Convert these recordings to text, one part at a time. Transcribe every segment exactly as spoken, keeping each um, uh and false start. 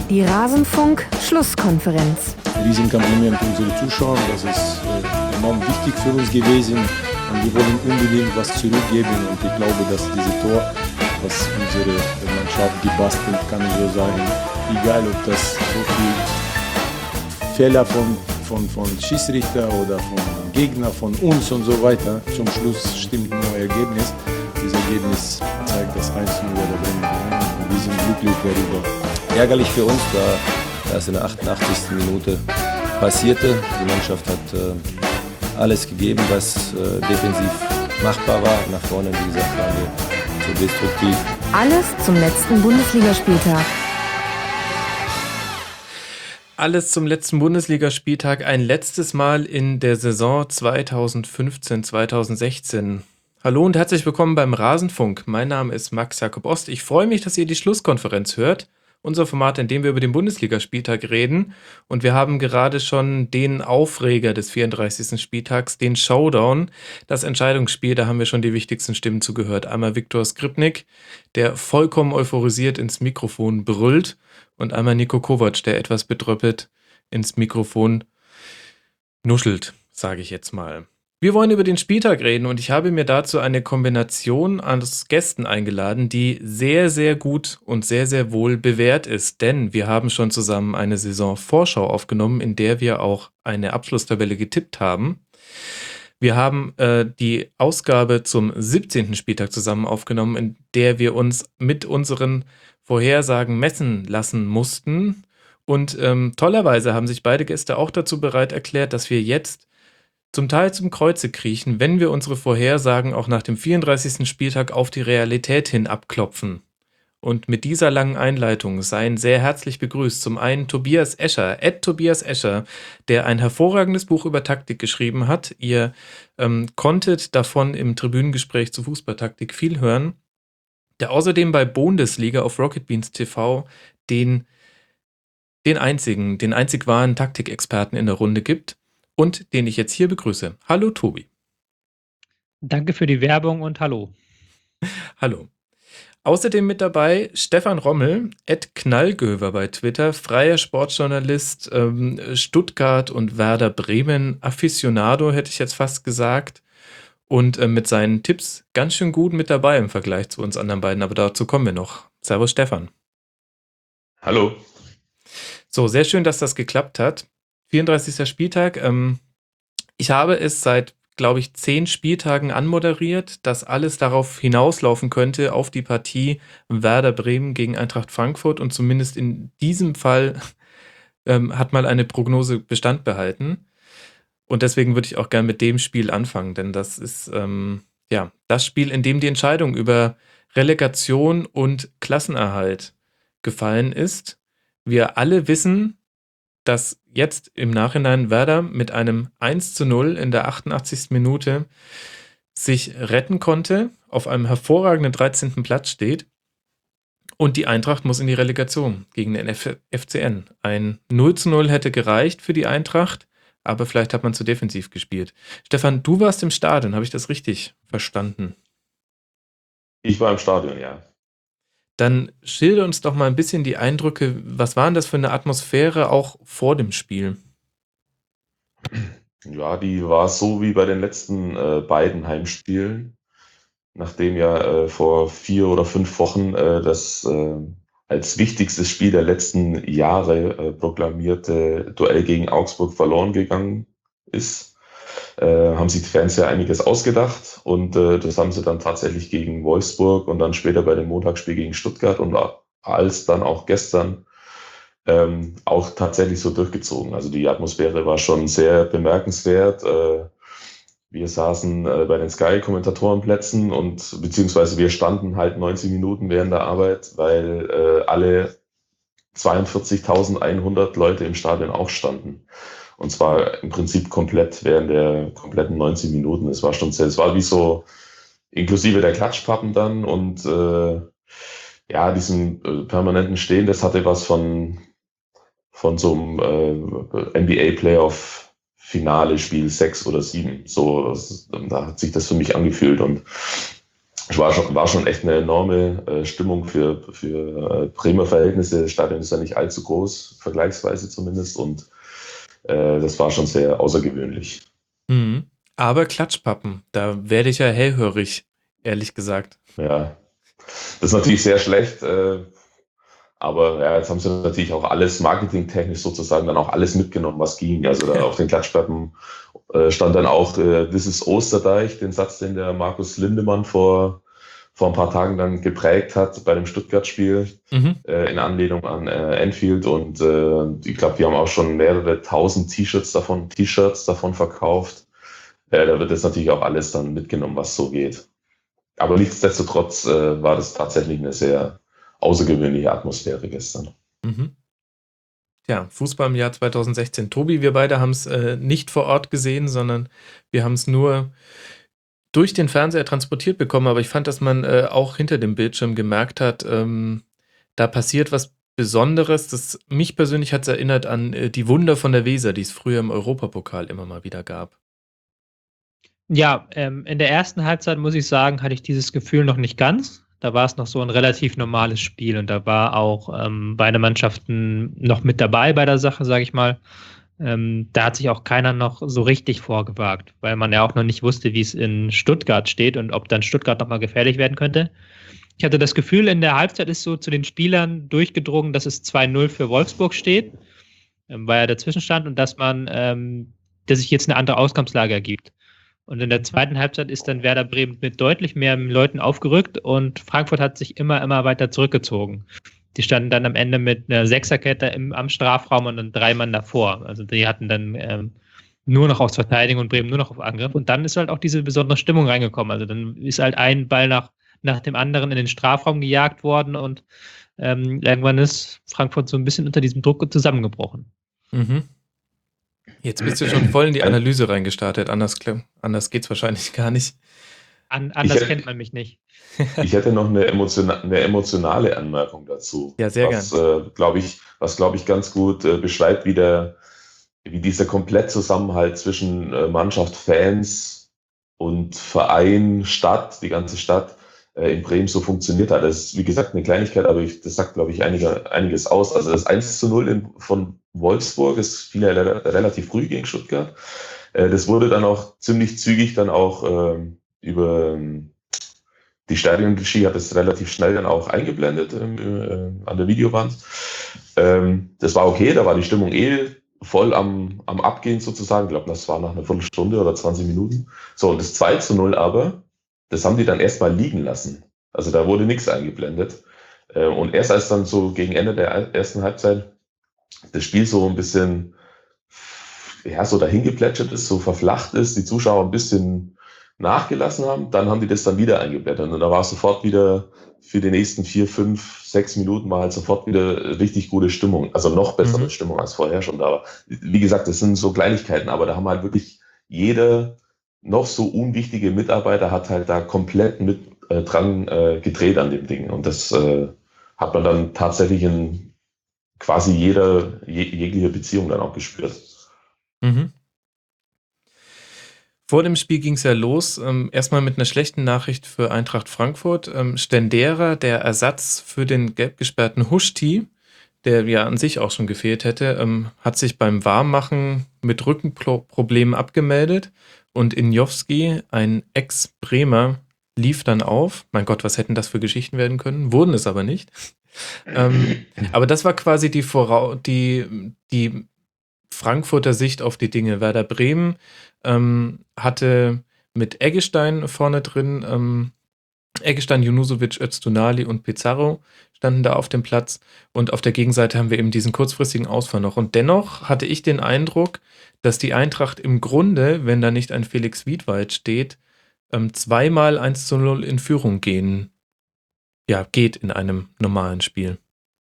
Die Rasenfunk-Schlusskonferenz. Riesenkompliment unsere Zuschauer, das ist äh, enorm wichtig für uns gewesen und wir wollen unbedingt was zurückgeben und ich glaube, dass dieses Tor, was unsere Mannschaft gebastelt, kann ich so sagen, egal ob das so viel Fehler von, von, von Schiedsrichter oder von Gegner, von uns und so weiter, zum Schluss stimmt nur Ergebnis. Dieses Ergebnis zeigt das eins zu null oder Bremen und wir sind glücklich darüber. Ärgerlich für uns, da das in der achtundachtzigsten Minute passierte. Die Mannschaft hat äh, alles gegeben, was äh, defensiv machbar war. Nach vorne, wie gesagt, waren wir so destruktiv. Alles zum letzten Bundesligaspieltag. Alles zum letzten Bundesligaspieltag. Ein letztes Mal in der Saison zweitausendfünfzehn zweitausendsechzehn. Hallo und herzlich willkommen beim Rasenfunk. Mein Name ist Max Jakob Ost. Ich freue mich, dass ihr die Schlusskonferenz hört. Unser Format, in dem wir über den Bundesligaspieltag reden. Und wir haben gerade schon den Aufreger des vierunddreißigsten Spieltags, den Showdown, das Entscheidungsspiel. Da haben wir schon die wichtigsten Stimmen zugehört. Einmal Viktor Skripnik, der vollkommen euphorisiert ins Mikrofon brüllt. Und einmal Niko Kovac, der etwas bedröppelt ins Mikrofon nuschelt, sage ich jetzt mal. Wir wollen über den Spieltag reden und ich habe mir dazu eine Kombination aus Gästen eingeladen, die sehr, sehr gut und sehr, sehr wohl bewährt ist. Denn wir haben schon zusammen eine Saisonvorschau aufgenommen, in der wir auch eine Abschlusstabelle getippt haben. Wir haben äh, die Ausgabe zum siebzehnten Spieltag zusammen aufgenommen, in der wir uns mit unseren Vorhersagen messen lassen mussten. Und ähm, tollerweise haben sich beide Gäste auch dazu bereit erklärt, dass wir jetzt zum Teil zum Kreuze kriechen, wenn wir unsere Vorhersagen auch nach dem vierunddreißigsten Spieltag auf die Realität hin abklopfen. Und mit dieser langen Einleitung seien sehr herzlich begrüßt zum einen Tobias Escher, at Tobias Escher, der ein hervorragendes Buch über Taktik geschrieben hat. Ihr ähm, konntet davon im Tribünengespräch zu Fußballtaktik viel hören. Der außerdem bei Bundesliga auf Rocket Beans T V den, den einzigen, den einzig wahren Taktikexperten in der Runde gibt. Und den ich jetzt hier begrüße. Hallo Tobi. Danke für die Werbung und hallo. Hallo. Außerdem mit dabei Stefan Rommel, at Knallgöver bei Twitter, freier Sportjournalist, ähm, Stuttgart und Werder Bremen, Aficionado hätte ich jetzt fast gesagt. Und äh, mit seinen Tipps ganz schön gut mit dabei im Vergleich zu uns anderen beiden, aber dazu kommen wir noch. Servus Stefan. Hallo. So, sehr schön, dass das geklappt hat. vierunddreißigster Spieltag. Ähm, ich habe es seit, glaube ich, zehn Spieltagen anmoderiert, dass alles darauf hinauslaufen könnte, auf die Partie Werder Bremen gegen Eintracht Frankfurt. Und zumindest in diesem Fall ähm, hat mal eine Prognose Bestand behalten. Und deswegen würde ich auch gerne mit dem Spiel anfangen, denn das ist ähm, ja das Spiel, in dem die Entscheidung über Relegation und Klassenerhalt gefallen ist. Wir alle wissen, dass jetzt im Nachhinein Werder mit einem eins zu null in der achtundachtzigsten Minute sich retten konnte, auf einem hervorragenden dreizehnten Platz steht und die Eintracht muss in die Relegation gegen den F- FCN. Ein null zu null hätte gereicht für die Eintracht, aber vielleicht hat man zu defensiv gespielt. Stefan, du warst im Stadion, habe ich das richtig verstanden? Ich war im Stadion, ja. Dann schilder uns doch mal ein bisschen die Eindrücke. Was war denn das für eine Atmosphäre auch vor dem Spiel? Ja, die war so wie bei den letzten äh, beiden Heimspielen, nachdem ja äh, vor vier oder fünf Wochen äh, das äh, als wichtigstes Spiel der letzten Jahre äh, proklamierte Duell gegen Augsburg verloren gegangen ist. Äh, haben sich die Fans ja einiges ausgedacht und äh, das haben sie dann tatsächlich gegen Wolfsburg und dann später bei dem Montagsspiel gegen Stuttgart und als dann auch gestern ähm, auch tatsächlich so durchgezogen. Also die Atmosphäre war schon sehr bemerkenswert. Äh, wir saßen äh, bei den Sky-Kommentatorenplätzen und beziehungsweise wir standen halt neunzig Minuten während der Arbeit, weil äh, alle zweiundvierzigtausendeinhundert Leute im Stadion auch standen. Und zwar im Prinzip komplett während der kompletten neunzig Minuten. Es war schon sehr, es war wie so inklusive der Klatschpappen dann und äh, ja, diesem äh, permanenten Stehen, das hatte was von, von so einem äh, N B A-Playoff-Finale, Spiel sechs oder sieben. So, das, da hat sich das für mich angefühlt. Und es war schon, war schon echt eine enorme äh, Stimmung für, für äh, Bremer Verhältnisse. Das Stadion ist ja nicht allzu groß, vergleichsweise zumindest. Und äh, das war schon sehr außergewöhnlich. Mhm. Aber Klatschpappen, da werde ich ja hellhörig, ehrlich gesagt. Ja, das ist natürlich sehr schlecht. Äh, aber ja, jetzt haben sie natürlich auch alles marketingtechnisch sozusagen dann auch alles mitgenommen, was ging. Also da auf den Klatschpappen äh, stand dann auch äh, This is Osterdeich, den Satz, den der Markus Lindemann vor, vor ein paar Tagen dann geprägt hat bei dem Stuttgart-Spiel Mhm. äh, in Anlehnung an äh, Anfield. Und äh, ich glaube, die haben auch schon mehrere tausend T-Shirts davon, T-Shirts davon verkauft. Äh, da wird jetzt natürlich auch alles dann mitgenommen, was so geht. Aber nichtsdestotrotz äh, war das tatsächlich eine sehr außergewöhnliche Atmosphäre gestern. Mhm. Ja, Fußball im Jahr zweitausendsechzehn. Tobi, wir beide haben es äh, nicht vor Ort gesehen, sondern wir haben es nur durch den Fernseher transportiert bekommen. Aber ich fand, dass man äh, auch hinter dem Bildschirm gemerkt hat, ähm, da passiert was Besonderes. Das, mich persönlich hat es erinnert an äh, die Wunder von der Weser, die es früher im Europapokal immer mal wieder gab. Ja, ähm, in der ersten Halbzeit, muss ich sagen, hatte ich dieses Gefühl noch nicht ganz. Da war es noch so ein relativ normales Spiel und da war auch ähm, beide Mannschaften noch mit dabei bei der Sache, sage ich mal. Ähm, da hat sich auch keiner noch so richtig vorgewagt, weil man ja auch noch nicht wusste, wie es in Stuttgart steht und ob dann Stuttgart nochmal gefährlich werden könnte. Ich hatte das Gefühl, in der Halbzeit ist so zu den Spielern durchgedrungen, dass es zwei null für Wolfsburg steht, ähm, weil ja dazwischen stand und dass man, ähm, dass sich jetzt eine andere Ausgangslage ergibt. Und in der zweiten Halbzeit ist dann Werder Bremen mit deutlich mehr Leuten aufgerückt und Frankfurt hat sich immer, immer weiter zurückgezogen. Die standen dann am Ende mit einer Sechserkette im, am Strafraum und dann drei Mann davor. Also die hatten dann ähm, nur noch aufs Verteidigen und Bremen nur noch auf Angriff. Und dann ist halt auch diese besondere Stimmung reingekommen. Also dann ist halt ein Ball nach, nach dem anderen in den Strafraum gejagt worden und ähm, irgendwann ist Frankfurt so ein bisschen unter diesem Druck zusammengebrochen. Mhm. Jetzt bist du schon voll in die Analyse reingestartet. Anders, anders geht es wahrscheinlich gar nicht. An, anders hätte, kennt man mich nicht. Ich hätte noch eine, emotiona eine emotionale Anmerkung dazu. Ja, sehr was, äh, glaube ich, was, glaube ich, ganz gut äh, beschreibt, wie, der, wie dieser Komplettzusammenhalt zwischen äh, Mannschaft, Fans und Verein, Stadt, die ganze Stadt äh, in Bremen so funktioniert hat. Das ist, wie gesagt, eine Kleinigkeit, aber ich, das sagt, glaube ich, einige, einiges aus. Also das eins zu null in, von Wolfsburg, es fiel ja relativ früh gegen Stuttgart. Äh, das wurde dann auch ziemlich zügig dann auch äh, über die Stadionregie hat es relativ schnell dann auch eingeblendet ähm, äh, an der Videowand. Ähm, das war okay, da war die Stimmung eh voll am, am Abgehen sozusagen. Ich glaube, das war nach einer Viertelstunde oder zwanzig Minuten. So, und das zwei zu null aber, das haben die dann erstmal liegen lassen. Also da wurde nichts eingeblendet. Äh, und erst als dann so gegen Ende der ersten Halbzeit das Spiel so ein bisschen ja, so dahingeplätschert ist, so verflacht ist, die Zuschauer ein bisschen nachgelassen haben, dann haben die das dann wieder eingeblättert und da war sofort wieder für die nächsten vier, fünf, sechs Minuten mal halt sofort wieder richtig gute Stimmung, also noch bessere mhm. Stimmung als vorher schon da war. Wie gesagt, das sind so Kleinigkeiten, aber da haben halt wirklich jeder noch so unwichtige Mitarbeiter hat halt da komplett mit äh, dran äh, gedreht an dem Ding und das äh, hat man dann tatsächlich in quasi jeder, je, jeglicher Beziehung dann auch gespürt. Mhm. Vor dem Spiel ging es ja los, ähm, erstmal mit einer schlechten Nachricht für Eintracht Frankfurt. Ähm, Stendera, der Ersatz für den gelb gesperrten Huschti, der ja an sich auch schon gefehlt hätte, ähm, hat sich beim Warmmachen mit Rückenproblemen abgemeldet und Injowski, ein Ex-Bremer, lief dann auf. Mein Gott, was hätten das für Geschichten werden können? Wurden es aber nicht. ähm, aber das war quasi die, Vorau- die, die Frankfurter Sicht auf die Dinge. Werder Bremen ähm, hatte mit Eggestein vorne drin, ähm, Eggestein, Junusovic, Öztunali und Pizarro standen da auf dem Platz und auf der Gegenseite haben wir eben diesen kurzfristigen Ausfall noch. Und dennoch hatte ich den Eindruck, dass die Eintracht im Grunde, wenn da nicht ein Felix Wiedwald steht, ähm, zweimal eins zu null in Führung gehen, ja, geht in einem normalen Spiel.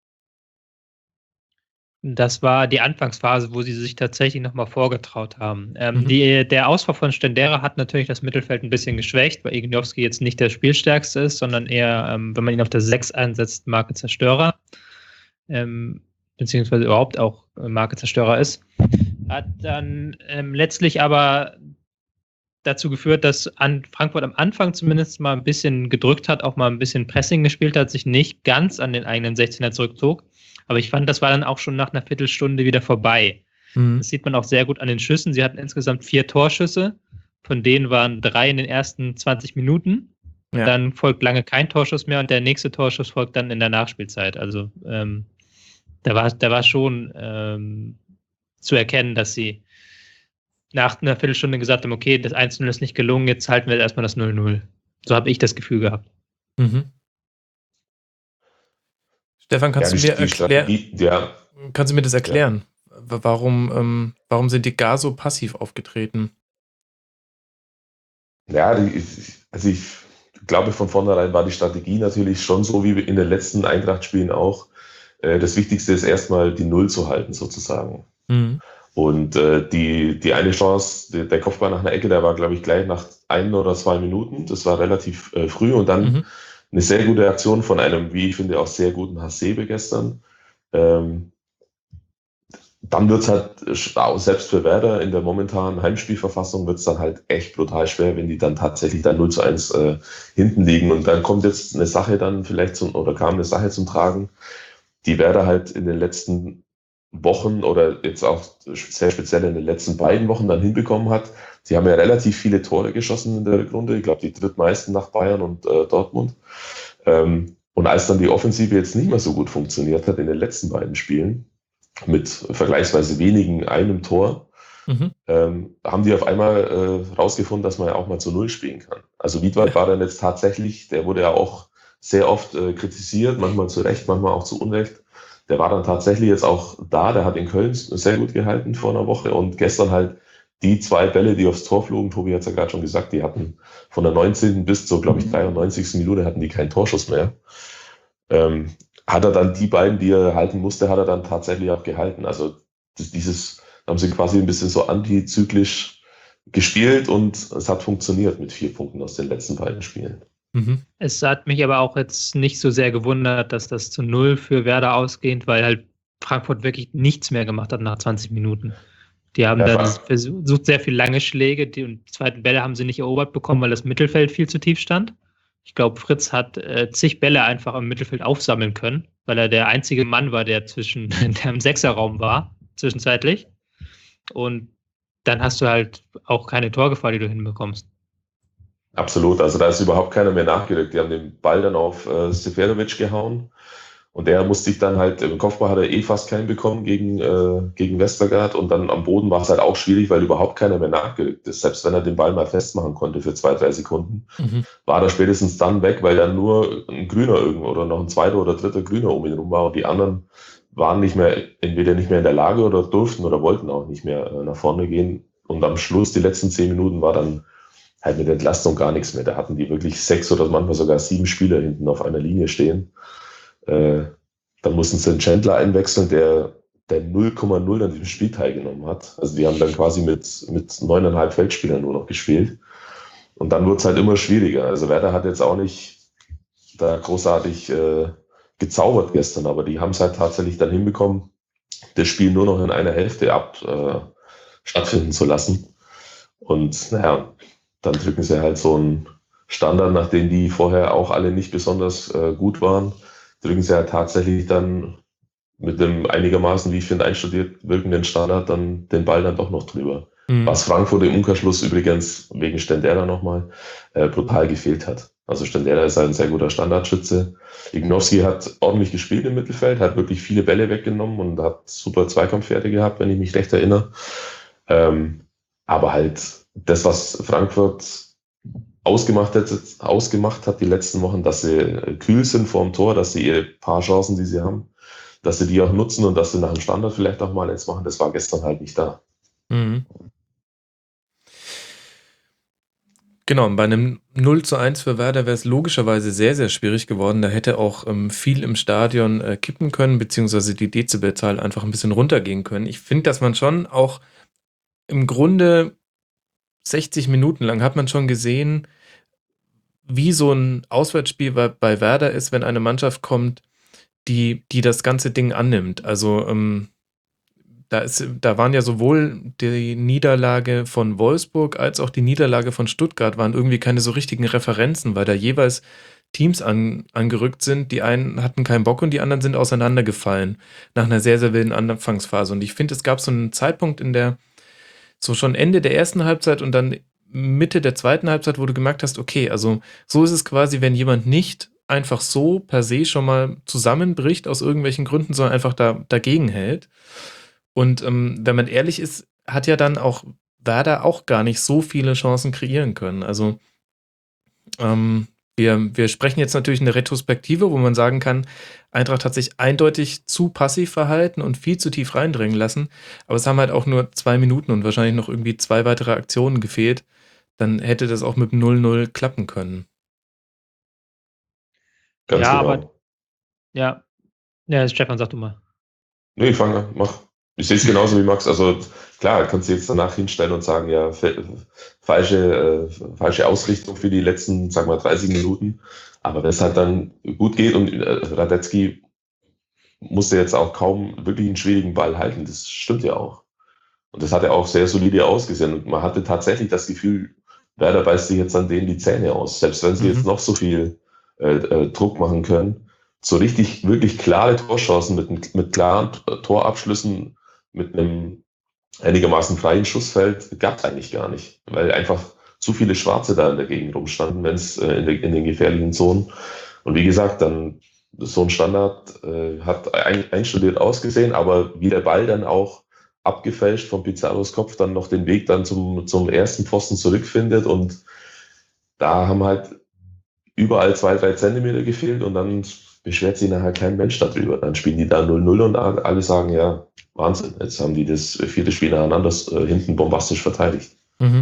Das war die Anfangsphase, wo sie sich tatsächlich nochmal vorgetraut haben. Ähm, Mhm. die, der Ausfall von Stendera hat natürlich das Mittelfeld ein bisschen geschwächt, weil Ignowski jetzt nicht der Spielstärkste ist, sondern eher, ähm, wenn man ihn auf der sechs einsetzt, Marke Zerstörer. Ähm, beziehungsweise überhaupt auch Marke Zerstörer ist. Hat dann ähm, letztlich aber dazu geführt, dass an Frankfurt am Anfang zumindest mal ein bisschen gedrückt hat, auch mal ein bisschen Pressing gespielt hat, sich nicht ganz an den eigenen sechzehner zurückzog. Aber ich fand, das war dann auch schon nach einer Viertelstunde wieder vorbei. Mhm. Das sieht man auch sehr gut an den Schüssen. Sie hatten insgesamt vier Torschüsse, von denen waren drei in den ersten zwanzig Minuten. Ja. Dann folgt lange kein Torschuss mehr und der nächste Torschuss folgt dann in der Nachspielzeit. Also ähm, da war, da war schon ähm, zu erkennen, dass sie nach einer Viertelstunde gesagt haben, okay, das eins null ist nicht gelungen, jetzt halten wir erstmal das null null. So habe ich das Gefühl gehabt. Mhm. Stefan, kannst, ja, du mir erklären, ja. kannst du mir das erklären? Ja. Warum, ähm, warum sind die gar so passiv aufgetreten? Ja, die, also ich glaube, von vornherein war die Strategie natürlich schon so wie in den letzten Eintracht-Spielen auch. Äh, das Wichtigste ist erstmal die Null zu halten, sozusagen. Mhm. Und äh, die, die eine Chance, der, der Kopfball nach einer Ecke, der war, glaube ich, gleich nach ein oder zwei Minuten. Das war relativ äh, früh. Und dann mhm. eine sehr gute Aktion von einem, wie ich finde, auch sehr guten Hasebe gestern. Ähm, dann wird es halt, selbst für Werder in der momentanen Heimspielverfassung, wird es dann halt echt brutal schwer, wenn die dann tatsächlich dann null zu eins äh, hinten liegen. Und dann kommt jetzt eine Sache dann vielleicht zum, oder kam eine Sache zum Tragen, die Werder halt in den letzten Wochen oder jetzt auch sehr speziell in den letzten beiden Wochen dann hinbekommen hat. Sie haben ja relativ viele Tore geschossen in der Runde. Ich glaube, die drittmeisten nach Bayern und äh, Dortmund. Ähm, und als dann die Offensive jetzt nicht mehr so gut funktioniert hat in den letzten beiden Spielen, mit vergleichsweise wenigen einem Tor, mhm. ähm, haben die auf einmal äh, rausgefunden, dass man ja auch mal zu Null spielen kann. Also Wiedwald ja. war dann jetzt tatsächlich, der wurde ja auch sehr oft äh, kritisiert, manchmal zu Recht, manchmal auch zu Unrecht. Der war dann tatsächlich jetzt auch da, der hat in Köln sehr gut gehalten vor einer Woche und gestern halt die zwei Bälle, die aufs Tor flogen, Tobi hat es ja gerade schon gesagt, die hatten von der neunzehnten bis zur, glaube ich, dreiundneunzigsten Minute hatten die keinen Torschuss mehr. Ähm, hat er dann die beiden, die er halten musste, hat er dann tatsächlich auch gehalten. Also das, dieses, haben sie quasi ein bisschen so antizyklisch gespielt und es hat funktioniert mit vier Punkten aus den letzten beiden Spielen. Mhm. Es hat mich aber auch jetzt nicht so sehr gewundert, dass das zu Null für Werder ausgeht, weil halt Frankfurt wirklich nichts mehr gemacht hat nach zwanzig Minuten. Die haben ja, dann versucht, sehr viele lange Schläge, die, und die zweiten Bälle haben sie nicht erobert bekommen, weil das Mittelfeld viel zu tief stand. Ich glaube, Fritz hat äh, zig Bälle einfach im Mittelfeld aufsammeln können, weil er der einzige Mann war, der zwischen der im Sechserraum war, zwischenzeitlich. Und dann hast du halt auch keine Torgefahr, die du hinbekommst. Absolut, also da ist überhaupt keiner mehr nachgerückt. Die haben den Ball dann auf äh, Seferovic gehauen und der musste sich dann halt, im Kopfball hat er eh fast keinen bekommen gegen, äh, gegen Westergaard und dann am Boden war es halt auch schwierig, weil überhaupt keiner mehr nachgerückt ist. Selbst wenn er den Ball mal festmachen konnte für zwei, drei Sekunden, mhm. war er spätestens dann weg, weil dann nur ein Grüner irgendwo oder noch ein zweiter oder dritter Grüner um ihn rum war und die anderen waren nicht mehr, entweder nicht mehr in der Lage oder durften oder wollten auch nicht mehr äh, nach vorne gehen und am Schluss, die letzten zehn Minuten, war dann halt mit Entlastung gar nichts mehr. Da hatten die wirklich sechs oder manchmal sogar sieben Spieler hinten auf einer Linie stehen. Äh, dann mussten sie einen Chandler einwechseln, der, der null Komma null an diesem Spiel teilgenommen hat. Also die haben dann quasi mit, mit neuneinhalb Feldspielern nur noch gespielt. Und dann wurde es halt immer schwieriger. Also Werder hat jetzt auch nicht da großartig äh, gezaubert gestern, aber die haben es halt tatsächlich dann hinbekommen, das Spiel nur noch in einer Hälfte ab äh, stattfinden zu lassen. Und naja, dann drücken sie halt so einen Standard, nachdem die vorher auch alle nicht besonders äh, gut waren, drücken sie halt tatsächlich dann mit dem einigermaßen, wie ich finde, einstudiert wirkenden Standard dann den Ball dann doch noch drüber. Mhm. Was Frankfurt im Umkehrschluss übrigens wegen Stendera nochmal äh, brutal gefehlt hat. Also Stendera ist halt ein sehr guter Standardschütze. Ignowski hat ordentlich gespielt im Mittelfeld, hat wirklich viele Bälle weggenommen und hat super Zweikampfwerte gehabt, wenn ich mich recht erinnere. Ähm, aber halt das, was Frankfurt ausgemacht hat, ausgemacht hat die letzten Wochen, dass sie kühl sind vor dem Tor, dass sie ihre paar Chancen, die sie haben, dass sie die auch nutzen und dass sie nach dem Standard vielleicht auch mal eins machen, das war gestern halt nicht da. Mhm. Genau, und bei einem null zu eins für Werder wäre es logischerweise sehr, sehr schwierig geworden. Da hätte auch ähm, viel im Stadion äh, kippen können, beziehungsweise die Dezibelzahl einfach ein bisschen runtergehen können. Ich finde, dass man schon auch im Grunde sechzig Minuten lang hat man schon gesehen, wie so ein Auswärtsspiel bei, bei Werder ist, wenn eine Mannschaft kommt, die, die das ganze Ding annimmt. Also ähm, da ist, da waren ja sowohl die Niederlage von Wolfsburg als auch die Niederlage von Stuttgart waren irgendwie keine so richtigen Referenzen, weil da jeweils Teams an, angerückt sind. Die einen hatten keinen Bock und die anderen sind auseinandergefallen nach einer sehr, sehr wilden Anfangsphase. Und ich finde, es gab so einen Zeitpunkt in der, so schon Ende der ersten Halbzeit und dann Mitte der zweiten Halbzeit, wo du gemerkt hast, okay, also so ist es quasi, wenn jemand nicht einfach so per se schon mal zusammenbricht aus irgendwelchen Gründen, sondern einfach da, dagegen hält. Und ähm, wenn man ehrlich ist, hat ja dann auch Werder auch gar nicht so viele Chancen kreieren können. Also ähm, wir, wir sprechen jetzt natürlich eine Retrospektive, wo man sagen kann, Eintracht hat sich eindeutig zu passiv verhalten und viel zu tief reindrängen lassen. Aber es haben halt auch nur zwei Minuten und wahrscheinlich noch irgendwie zwei weitere Aktionen gefehlt. Dann hätte das auch mit null null klappen können. Ganz ja, genau. aber ja, ja, Stefan, sag du mal. Nee, ich fange an, mach. Ich sehe es genauso wie Max. Also klar, kannst du jetzt danach hinstellen und sagen, ja, fe- falsche, äh, falsche Ausrichtung für die letzten, sagen wir, dreißig Minuten. Aber wenn es halt dann gut geht und äh, Radetzky musste jetzt auch kaum wirklich einen schwierigen Ball halten, das stimmt ja auch. Und das hat ja auch sehr solide ausgesehen. Und man hatte tatsächlich das Gefühl, Werder beißt sich jetzt an denen die Zähne aus. Selbst wenn sie Mhm. jetzt noch so viel äh, äh, Druck machen können, so richtig, wirklich klare Torchancen mit, mit klaren Torabschlüssen, mit einem einigermaßen freien Schussfeld gab es eigentlich gar nicht, weil einfach zu viele Schwarze da in der Gegend rumstanden, wenn es äh, in, der- in den gefährlichen Zonen. Und wie gesagt, dann so ein Standard äh, hat ein, einstudiert ausgesehen, aber wie der Ball dann auch abgefälscht von Pizarros Kopf dann noch den Weg dann zum, zum ersten Pfosten zurückfindet und da haben halt überall zwei, drei Zentimeter gefehlt und dann beschwert sich nachher kein Mensch darüber. Dann spielen die da null null und alle sagen, ja, Wahnsinn, jetzt haben die das vierte Spiel nacheinander äh, hinten bombastisch verteidigt. Mhm.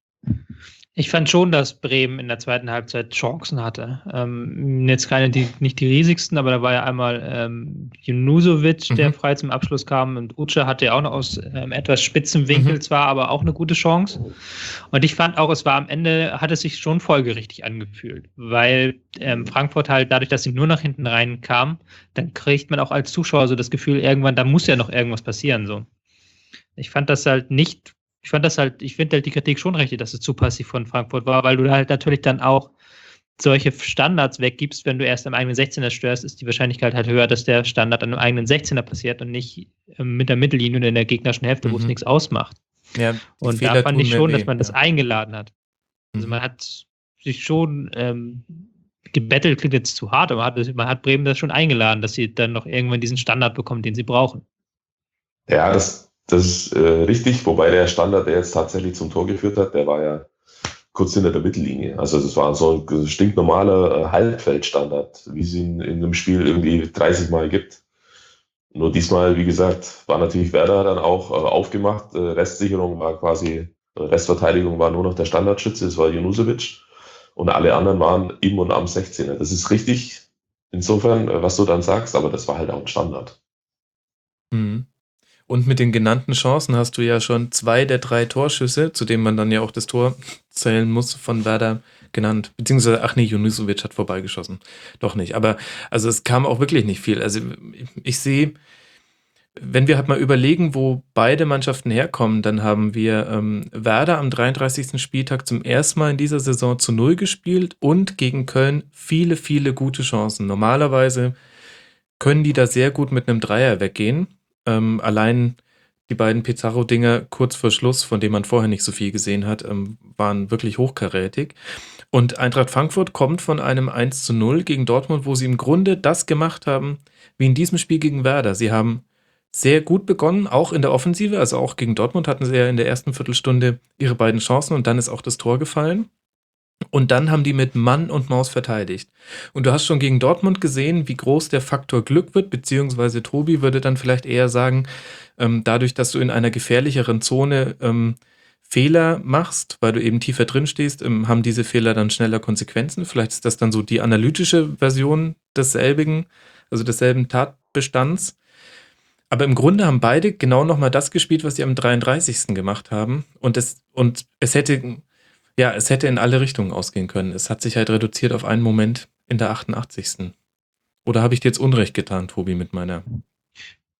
Ich fand schon, dass Bremen in der zweiten Halbzeit Chancen hatte. Ähm, jetzt keine, die, nicht die riesigsten, aber da war ja einmal ähm, Junusovic, der Mhm. frei zum Abschluss kam, und Uche hatte ja auch noch aus ähm, etwas spitzem Winkel Mhm. zwar, aber auch eine gute Chance. Und ich fand auch, es war am Ende, hat es sich schon folgerichtig angefühlt, weil ähm, Frankfurt halt dadurch, dass sie nur nach hinten rein kam, dann kriegt man auch als Zuschauer so das Gefühl, irgendwann, da muss ja noch irgendwas passieren. So. Ich fand das halt nicht, ich fand das halt, ich finde halt die Kritik schon richtig, dass es zu passiv von Frankfurt war, weil du halt natürlich dann auch solche Standards weggibst, wenn du erst am eigenen sechzehner störst, ist die Wahrscheinlichkeit halt höher, dass der Standard an einem eigenen sechzehner passiert und nicht ähm, mit der Mittellinie und in der gegnerischen Hälfte, wo es Mhm. nichts ausmacht. Ja, die Und Fehler da fand tun ich mir schon, weh, dass man das ja. eingeladen hat. Also Mhm. man hat sich schon ähm, gebettelt, klingt jetzt zu hart, aber man hat, man hat Bremen das schon eingeladen, dass sie dann noch irgendwann diesen Standard bekommen, den sie brauchen. Ja, das, das ist äh, richtig, wobei der Standard, der jetzt tatsächlich zum Tor geführt hat, der war ja kurz hinter der Mittellinie. Also das war so ein stinknormaler äh, Halbfeldstandard, wie es ihn in einem Spiel irgendwie dreißig Mal gibt. Nur diesmal, wie gesagt, war natürlich Werder dann auch äh, aufgemacht. Äh, Restsicherung war quasi, äh, Restverteidigung war nur noch der Standardschütze, das war Junusovic. Und alle anderen waren im und am sechzehner. Das ist richtig, insofern, äh, was du dann sagst, aber das war halt auch ein Standard. Mhm. Und mit den genannten Chancen hast du ja schon zwei der drei Torschüsse, zu denen man dann ja auch das Tor zählen muss, von Werder genannt. Beziehungsweise, ach nee, Junusovic hat vorbeigeschossen. Doch nicht. Aber also es kam auch wirklich nicht viel. Also ich, ich sehe, wenn wir halt mal überlegen, wo beide Mannschaften herkommen, dann haben wir ähm, Werder am dreiunddreißigsten Spieltag zum ersten Mal in dieser Saison zu Null gespielt und gegen Köln viele, viele gute Chancen. Normalerweise können die da sehr gut mit einem Dreier weggehen. Ähm, allein die beiden Pizarro-Dinger kurz vor Schluss, von denen man vorher nicht so viel gesehen hat, ähm, waren wirklich hochkarätig. Und Eintracht Frankfurt kommt von einem eins zu null gegen Dortmund, wo sie im Grunde das gemacht haben, wie in diesem Spiel gegen Werder. Sie haben sehr gut begonnen, auch in der Offensive, also auch gegen Dortmund hatten sie ja in der ersten Viertelstunde ihre beiden Chancen und dann ist auch das Tor gefallen. Und dann haben die mit Mann und Maus verteidigt. Und du hast schon gegen Dortmund gesehen, wie groß der Faktor Glück wird, beziehungsweise Tobi würde dann vielleicht eher sagen, ähm, dadurch, dass du in einer gefährlicheren Zone ähm, Fehler machst, weil du eben tiefer drin stehst, ähm, haben diese Fehler dann schneller Konsequenzen. Vielleicht ist das dann so die analytische Version desselbigen, also desselben Tatbestands. Aber im Grunde haben beide genau nochmal das gespielt, was sie am dreiunddreißigsten gemacht haben. Und es, und es hätte... Ja, es hätte in alle Richtungen ausgehen können. Es hat sich halt reduziert auf einen Moment in der achtundachtzigsten. Oder habe ich dir jetzt Unrecht getan, Tobi, mit meiner...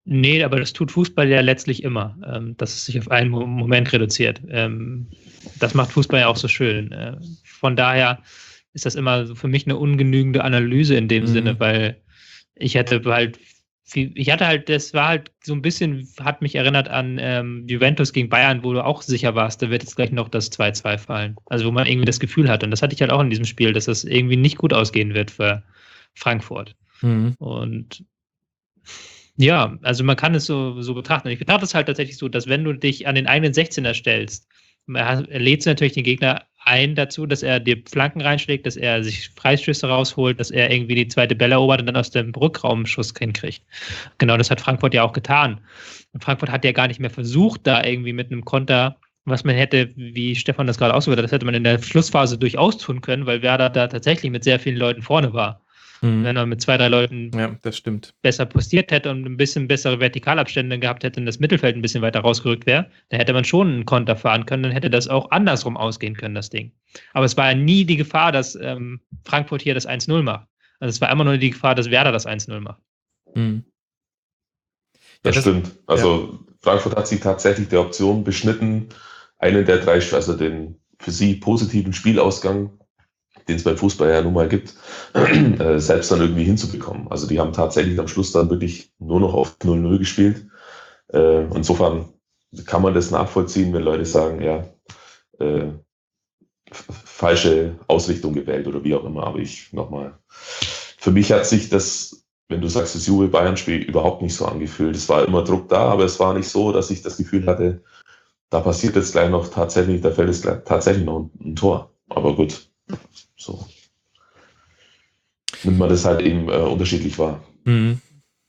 Nee, aber das tut Fußball ja letztlich immer, ähm, dass es sich auf einen Mo- Moment reduziert. Ähm, das macht Fußball ja auch so schön. Äh, von daher ist das immer so für mich eine ungenügende Analyse in dem Mhm. Sinne, weil ich hätte halt viel, ich hatte halt, das war halt so ein bisschen, hat mich erinnert an ähm, Juventus gegen Bayern, wo du auch sicher warst, da wird jetzt gleich noch das zwei zwei fallen. Also wo man irgendwie das Gefühl hat. Und das hatte ich halt auch in diesem Spiel, dass das irgendwie nicht gut ausgehen wird für Frankfurt. Mhm. Und ja, also man kann es so, so betrachten. Ich betrachte es halt tatsächlich so, dass wenn du dich an den eigenen sechzehner stellst, er lädst du natürlich den Gegner ein dazu, dass er dir Flanken reinschlägt, dass er sich Freistöße rausholt, dass er irgendwie die zweite Bälle erobert und dann aus dem Rückraum Schuss hinkriegt. Genau, das hat Frankfurt ja auch getan. Und Frankfurt hat ja gar nicht mehr versucht, da irgendwie mit einem Konter, was man hätte, wie Stefan das gerade ausgeführt hat, das hätte man in der Schlussphase durchaus tun können, weil Werder da tatsächlich mit sehr vielen Leuten vorne war. Mhm. Wenn er mit zwei, drei Leuten Ja, das stimmt. besser postiert hätte und ein bisschen bessere Vertikalabstände gehabt hätte und das Mittelfeld ein bisschen weiter rausgerückt wäre, dann hätte man schon einen Konter fahren können, dann hätte das auch andersrum ausgehen können, das Ding. Aber es war ja nie die Gefahr, dass ähm, Frankfurt hier das eins null macht. Also es war immer nur die Gefahr, dass Werder das eins null macht. Mhm. Das, das- stimmt. Also Frankfurt hat sich tatsächlich der Option beschnitten, einen der drei, also den für sie positiven Spielausgang, den es beim Fußball ja nun mal gibt, äh, selbst dann irgendwie hinzubekommen. Also die haben tatsächlich am Schluss dann wirklich nur noch auf null null gespielt. Äh, insofern kann man das nachvollziehen, wenn Leute sagen, ja, äh, f- falsche Ausrichtung gewählt oder wie auch immer. Aber ich nochmal, für mich hat sich das, wenn du sagst, das Juve-Bayern-Spiel überhaupt nicht so angefühlt. Es war immer Druck da, aber es war nicht so, dass ich das Gefühl hatte, da passiert jetzt gleich noch tatsächlich, da fällt jetzt gleich tatsächlich noch ein, ein Tor. Aber gut, so nimmt man das halt eben äh, unterschiedlich wahr. Mhm.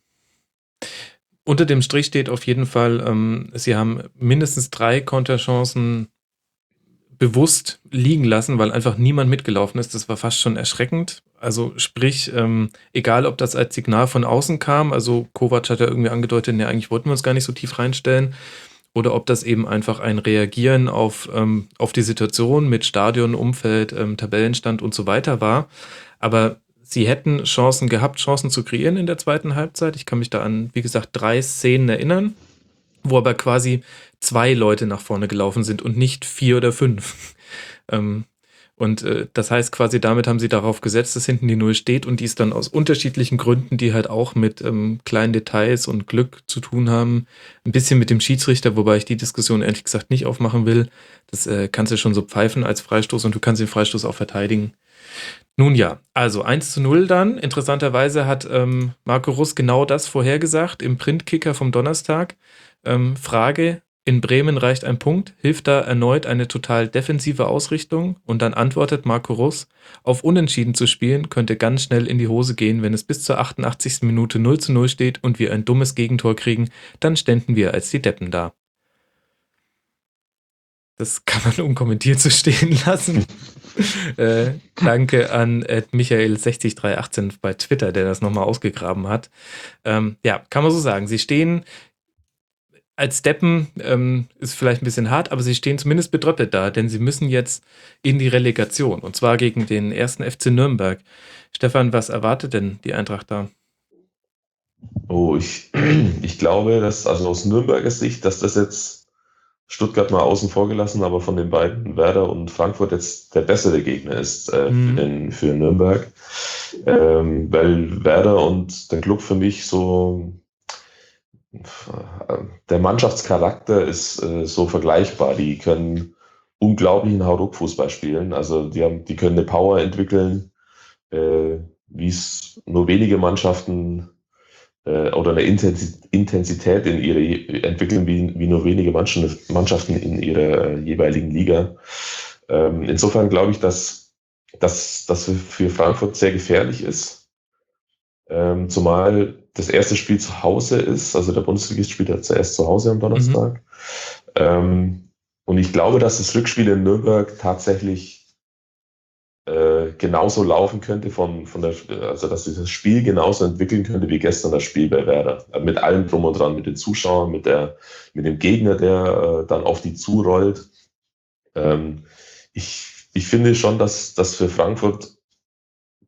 Unter dem Strich steht auf jeden Fall, ähm, sie haben mindestens drei Konterchancen bewusst liegen lassen, weil einfach niemand mitgelaufen ist. Das war fast schon erschreckend. Also sprich, ähm, egal ob das als Signal von außen kam, also Kovac hat ja irgendwie angedeutet, ne, eigentlich wollten wir uns gar nicht so tief reinstellen, oder ob das eben einfach ein Reagieren auf, ähm, auf die Situation mit Stadion, Umfeld, ähm, Tabellenstand und so weiter war. Aber sie hätten Chancen gehabt, Chancen zu kreieren in der zweiten Halbzeit. Ich kann mich da an, wie gesagt, drei Szenen erinnern, wo aber quasi zwei Leute nach vorne gelaufen sind und nicht vier oder fünf. ähm, und äh, das heißt quasi, damit haben sie darauf gesetzt, dass hinten die Null steht und die ist dann aus unterschiedlichen Gründen, die halt auch mit ähm, kleinen Details und Glück zu tun haben, ein bisschen mit dem Schiedsrichter, wobei ich die Diskussion ehrlich gesagt nicht aufmachen will. Das äh, kannst du schon so pfeifen als Freistoß und du kannst den Freistoß auch verteidigen. Nun ja, also eins zu null dann. Interessanterweise hat ähm, Marco Russ genau das vorhergesagt im Printkicker vom Donnerstag. Ähm, Frage, in Bremen reicht ein Punkt, hilft da erneut eine total defensive Ausrichtung? Und dann antwortet Marco Russ, auf Unentschieden zu spielen könnte ganz schnell in die Hose gehen, wenn es bis zur achtundachtzigsten Minute null zu null steht und wir ein dummes Gegentor kriegen, dann ständen wir als die Deppen da. Das kann man unkommentiert so stehen lassen. äh, danke an äh, Michael sechs drei ein acht bei Twitter, der das nochmal ausgegraben hat. Ähm, ja, kann man so sagen. Sie stehen als Deppen, ähm, ist vielleicht ein bisschen hart, aber sie stehen zumindest bedröppelt da, denn sie müssen jetzt in die Relegation und zwar gegen den ersten F C Nürnberg. Stefan, was erwartet denn die Eintracht da? Oh, ich, ich glaube, dass, also aus Nürnberger Sicht, dass das jetzt Stuttgart mal außen vor gelassen, aber von den beiden, Werder und Frankfurt, jetzt der bessere Gegner ist äh, Mhm. für, den, für Nürnberg. Ähm, weil Werder und der Club für mich so, äh, der Mannschaftscharakter ist äh, so vergleichbar. Die können unglaublichen Hauruck-Fußball spielen. Also die, haben, die können eine Power entwickeln, äh, wie es nur wenige Mannschaften äh, oder eine Intensi- Intensität in ihre entwickeln, wie, wie nur wenige Mannschaften in ihrer äh, jeweiligen Liga. Ähm, insofern glaube ich, dass, dass das für Frankfurt sehr gefährlich ist. Ähm, zumal das erste Spiel zu Hause ist, also der Bundesligist spielt ja zuerst zu Hause am Donnerstag. Mhm. Ähm, und ich glaube, dass das Rückspiel in Nürnberg tatsächlich äh, genauso laufen könnte, von, von der, also dass sich das Spiel genauso entwickeln könnte wie gestern das Spiel bei Werder. Mit allem drum und dran, mit den Zuschauern, mit, der, mit dem Gegner, der äh, dann auf die zurollt. Ähm, ich, ich finde schon, dass, dass für Frankfurt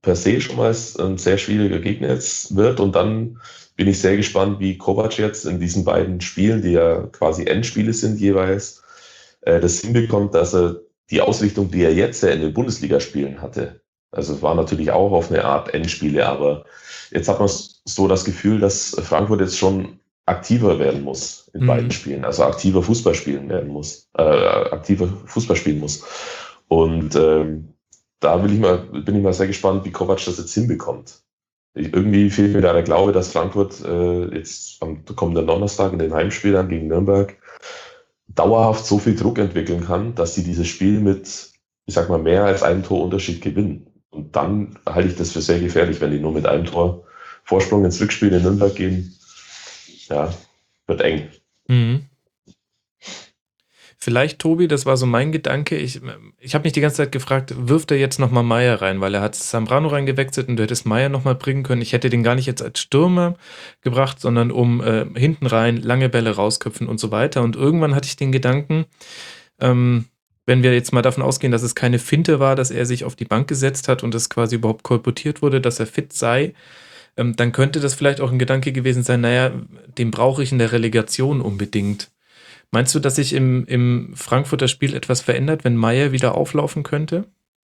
per se schon mal ein sehr schwieriger Gegner jetzt wird. Und dann bin ich sehr gespannt, wie Kovac jetzt in diesen beiden Spielen, die ja quasi Endspiele sind jeweils, äh, das hinbekommt, dass er die Ausrichtung, die er jetzt ja in den Bundesligaspielen hatte, also es war natürlich auch auf eine Art Endspiele, aber jetzt hat man so das Gefühl, dass Frankfurt jetzt schon aktiver werden muss in mhm. beiden Spielen, also aktiver Fußball spielen werden muss, äh, aktiver Fußball spielen muss. Und ähm, da will ich mal, bin ich mal sehr gespannt, wie Kovac das jetzt hinbekommt. Ich, irgendwie fehlt mir da der Glaube, dass Frankfurt äh, jetzt am kommenden Donnerstag in den Heimspielern gegen Nürnberg dauerhaft so viel Druck entwickeln kann, dass sie dieses Spiel mit, ich sag mal, mehr als einem Torunterschied gewinnen. Und dann halte ich das für sehr gefährlich, wenn die nur mit einem Tor Vorsprung ins Rückspiel in Nürnberg gehen. Ja, wird eng. Mhm. Vielleicht, Tobi, das war so mein Gedanke, ich, ich habe mich die ganze Zeit gefragt, wirft er jetzt nochmal Meier rein, weil er hat Zambrano reingewechselt und du hättest Meier nochmal bringen können. Ich hätte den gar nicht jetzt als Stürmer gebracht, sondern um äh, hinten rein, lange Bälle rausköpfen und so weiter. Und irgendwann hatte ich den Gedanken, ähm, wenn wir jetzt mal davon ausgehen, dass es keine Finte war, dass er sich auf die Bank gesetzt hat und es quasi überhaupt kolportiert wurde, dass er fit sei, ähm, dann könnte das vielleicht auch ein Gedanke gewesen sein, naja, den brauche ich in der Relegation unbedingt. Meinst du, dass sich im, im Frankfurter Spiel etwas verändert, wenn Meier wieder auflaufen könnte?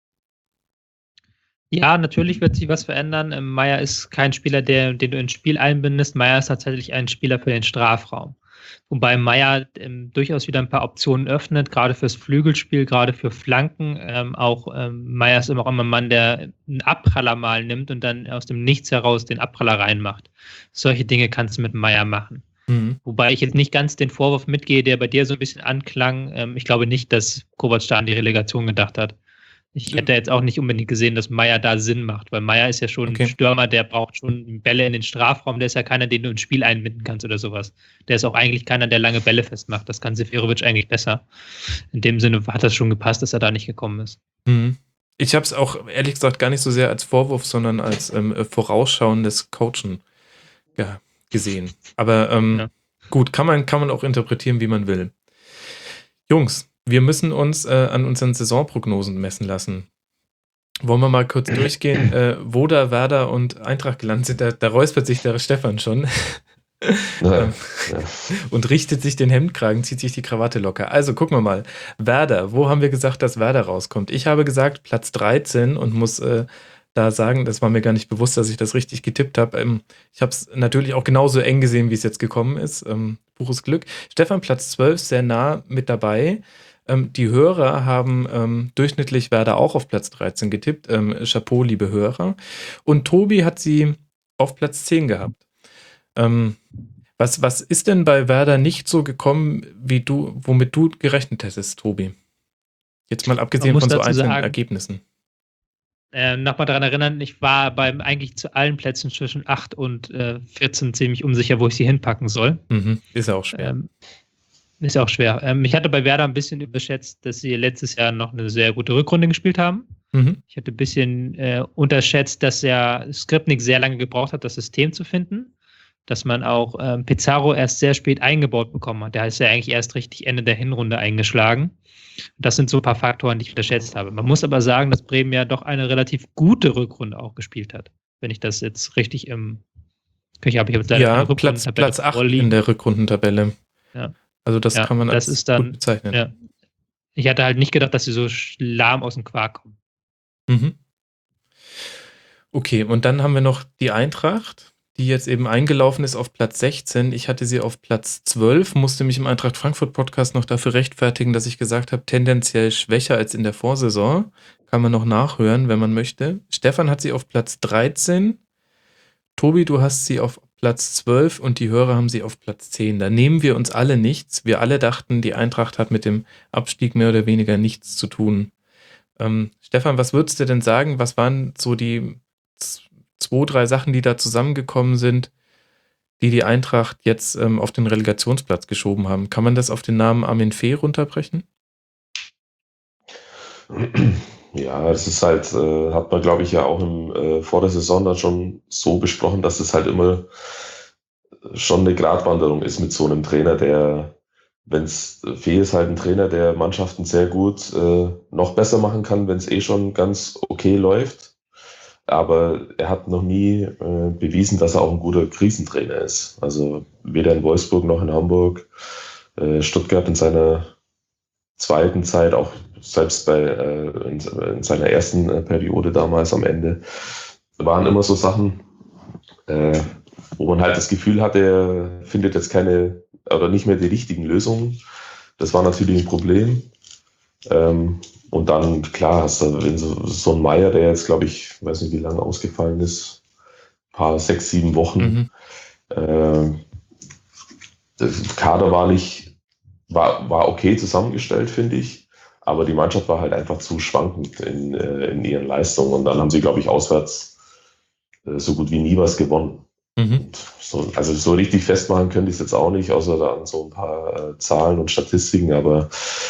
Ja, natürlich wird sich was verändern. Ähm, Meier ist kein Spieler, der, den du ins Spiel einbindest. Meier ist tatsächlich ein Spieler für den Strafraum. Wobei Meier ähm, durchaus wieder ein paar Optionen öffnet, gerade fürs Flügelspiel, gerade für Flanken. Ähm, auch ähm, Meier ist immer auch immer ein Mann, der einen Abpraller mal nimmt und dann aus dem Nichts heraus den Abpraller reinmacht. Solche Dinge kannst du mit Meier machen. Mhm. Wobei ich jetzt nicht ganz den Vorwurf mitgehe, der bei dir so ein bisschen anklang. Ähm, ich glaube nicht, dass Kovac da an die Relegation gedacht hat. Ich hätte jetzt auch nicht unbedingt gesehen, dass Meier da Sinn macht, weil Meier ist ja schon okay. ein Stürmer, der braucht schon Bälle in den Strafraum. Der ist ja keiner, den du ins Spiel einbinden kannst oder sowas. Der ist auch eigentlich keiner, der lange Bälle festmacht. Das kann Seferovic eigentlich besser. In dem Sinne hat das schon gepasst, dass er da nicht gekommen ist. Mhm. Ich habe es auch ehrlich gesagt gar nicht so sehr als Vorwurf, sondern als ähm, vorausschauendes Coachen ja, gesehen. Aber ähm, ja. gut, kann man, kann man auch interpretieren, wie man will. Jungs, wir müssen uns äh, an unseren Saisonprognosen messen lassen. Wollen wir mal kurz durchgehen, äh, wo da Werder und Eintracht gelandet sind? Da, da räuspert sich der Stefan schon. Ja, ja. Und richtet sich den Hemdkragen, zieht sich die Krawatte locker. Also gucken wir mal. Werder, wo haben wir gesagt, dass Werder rauskommt? Ich habe gesagt Platz dreizehn und muss äh, da sagen, das war mir gar nicht bewusst, dass ich das richtig getippt habe. Ähm, ich habe es natürlich auch genauso eng gesehen, wie es jetzt gekommen ist. Ähm, pures Glück. Stefan, Platz zwölf, sehr nah mit dabei. Ähm, die Hörer haben ähm, durchschnittlich Werder auch auf Platz dreizehn getippt. Ähm, Chapeau, liebe Hörer. Und Tobi hat sie auf Platz zehn gehabt. Ähm, was, was ist denn bei Werder nicht so gekommen, wie du, womit du gerechnet hättest, Tobi? Jetzt mal abgesehen von so einzelnen sagen, Ergebnissen. Äh, Nochmal daran erinnern, ich war beim eigentlich zu allen Plätzen zwischen acht und äh, vierzehn ziemlich unsicher, wo ich sie hinpacken soll. Mhm, ist ja auch schwer. Ähm, ist ja auch schwer. Ähm, ich hatte bei Werder ein bisschen überschätzt, dass sie letztes Jahr noch eine sehr gute Rückrunde gespielt haben. Mhm. Ich hatte ein bisschen äh, unterschätzt, dass der Skripnik sehr lange gebraucht hat, das System zu finden. Dass man auch ähm, Pizarro erst sehr spät eingebaut bekommen hat. Der ist ja eigentlich erst richtig Ende der Hinrunde eingeschlagen. Das sind so ein paar Faktoren, die ich unterschätzt habe. Man muss aber sagen, dass Bremen ja doch eine relativ gute Rückrunde auch gespielt hat. Wenn ich das jetzt richtig im Köcher habe. Ich habe ja, Platz, Platz acht in der Rückrundentabelle. Ja. Also das ja, kann man als das ist dann, gut bezeichnen. Ja. Ich hatte halt nicht gedacht, dass sie so lahm aus dem Quark kommen. Mhm. Okay, und dann haben wir noch die Eintracht, die jetzt eben eingelaufen ist auf Platz sechzehn. Ich hatte sie auf Platz zwölf, musste mich im Eintracht Frankfurt Podcast noch dafür rechtfertigen, dass ich gesagt habe, tendenziell schwächer als in der Vorsaison. Kann man noch nachhören, wenn man möchte. Stefan hat sie auf Platz dreizehn. Tobi, du hast sie auf Platz zwölf und die Hörer haben sie auf Platz zehn. Da nehmen wir uns alle nichts. Wir alle dachten, die Eintracht hat mit dem Abstieg mehr oder weniger nichts zu tun. Ähm, Stefan, was würdest du denn sagen? Was waren so die zwei, drei Sachen, die da zusammengekommen sind, die die Eintracht jetzt ähm, auf den Relegationsplatz geschoben haben? Kann man das auf den Namen Armin Fee runterbrechen? Ja, das ist halt, äh, hat man, glaube ich, ja auch im, äh, vor der Saison dann schon so besprochen, dass es halt immer schon eine Gratwanderung ist mit so einem Trainer, der, wenn es, Fee ist halt ein Trainer, der Mannschaften sehr gut äh, noch besser machen kann, wenn es eh schon ganz okay läuft. aber er hat noch nie äh, bewiesen, dass er auch ein guter Krisentrainer ist. Also weder in Wolfsburg noch in Hamburg. Äh, Stuttgart in seiner zweiten Zeit, auch selbst bei äh, in, in seiner ersten äh, Periode damals am Ende, waren immer so Sachen, äh, wo man halt das Gefühl hatte, er findet jetzt keine oder nicht mehr die richtigen Lösungen. Das war natürlich ein Problem. Ähm, und dann, klar, hast du so, so einen Meier, der jetzt, glaube ich, weiß nicht, wie lange ausgefallen ist, ein paar, sechs, sieben Wochen. Mhm. Äh, der Kader war nicht, war, war okay zusammengestellt, finde ich. Aber die Mannschaft war halt einfach zu schwankend in, äh, in ihren Leistungen. Und dann haben sie, glaube ich, auswärts äh, so gut wie nie was gewonnen. Mhm. So, also so richtig festmachen könnte ich es jetzt auch nicht, außer da an so ein paar äh, Zahlen und Statistiken, aber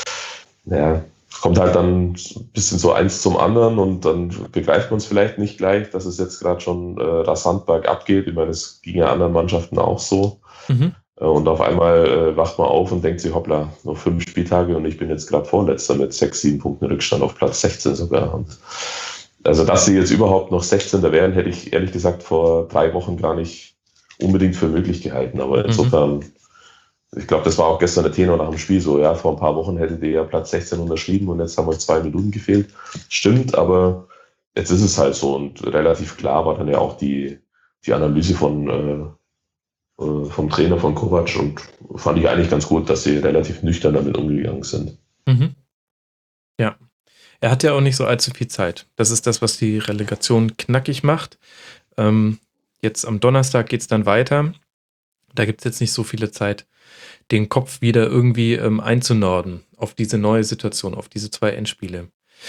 naja, es kommt halt dann ein bisschen so eins zum anderen und dann begreift man es vielleicht nicht gleich, dass es jetzt gerade schon äh, rasant bergab geht. Ich meine, es ging ja anderen Mannschaften auch so. Mhm. Äh, und auf einmal äh, wacht man auf und denkt sich, hoppla, noch fünf Spieltage und ich bin jetzt gerade Vorletzter mit sechs, sieben Punkten Rückstand auf Platz sechzehn sogar. Und also, dass sie jetzt überhaupt noch sechzehnter wären, hätte ich ehrlich gesagt vor drei Wochen gar nicht unbedingt für möglich gehalten. Aber insofern, mhm. ich glaube, das war auch gestern der Tenor nach dem Spiel so. Ja, vor ein paar Wochen hättet ihr ja Platz sechzehn unterschrieben und jetzt haben euch zwei Minuten gefehlt. Stimmt, aber jetzt ist es halt so. Und relativ klar war dann ja auch die, die Analyse von, äh, vom Trainer von Kovac und fand ich eigentlich ganz gut, dass sie relativ nüchtern damit umgegangen sind. Mhm. Ja. Er hat ja auch nicht so allzu viel Zeit. Das ist das, was die Relegation knackig macht. Ähm, jetzt am Donnerstag geht es dann weiter. Da gibt es jetzt nicht so viele Zeit, den Kopf wieder irgendwie ähm, einzunorden auf diese neue Situation, auf diese zwei Endspiele.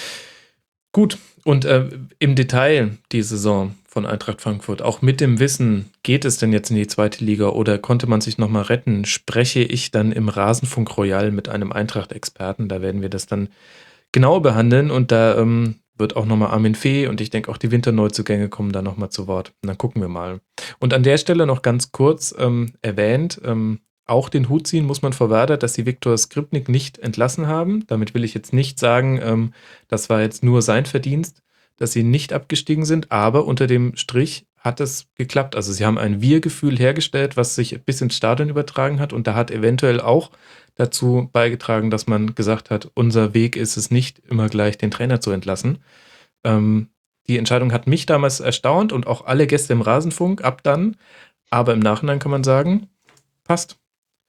Gut, und äh, im Detail die Saison von Eintracht Frankfurt, auch mit dem Wissen, geht es denn jetzt in die zweite Liga oder konnte man sich nochmal retten, spreche ich dann im Rasenfunk Royal mit einem Eintracht-Experten. Da werden wir das dann genau behandeln und da ähm, wird auch nochmal Armin Fee und ich denke auch die Winterneuzugänge kommen da nochmal zu Wort. Und dann gucken wir mal. Und an der Stelle noch ganz kurz ähm, erwähnt, ähm, auch den Hut ziehen muss man vor Werder, dass sie Viktor Skripnik nicht entlassen haben. Damit will ich jetzt nicht sagen, ähm, das war jetzt nur sein Verdienst, dass sie nicht abgestiegen sind, aber unter dem Strich hat es geklappt. Also sie haben ein Wir-Gefühl hergestellt, was sich bis ins Stadion übertragen hat und da hat eventuell auch dazu beigetragen, dass man gesagt hat, unser Weg ist es nicht, immer gleich den Trainer zu entlassen. Ähm, die Entscheidung hat mich damals erstaunt und auch alle Gäste im Rasenfunk ab dann, aber im Nachhinein kann man sagen, passt.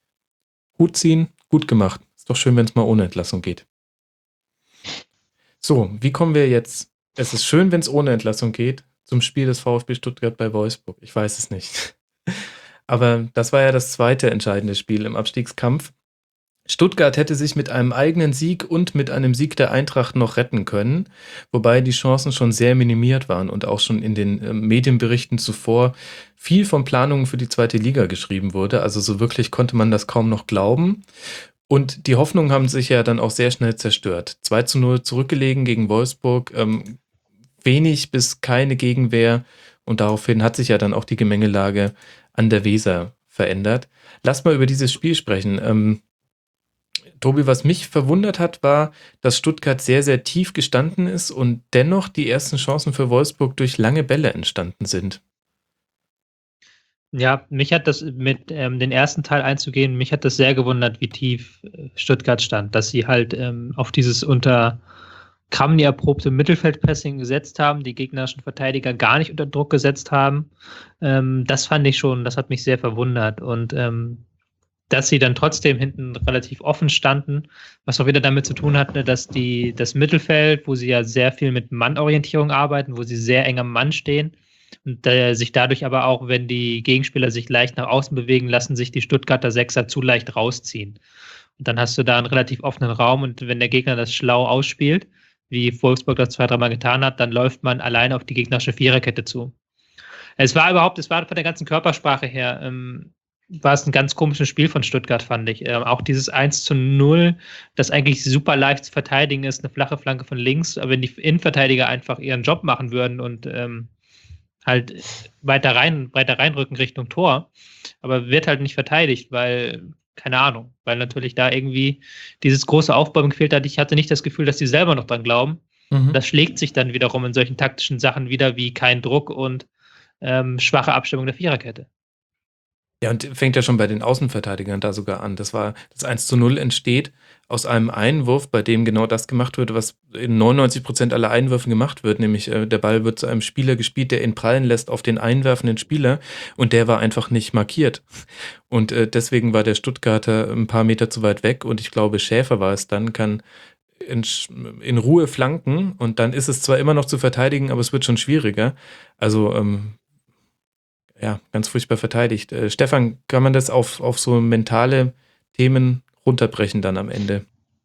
Hut ziehen, gut gemacht. Ist doch schön, wenn es mal ohne Entlassung geht. So, wie kommen wir jetzt? Es ist schön, wenn es ohne Entlassung geht, zum Spiel des VfB Stuttgart bei Wolfsburg. Ich weiß es nicht. Aber das war ja das zweite entscheidende Spiel im Abstiegskampf. Stuttgart hätte sich mit einem eigenen Sieg und mit einem Sieg der Eintracht noch retten können, wobei die Chancen schon sehr minimiert waren und auch schon in den äh, Medienberichten zuvor viel von Planungen für die zweite Liga geschrieben wurde. Also so wirklich konnte man das kaum noch glauben. Und die Hoffnungen haben sich ja dann auch sehr schnell zerstört. zwei zu null zurückgelegen gegen Wolfsburg, ähm, wenig bis keine Gegenwehr und daraufhin hat sich ja dann auch die Gemengelage an der Weser verändert. Lass mal über dieses Spiel sprechen. Ähm, Tobi, was mich verwundert hat, war, dass Stuttgart sehr, sehr tief gestanden ist und dennoch die ersten Chancen für Wolfsburg durch lange Bälle entstanden sind. Ja, mich hat das mit ähm, den ersten Teil einzugehen, mich hat das sehr gewundert, wie tief äh, Stuttgart stand, dass sie halt ähm, auf dieses unter Kramny erprobte Mittelfeldpressing gesetzt haben, die gegnerischen Verteidiger gar nicht unter Druck gesetzt haben. Ähm, das fand ich schon, das hat mich sehr verwundert und ähm, dass sie dann trotzdem hinten relativ offen standen, was auch wieder damit zu tun hatte, dass die, das Mittelfeld, wo sie ja sehr viel mit Mannorientierung arbeiten, wo sie sehr eng am Mann stehen und äh, sich dadurch aber auch, wenn die Gegenspieler sich leicht nach außen bewegen, lassen sich die Stuttgarter Sechser zu leicht rausziehen. Und dann hast du da einen relativ offenen Raum und wenn der Gegner das schlau ausspielt, wie Wolfsburg das zwei, dreimal getan hat, dann läuft man alleine auf die gegnerische Viererkette zu. Es war überhaupt, es war von der ganzen Körpersprache her, ähm, war es ein ganz komisches Spiel von Stuttgart, fand ich. Ähm, auch dieses eins zu null, das eigentlich super leicht zu verteidigen ist, eine flache Flanke von links, aber wenn die Innenverteidiger einfach ihren Job machen würden und ähm, halt weiter rein, weiter reinrücken Richtung Tor, aber wird halt nicht verteidigt, weil, keine Ahnung, weil natürlich da irgendwie dieses große Aufbäumen gefehlt hat. Ich hatte nicht das Gefühl, dass die selber noch dran glauben. Mhm. Das schlägt sich dann wiederum in solchen taktischen Sachen wieder wie kein Druck und ähm, schwache Abstimmung der Viererkette. Ja, und fängt ja schon bei den Außenverteidigern da sogar an. Das war, das eins zu null entsteht aus einem Einwurf, bei dem genau das gemacht wird, was in neunundneunzig Prozent aller Einwürfen gemacht wird, nämlich äh, der Ball wird zu einem Spieler gespielt, der ihn prallen lässt auf den einwerfenden Spieler und der war einfach nicht markiert. Und äh, deswegen war der Stuttgarter ein paar Meter zu weit weg und ich glaube, Schäfer war es dann, kann in, in Ruhe flanken und dann ist es zwar immer noch zu verteidigen, aber es wird schon schwieriger. Also, ähm, ja, ganz furchtbar verteidigt. Äh, Stefan, kann man das auf, auf so mentale Themen runterbrechen dann am Ende?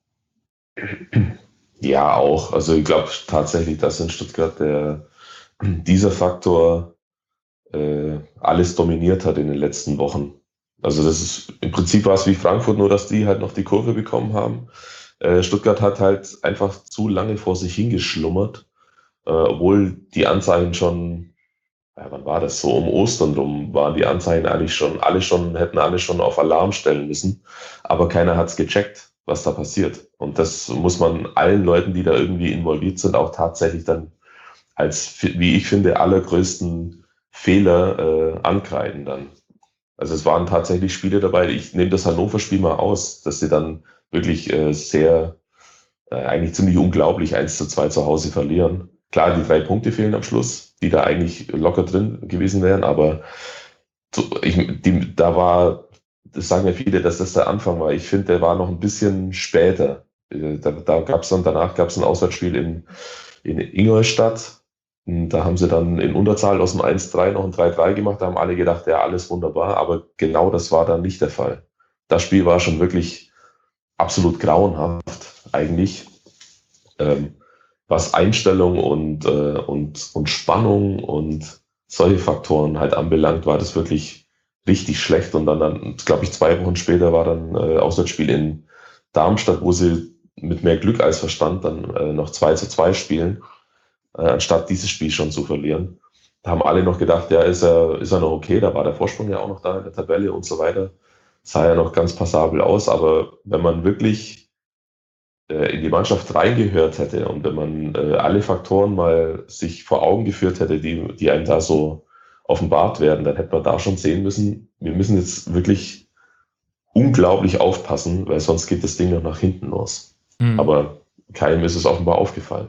Ja, auch. Also ich glaube tatsächlich, dass in Stuttgart der, dieser Faktor äh, alles dominiert hat in den letzten Wochen. Also das ist im Prinzip was wie Frankfurt, nur dass die halt noch die Kurve bekommen haben. Äh, Stuttgart hat halt einfach zu lange vor sich hingeschlummert, äh, obwohl die Anzeichen schon, ja, wann war das? So um Ostern rum waren die Anzeichen eigentlich schon, alle schon, hätten alle schon auf Alarm stellen müssen. Aber keiner hat es gecheckt, was da passiert. Und das muss man allen Leuten, die da irgendwie involviert sind, auch tatsächlich dann als, wie ich finde, allergrößten Fehler äh, ankreiden dann. Also es waren tatsächlich Spiele dabei, ich nehme das Hannover-Spiel mal aus, dass sie dann wirklich äh, sehr, äh, eigentlich ziemlich unglaublich eins zu zwei zu Hause verlieren. Klar, die drei Punkte fehlen am Schluss, die da eigentlich locker drin gewesen wären, aber so, ich, die, da war, das sagen ja viele, dass das der Anfang war. Ich finde, der war noch ein bisschen später. Da, da gab es dann, danach gab es ein Auswärtsspiel in, in Ingolstadt. Da haben sie dann in Unterzahl aus dem eins drei noch ein drei drei gemacht. Da haben alle gedacht, ja, alles wunderbar. Aber genau das war dann nicht der Fall. Das Spiel war schon wirklich absolut grauenhaft eigentlich. Ähm, was Einstellung und, äh, und, und Spannung und solche Faktoren halt anbelangt, war das wirklich richtig schlecht. Und dann, dann glaube ich, zwei Wochen später war dann äh, Auswärtsspiel in Darmstadt, wo sie mit mehr Glück als Verstand dann äh, noch zwei zu zwei spielen, äh, anstatt dieses Spiel schon zu verlieren. Da haben alle noch gedacht, ja, ist er, ist er noch okay, da war der Vorsprung ja auch noch da in der Tabelle und so weiter. Sah ja noch ganz passabel aus, aber wenn man wirklich in die Mannschaft reingehört hätte und wenn man äh, alle Faktoren mal sich vor Augen geführt hätte, die, die einem da so offenbart werden, dann hätte man da schon sehen müssen, wir müssen jetzt wirklich unglaublich aufpassen, weil sonst geht das Ding noch nach hinten los. Mhm. Aber keinem ist es offenbar aufgefallen.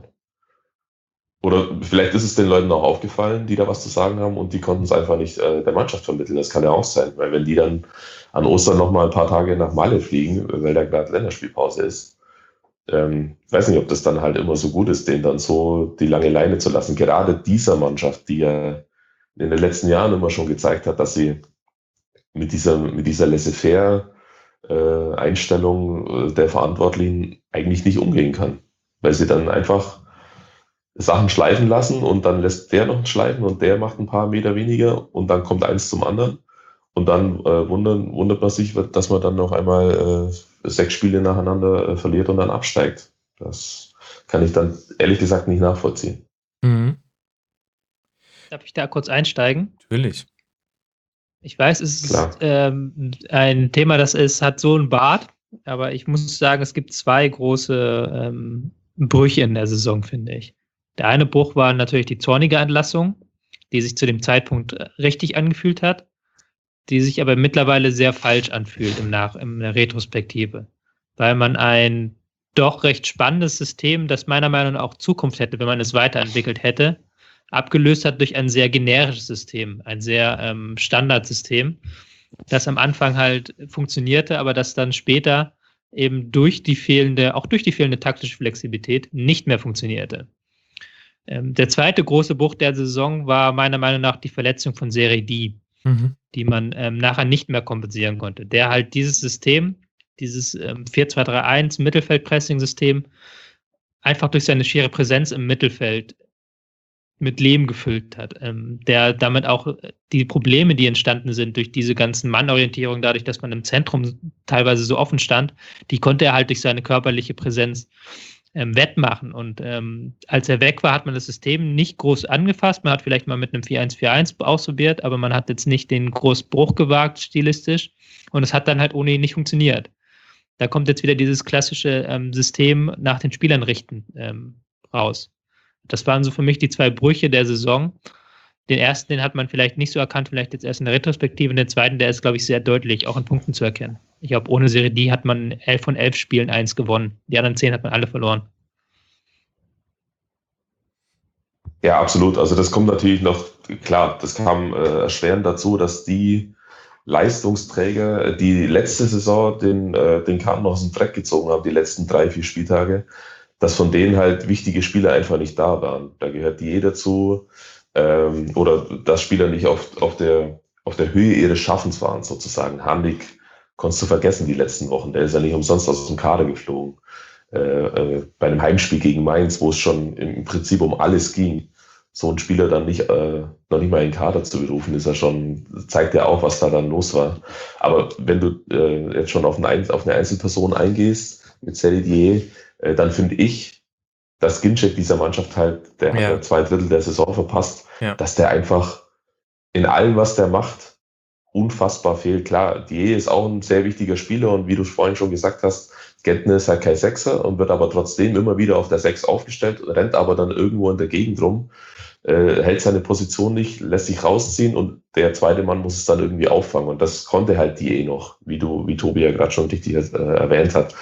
Oder vielleicht ist es den Leuten auch aufgefallen, die da was zu sagen haben und die konnten es einfach nicht äh, der Mannschaft vermitteln. Das kann ja auch sein, weil wenn die dann an Ostern noch mal ein paar Tage nach Malle fliegen, weil da gerade Länderspielpause ist, Ähm, ich weiß nicht, ob das dann halt immer so gut ist, denen dann so die lange Leine zu lassen. Gerade dieser Mannschaft, die ja in den letzten Jahren immer schon gezeigt hat, dass sie mit dieser, mit dieser laissez-faire äh, Einstellung äh, der Verantwortlichen eigentlich nicht umgehen kann. Weil sie dann einfach Sachen schleifen lassen und dann lässt der noch schleifen und der macht ein paar Meter weniger und dann kommt eins zum anderen. Und dann äh, wundern, wundert man sich, dass man dann noch einmal äh, sechs Spiele nacheinander äh, verliert und dann absteigt. Das kann ich dann ehrlich gesagt nicht nachvollziehen. Mhm. Darf ich da kurz einsteigen? Natürlich. Ich weiß, es ist ähm, ein Thema, das ist, hat so einen Bart, aber ich muss sagen, es gibt zwei große ähm, Brüche in der Saison, finde ich. Der eine Bruch war natürlich die zornige Entlassung, die sich zu dem Zeitpunkt richtig angefühlt hat, die sich aber mittlerweile sehr falsch anfühlt im Nach in der Retrospektive, weil man ein doch recht spannendes System, das meiner Meinung nach auch Zukunft hätte, wenn man es weiterentwickelt hätte, abgelöst hat durch ein sehr generisches System, ein sehr ähm, Standardsystem, das am Anfang halt funktionierte, aber das dann später eben durch die fehlende, auch durch die fehlende taktische Flexibilität nicht mehr funktionierte. Ähm, der zweite große Bruch der Saison war meiner Meinung nach die Verletzung von Seredi, mhm. die man ähm, nachher nicht mehr kompensieren konnte, der halt dieses System, dieses ähm, vier zwei drei eins Mittelfeld-Pressing-System einfach durch seine schiere Präsenz im Mittelfeld mit Leben gefüllt hat, ähm, der damit auch die Probleme, die entstanden sind durch diese ganzen Mannorientierungen, dadurch, dass man im Zentrum teilweise so offen stand, die konnte er halt durch seine körperliche Präsenz ähm, wettmachen. Und ähm, als er weg war, hat man das System nicht groß angefasst. Man hat vielleicht mal mit einem vier eins vier eins ausprobiert, aber man hat jetzt nicht den großen Bruch gewagt, stilistisch. Und es hat dann halt ohne ihn nicht funktioniert. Da kommt jetzt wieder dieses klassische ähm, System nach den Spielern richten ähm, raus. Das waren so für mich die zwei Brüche der Saison. Den ersten, den hat man vielleicht nicht so erkannt, vielleicht jetzt erst in der Retrospektive. Und den zweiten, der ist, glaube ich, sehr deutlich, auch in Punkten zu erkennen. Ich glaube, ohne Serie D hat man elf von elf Spielen eins gewonnen. Die anderen zehn hat man alle verloren. Ja, absolut. Also das kommt natürlich noch, klar, das kam äh, erschwerend dazu, dass die Leistungsträger, die letzte Saison den, äh, den Karten aus dem Dreck gezogen haben, die letzten drei, vier Spieltage, dass von denen halt wichtige Spieler einfach nicht da waren. Da gehört die dazu, ähm, oder dass Spieler nicht auf, auf, der, auf der Höhe ihres Schaffens waren, sozusagen. Harnik konntest du vergessen die letzten Wochen, der ist ja nicht umsonst aus dem Kader geflogen. Äh, äh, bei einem Heimspiel gegen Mainz, wo es schon im Prinzip um alles ging, so einen Spieler dann nicht, äh, noch nicht mal in den Kader zu berufen, ist ja schon, zeigt ja auch, was da dann los war. Aber wenn du äh, jetzt schon auf eine, auf eine Einzelperson eingehst, mit Sellidier, äh, dann finde ich, dass Ginczek dieser Mannschaft halt, der ja. hat ja zwei Drittel der Saison verpasst, ja. dass der einfach in allem, was der macht, unfassbar fehlt. Klar, Dier ist auch ein sehr wichtiger Spieler und wie du vorhin schon gesagt hast, Gentner ist halt kein Sechser und wird aber trotzdem immer wieder auf der Sechs aufgestellt, rennt aber dann irgendwo in der Gegend rum, äh, hält seine Position nicht, lässt sich rausziehen und der zweite Mann muss es dann irgendwie auffangen und das konnte halt Dier noch, wie du, wie Tobi ja gerade schon richtig äh, erwähnt hat.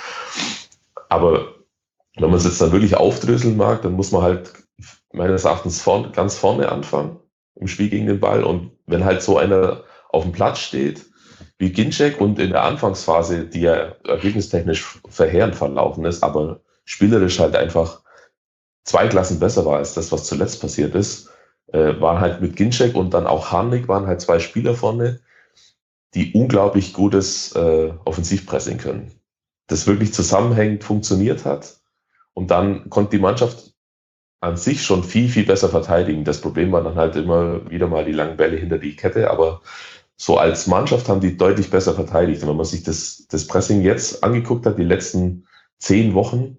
Aber wenn man es jetzt dann wirklich aufdröseln mag, dann muss man halt meines Erachtens vorn, ganz vorne anfangen im Spiel gegen den Ball und wenn halt so einer auf dem Platz steht, wie Ginczek und in der Anfangsphase, die ja ergebnistechnisch verheerend verlaufen ist, aber spielerisch halt einfach zwei Klassen besser war als das, was zuletzt passiert ist, äh, waren halt mit Ginczek und dann auch Harnik waren halt zwei Spieler vorne, die unglaublich gutes äh, Offensivpressing können. Das wirklich zusammenhängend funktioniert hat und dann konnte die Mannschaft an sich schon viel, viel besser verteidigen. Das Problem war dann halt immer wieder mal die langen Bälle hinter die Kette, aber so als Mannschaft haben die deutlich besser verteidigt. Und wenn man sich das, das Pressing jetzt angeguckt hat, die letzten zehn Wochen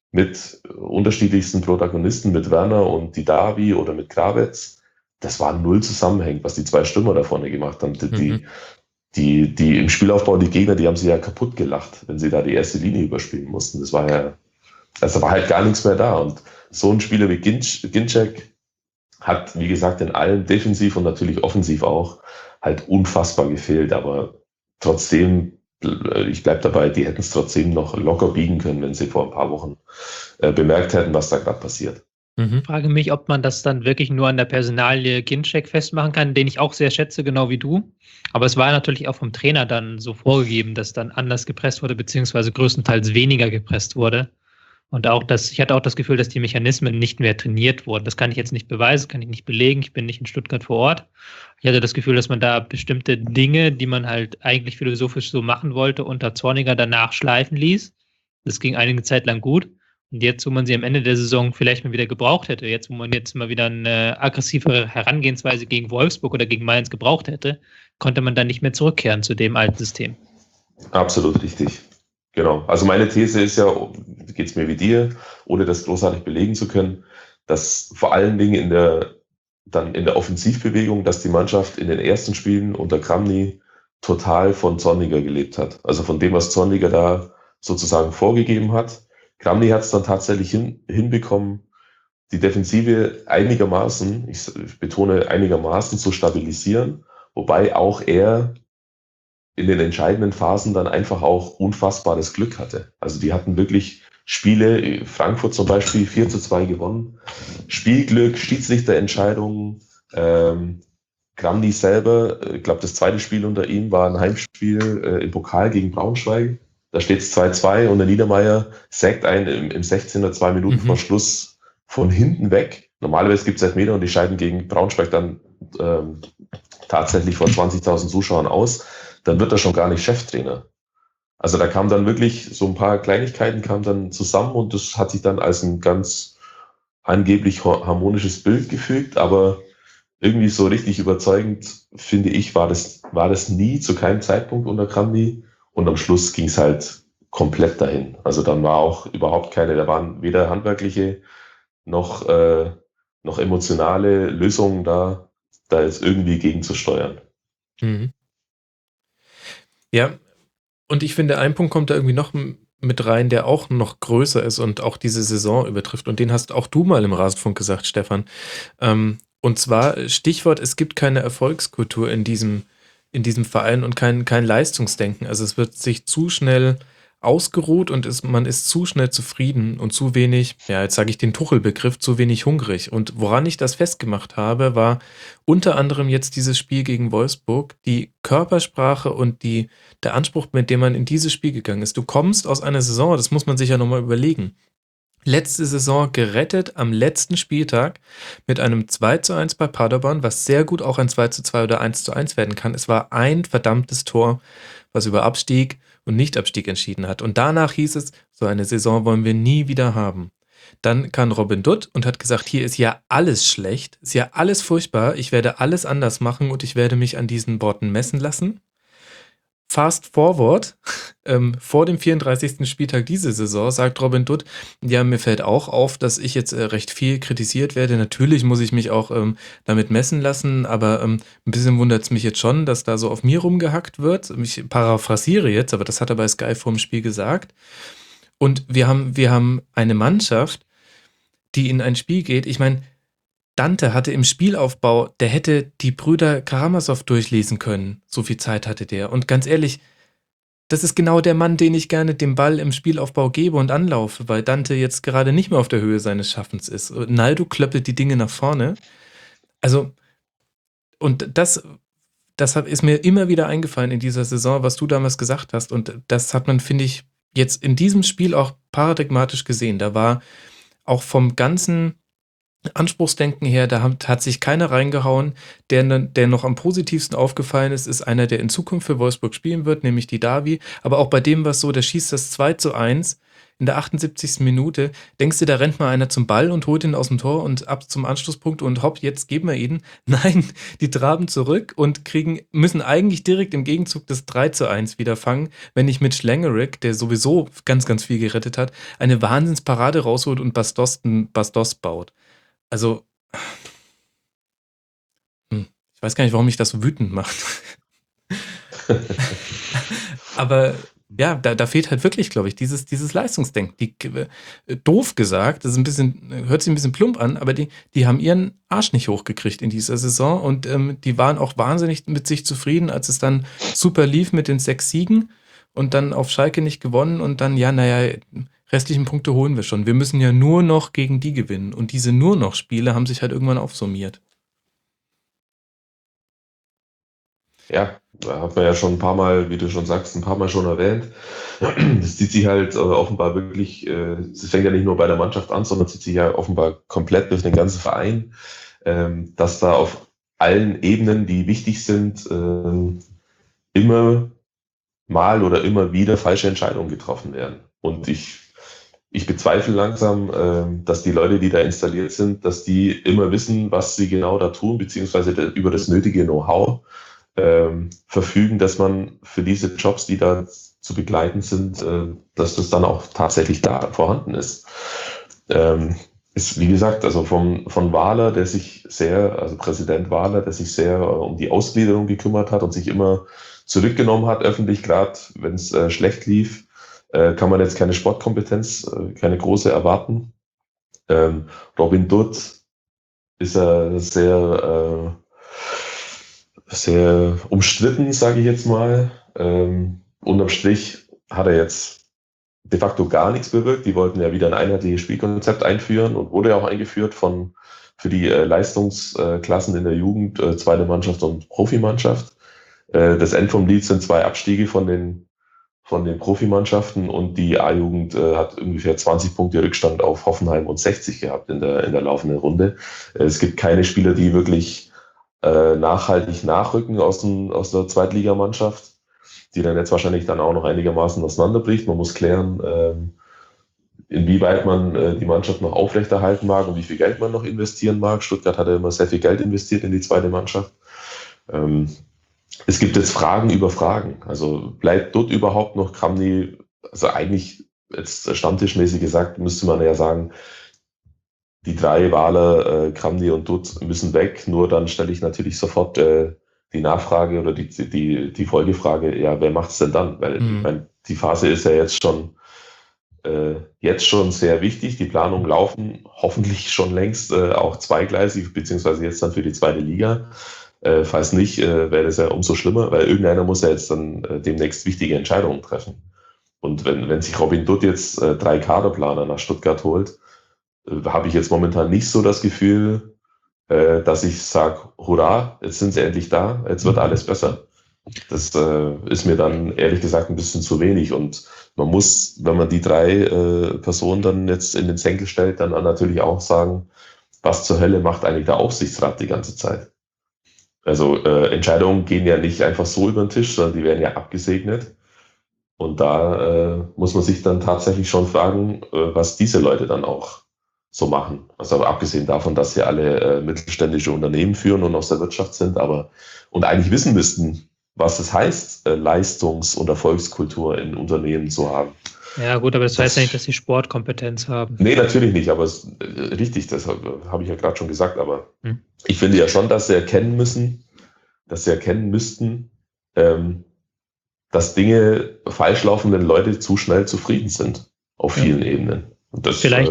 mit unterschiedlichsten Protagonisten, mit Werner und Didavi oder mit Krawetz, das war null zusammenhängend, was die zwei Stürmer da vorne gemacht haben. Die, mhm. die, die im Spielaufbau, die Gegner, die haben sie ja kaputt gelacht, wenn sie da die erste Linie überspielen mussten. Das war ja, also war halt gar nichts mehr da. Und so ein Spieler wie Ginczek hat, wie gesagt, in allem defensiv und natürlich offensiv auch halt unfassbar gefehlt, aber trotzdem, ich bleibe dabei, die hätten es trotzdem noch locker biegen können, wenn sie vor ein paar Wochen äh, bemerkt hätten, was da gerade passiert. Ich frage mich, ob man das dann wirklich nur an der Personalie Ginczek festmachen kann, den ich auch sehr schätze, genau wie du. Aber es war natürlich auch vom Trainer dann so vorgegeben, dass dann anders gepresst wurde, beziehungsweise größtenteils weniger gepresst wurde. Und auch das, ich hatte auch das Gefühl, dass die Mechanismen nicht mehr trainiert wurden. Das kann ich jetzt nicht beweisen, kann ich nicht belegen. Ich bin nicht in Stuttgart vor Ort. Ich hatte das Gefühl, dass man da bestimmte Dinge, die man halt eigentlich philosophisch so machen wollte, unter Zorniger danach schleifen ließ. Das ging einige Zeit lang gut. Und jetzt, wo man sie am Ende der Saison vielleicht mal wieder gebraucht hätte, jetzt, wo man jetzt mal wieder eine aggressivere Herangehensweise gegen Wolfsburg oder gegen Mainz gebraucht hätte, konnte man dann nicht mehr zurückkehren zu dem alten System. Absolut richtig. Genau. Also meine These ist ja, geht es mir wie dir, ohne das großartig belegen zu können, dass vor allen Dingen in der, dann in der Offensivbewegung, dass die Mannschaft in den ersten Spielen unter Kramny total von Zorniger gelebt hat. Also von dem, was Zorniger da sozusagen vorgegeben hat. Kramny hat es dann tatsächlich hin, hinbekommen, die Defensive einigermaßen, ich, ich betone einigermaßen, zu stabilisieren, wobei auch er in den entscheidenden Phasen dann einfach auch unfassbares Glück hatte. Also die hatten wirklich Spiele, Frankfurt zum Beispiel vier zu zwei gewonnen, Spielglück, Schiedsrichterentscheidungen, ähm, Kramny selber, ich glaube das zweite Spiel unter ihm war ein Heimspiel äh, im Pokal gegen Braunschweig, da steht es zwei zwei und der Niedermeyer sägt einen im, im sechzehner, zwei Minuten mhm. vor Schluss von hinten weg. Normalerweise gibt es Elfmeter und die scheiden gegen Braunschweig dann ähm, tatsächlich vor zwanzigtausend Zuschauern aus. Dann wird er schon gar nicht Cheftrainer. Also da kam dann wirklich so ein paar Kleinigkeiten kamen dann zusammen und das hat sich dann als ein ganz angeblich harmonisches Bild gefügt, aber irgendwie so richtig überzeugend, finde ich, war das, war das nie, zu keinem Zeitpunkt unter Kramny und am Schluss ging es halt komplett dahin. Also dann war auch überhaupt keine, da waren weder handwerkliche noch, äh, noch emotionale Lösungen da, da jetzt irgendwie gegenzusteuern. Mhm. Ja, und ich finde, ein Punkt kommt da irgendwie noch mit rein, der auch noch größer ist und auch diese Saison übertrifft. Und den hast auch du mal im Rasenfunk gesagt, Stefan. Ähm, und zwar Stichwort, es gibt keine Erfolgskultur in diesem, in diesem Verein und kein, kein Leistungsdenken. Also es wird sich zu schnell ausgeruht und ist, man ist zu schnell zufrieden und zu wenig, ja, jetzt sage ich den Tuchel-Begriff, zu wenig hungrig. Und woran ich das festgemacht habe, war unter anderem jetzt dieses Spiel gegen Wolfsburg, die Körpersprache und die, der Anspruch, mit dem man in dieses Spiel gegangen ist. Du kommst aus einer Saison, das muss man sich ja nochmal überlegen. Letzte Saison gerettet am letzten Spieltag mit einem zwei zu eins bei Paderborn, was sehr gut auch ein zwei zu zwei oder eins zu eins werden kann. Es war ein verdammtes Tor, was über Abstieg und Nicht-Abstieg entschieden hat. Und danach hieß es, so eine Saison wollen wir nie wieder haben. Dann kam Robin Dutt und hat gesagt, hier ist ja alles schlecht, ist ja alles furchtbar, ich werde alles anders machen und ich werde mich an diesen Worten messen lassen. Fast forward, ähm, vor dem vierunddreißigsten Spieltag diese Saison, sagt Robin Dutt, ja, mir fällt auch auf, dass ich jetzt äh, recht viel kritisiert werde. Natürlich muss ich mich auch ähm, damit messen lassen, aber ähm, ein bisschen wundert es mich jetzt schon, dass da so auf mir rumgehackt wird. Ich paraphrasiere jetzt, aber das hat er bei Sky vor dem Spiel gesagt. Und wir haben, wir haben eine Mannschaft, die in ein Spiel geht. Ich meine, Dante hatte im Spielaufbau, der hätte die Brüder Karamasow durchlesen können. So viel Zeit hatte der. Und ganz ehrlich, das ist genau der Mann, den ich gerne den Ball im Spielaufbau gebe und anlaufe, weil Dante jetzt gerade nicht mehr auf der Höhe seines Schaffens ist. Naldo klöppelt die Dinge nach vorne. Also, und das, das ist mir immer wieder eingefallen in dieser Saison, was du damals gesagt hast. Und das hat man, finde ich, jetzt in diesem Spiel auch paradigmatisch gesehen. Da war auch vom ganzen Anspruchsdenken her, da hat, hat sich keiner reingehauen. Der, der noch am positivsten aufgefallen ist, ist einer, der in Zukunft für Wolfsburg spielen wird, nämlich die Davi. Aber auch bei dem war es so, der schießt das zwei zu eins in der achtundsiebzigsten Minute. Denkst du, da rennt mal einer zum Ball und holt ihn aus dem Tor und ab zum Anschlusspunkt und hopp, jetzt geben wir ihn. Nein, die traben zurück und kriegen, müssen eigentlich direkt im Gegenzug das drei zu eins wieder fangen, wenn nicht mit Schlengerick, der sowieso ganz, ganz viel gerettet hat, eine Wahnsinnsparade rausholt und Bastos, Bastos baut. Also, hm, ich weiß gar nicht, warum mich das so wütend macht. Aber ja, da, da fehlt halt wirklich, glaube ich, dieses, dieses Leistungsdenken. Die, äh, doof gesagt, das ist ein bisschen, hört sich ein bisschen plump an, aber die, die haben ihren Arsch nicht hochgekriegt in dieser Saison und ähm, die waren auch wahnsinnig mit sich zufrieden, als es dann super lief mit den sechs Siegen und dann auf Schalke nicht gewonnen und dann, ja, naja, restlichen Punkte holen wir schon. Wir müssen ja nur noch gegen die gewinnen. Und diese nur noch Spiele haben sich halt irgendwann aufsummiert. Ja, da hat man ja schon ein paar Mal, wie du schon sagst, ein paar Mal schon erwähnt. Das zieht sich halt äh, offenbar wirklich, es äh, fängt ja nicht nur bei der Mannschaft an, sondern zieht sich ja offenbar komplett durch den ganzen Verein, ähm, dass da auf allen Ebenen, die wichtig sind, äh, immer mal oder immer wieder falsche Entscheidungen getroffen werden. Und ich Ich bezweifle langsam, äh, dass die Leute, die da installiert sind, dass die immer wissen, was sie genau da tun, beziehungsweise de- über das nötige Know-how ähm, verfügen, dass man für diese Jobs, die da zu begleiten sind, äh, dass das dann auch tatsächlich da vorhanden ist. Ähm, ist, wie gesagt, also vom, von Wahler, der sich sehr, also Präsident Wahler, der sich sehr äh, um die Ausgliederung gekümmert hat und sich immer zurückgenommen hat, öffentlich, gerade wenn es äh, schlecht lief, kann man jetzt keine Sportkompetenz, keine große erwarten. Ähm, Robin Dutt ist ja sehr, äh, sehr umstritten, sage ich jetzt mal. Ähm, unterm Strich hat er jetzt de facto gar nichts bewirkt. Die wollten ja wieder ein einheitliches Spielkonzept einführen und wurde ja auch eingeführt von, für die äh, Leistungsklassen in der Jugend, äh, zweite Mannschaft und Profimannschaft. Äh, das End vom Lied sind zwei Abstiege von den von den Profimannschaften und die A-Jugend äh, hat ungefähr zwanzig Punkte Rückstand auf Hoffenheim und sechzig gehabt in der, in der laufenden Runde. Äh, es gibt keine Spieler, die wirklich äh, nachhaltig nachrücken aus, dem, aus der Zweitligamannschaft, die dann jetzt wahrscheinlich dann auch noch einigermaßen auseinanderbricht. Man muss klären, äh, inwieweit man äh, die Mannschaft noch aufrechterhalten mag und wie viel Geld man noch investieren mag. Stuttgart hat ja immer sehr viel Geld investiert in die zweite Mannschaft. Ähm, Es gibt jetzt Fragen über Fragen. Also bleibt dort überhaupt noch Kramny, also eigentlich jetzt stammtischmäßig gesagt, müsste man ja sagen, die drei Wahler, äh, Kramny und Dutt müssen weg. Nur dann stelle ich natürlich sofort äh, die Nachfrage oder die, die, die Folgefrage, ja, wer macht es denn dann? Weil Mhm. ich meine, die Phase ist ja jetzt schon äh, jetzt schon sehr wichtig. Die Planungen laufen hoffentlich schon längst äh, auch zweigleisig, beziehungsweise jetzt dann für die zweite Liga. Äh, falls nicht, äh, wäre das ja umso schlimmer, weil irgendeiner muss ja jetzt dann äh, demnächst wichtige Entscheidungen treffen. Und wenn, wenn sich Robin Dutt jetzt äh, drei Kaderplaner nach Stuttgart holt, äh, habe ich jetzt momentan nicht so das Gefühl, äh, dass ich sage, hurra, jetzt sind sie endlich da, jetzt wird alles besser. Das äh, ist mir dann ehrlich gesagt ein bisschen zu wenig. Und man muss, wenn man die drei äh, Personen dann jetzt in den Senkel stellt, dann natürlich auch sagen, was zur Hölle macht eigentlich der Aufsichtsrat die ganze Zeit? Also äh, Entscheidungen gehen ja nicht einfach so über den Tisch, sondern die werden ja abgesegnet. Und da äh, muss man sich dann tatsächlich schon fragen, äh, was diese Leute dann auch so machen. Also aber abgesehen davon, dass sie alle äh, mittelständische Unternehmen führen und aus der Wirtschaft sind, aber und eigentlich wissen müssten, was es heißt, äh, Leistungs- und Erfolgskultur in Unternehmen zu haben. Ja gut, aber das heißt ja nicht, dass sie Sportkompetenz haben. Nee, natürlich nicht, aber es, äh, richtig, das habe hab ich ja gerade schon gesagt, aber Hm. ich finde ja schon, dass sie erkennen müssen, dass sie erkennen müssten, ähm, dass Dinge falsch laufen, wenn Leute zu schnell zufrieden sind, auf Ja. vielen Ebenen. Und das Vielleicht-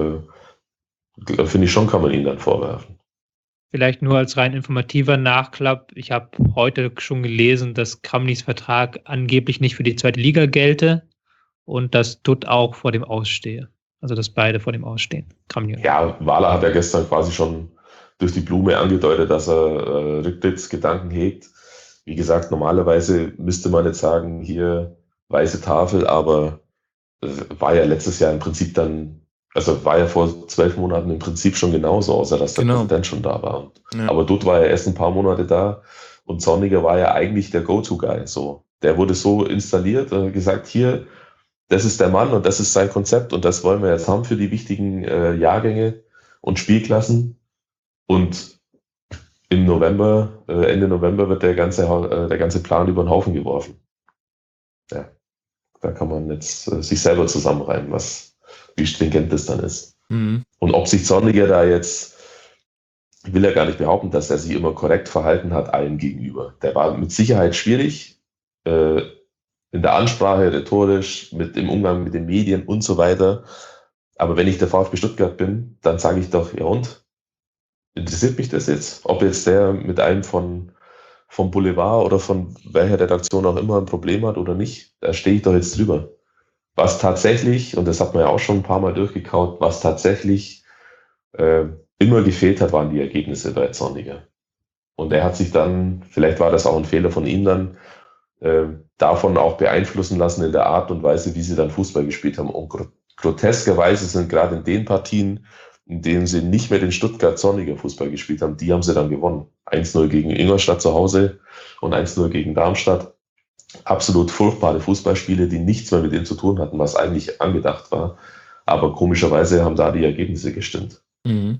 äh, finde ich schon, kann man ihnen dann vorwerfen. Vielleicht nur als rein informativer Nachklapp. Ich habe heute schon gelesen, dass Kramnys Vertrag angeblich nicht für die zweite Liga gelte und dass Dutt auch vor dem ausstehe. Also dass beide vor dem ausstehen. Kramny. Ja, Wahler hat ja gestern quasi schon durch die Blume angedeutet, dass er äh, Rücktrittsgedanken hegt. Wie gesagt, normalerweise müsste man jetzt sagen, hier weiße Tafel, aber äh, war ja letztes Jahr im Prinzip dann, also war ja vor zwölf Monaten im Prinzip schon genauso, außer dass der Genau. Präsident schon da war. Und, Ja. Aber Dutt war ja erst ein paar Monate da und Zorniger war ja eigentlich der Go-To-Guy. So. Der wurde so installiert und gesagt, hier, das ist der Mann und das ist sein Konzept und das wollen wir jetzt haben für die wichtigen äh, Jahrgänge und Spielklassen. Und im November, äh, Ende November wird der ganze, äh, der ganze Plan über den Haufen geworfen. Ja, da kann man jetzt äh, sich selber zusammenreimen, was, wie stringent das dann ist. Mhm. Und ob sich Zorniger da jetzt, ich will ja gar nicht behaupten, dass er sich immer korrekt verhalten hat allen gegenüber. Der war mit Sicherheit schwierig, äh, in der Ansprache, rhetorisch, mit im Umgang mit den Medien und so weiter. Aber wenn ich der VfB Stuttgart bin, dann sage ich doch, ja und? Interessiert mich das jetzt? Ob jetzt der mit einem von, vom Boulevard oder von welcher Redaktion auch immer ein Problem hat oder nicht, da stehe ich doch jetzt drüber. Was tatsächlich, und das hat man ja auch schon ein paar Mal durchgekaut, was tatsächlich äh, immer gefehlt hat, waren die Ergebnisse bei Zorniger. Und er hat sich dann, vielleicht war das auch ein Fehler von ihm dann, äh, davon auch beeinflussen lassen in der Art und Weise, wie sie dann Fußball gespielt haben. Und gro- groteskerweise sind gerade in den Partien, in denen sie nicht mehr den Stuttgart-Zorniger Fußball gespielt haben, die haben sie dann gewonnen. eins null gegen Ingolstadt zu Hause und eins null gegen Darmstadt. Absolut furchtbare Fußballspiele, die nichts mehr mit dem zu tun hatten, was eigentlich angedacht war. Aber komischerweise haben da die Ergebnisse gestimmt. Mhm.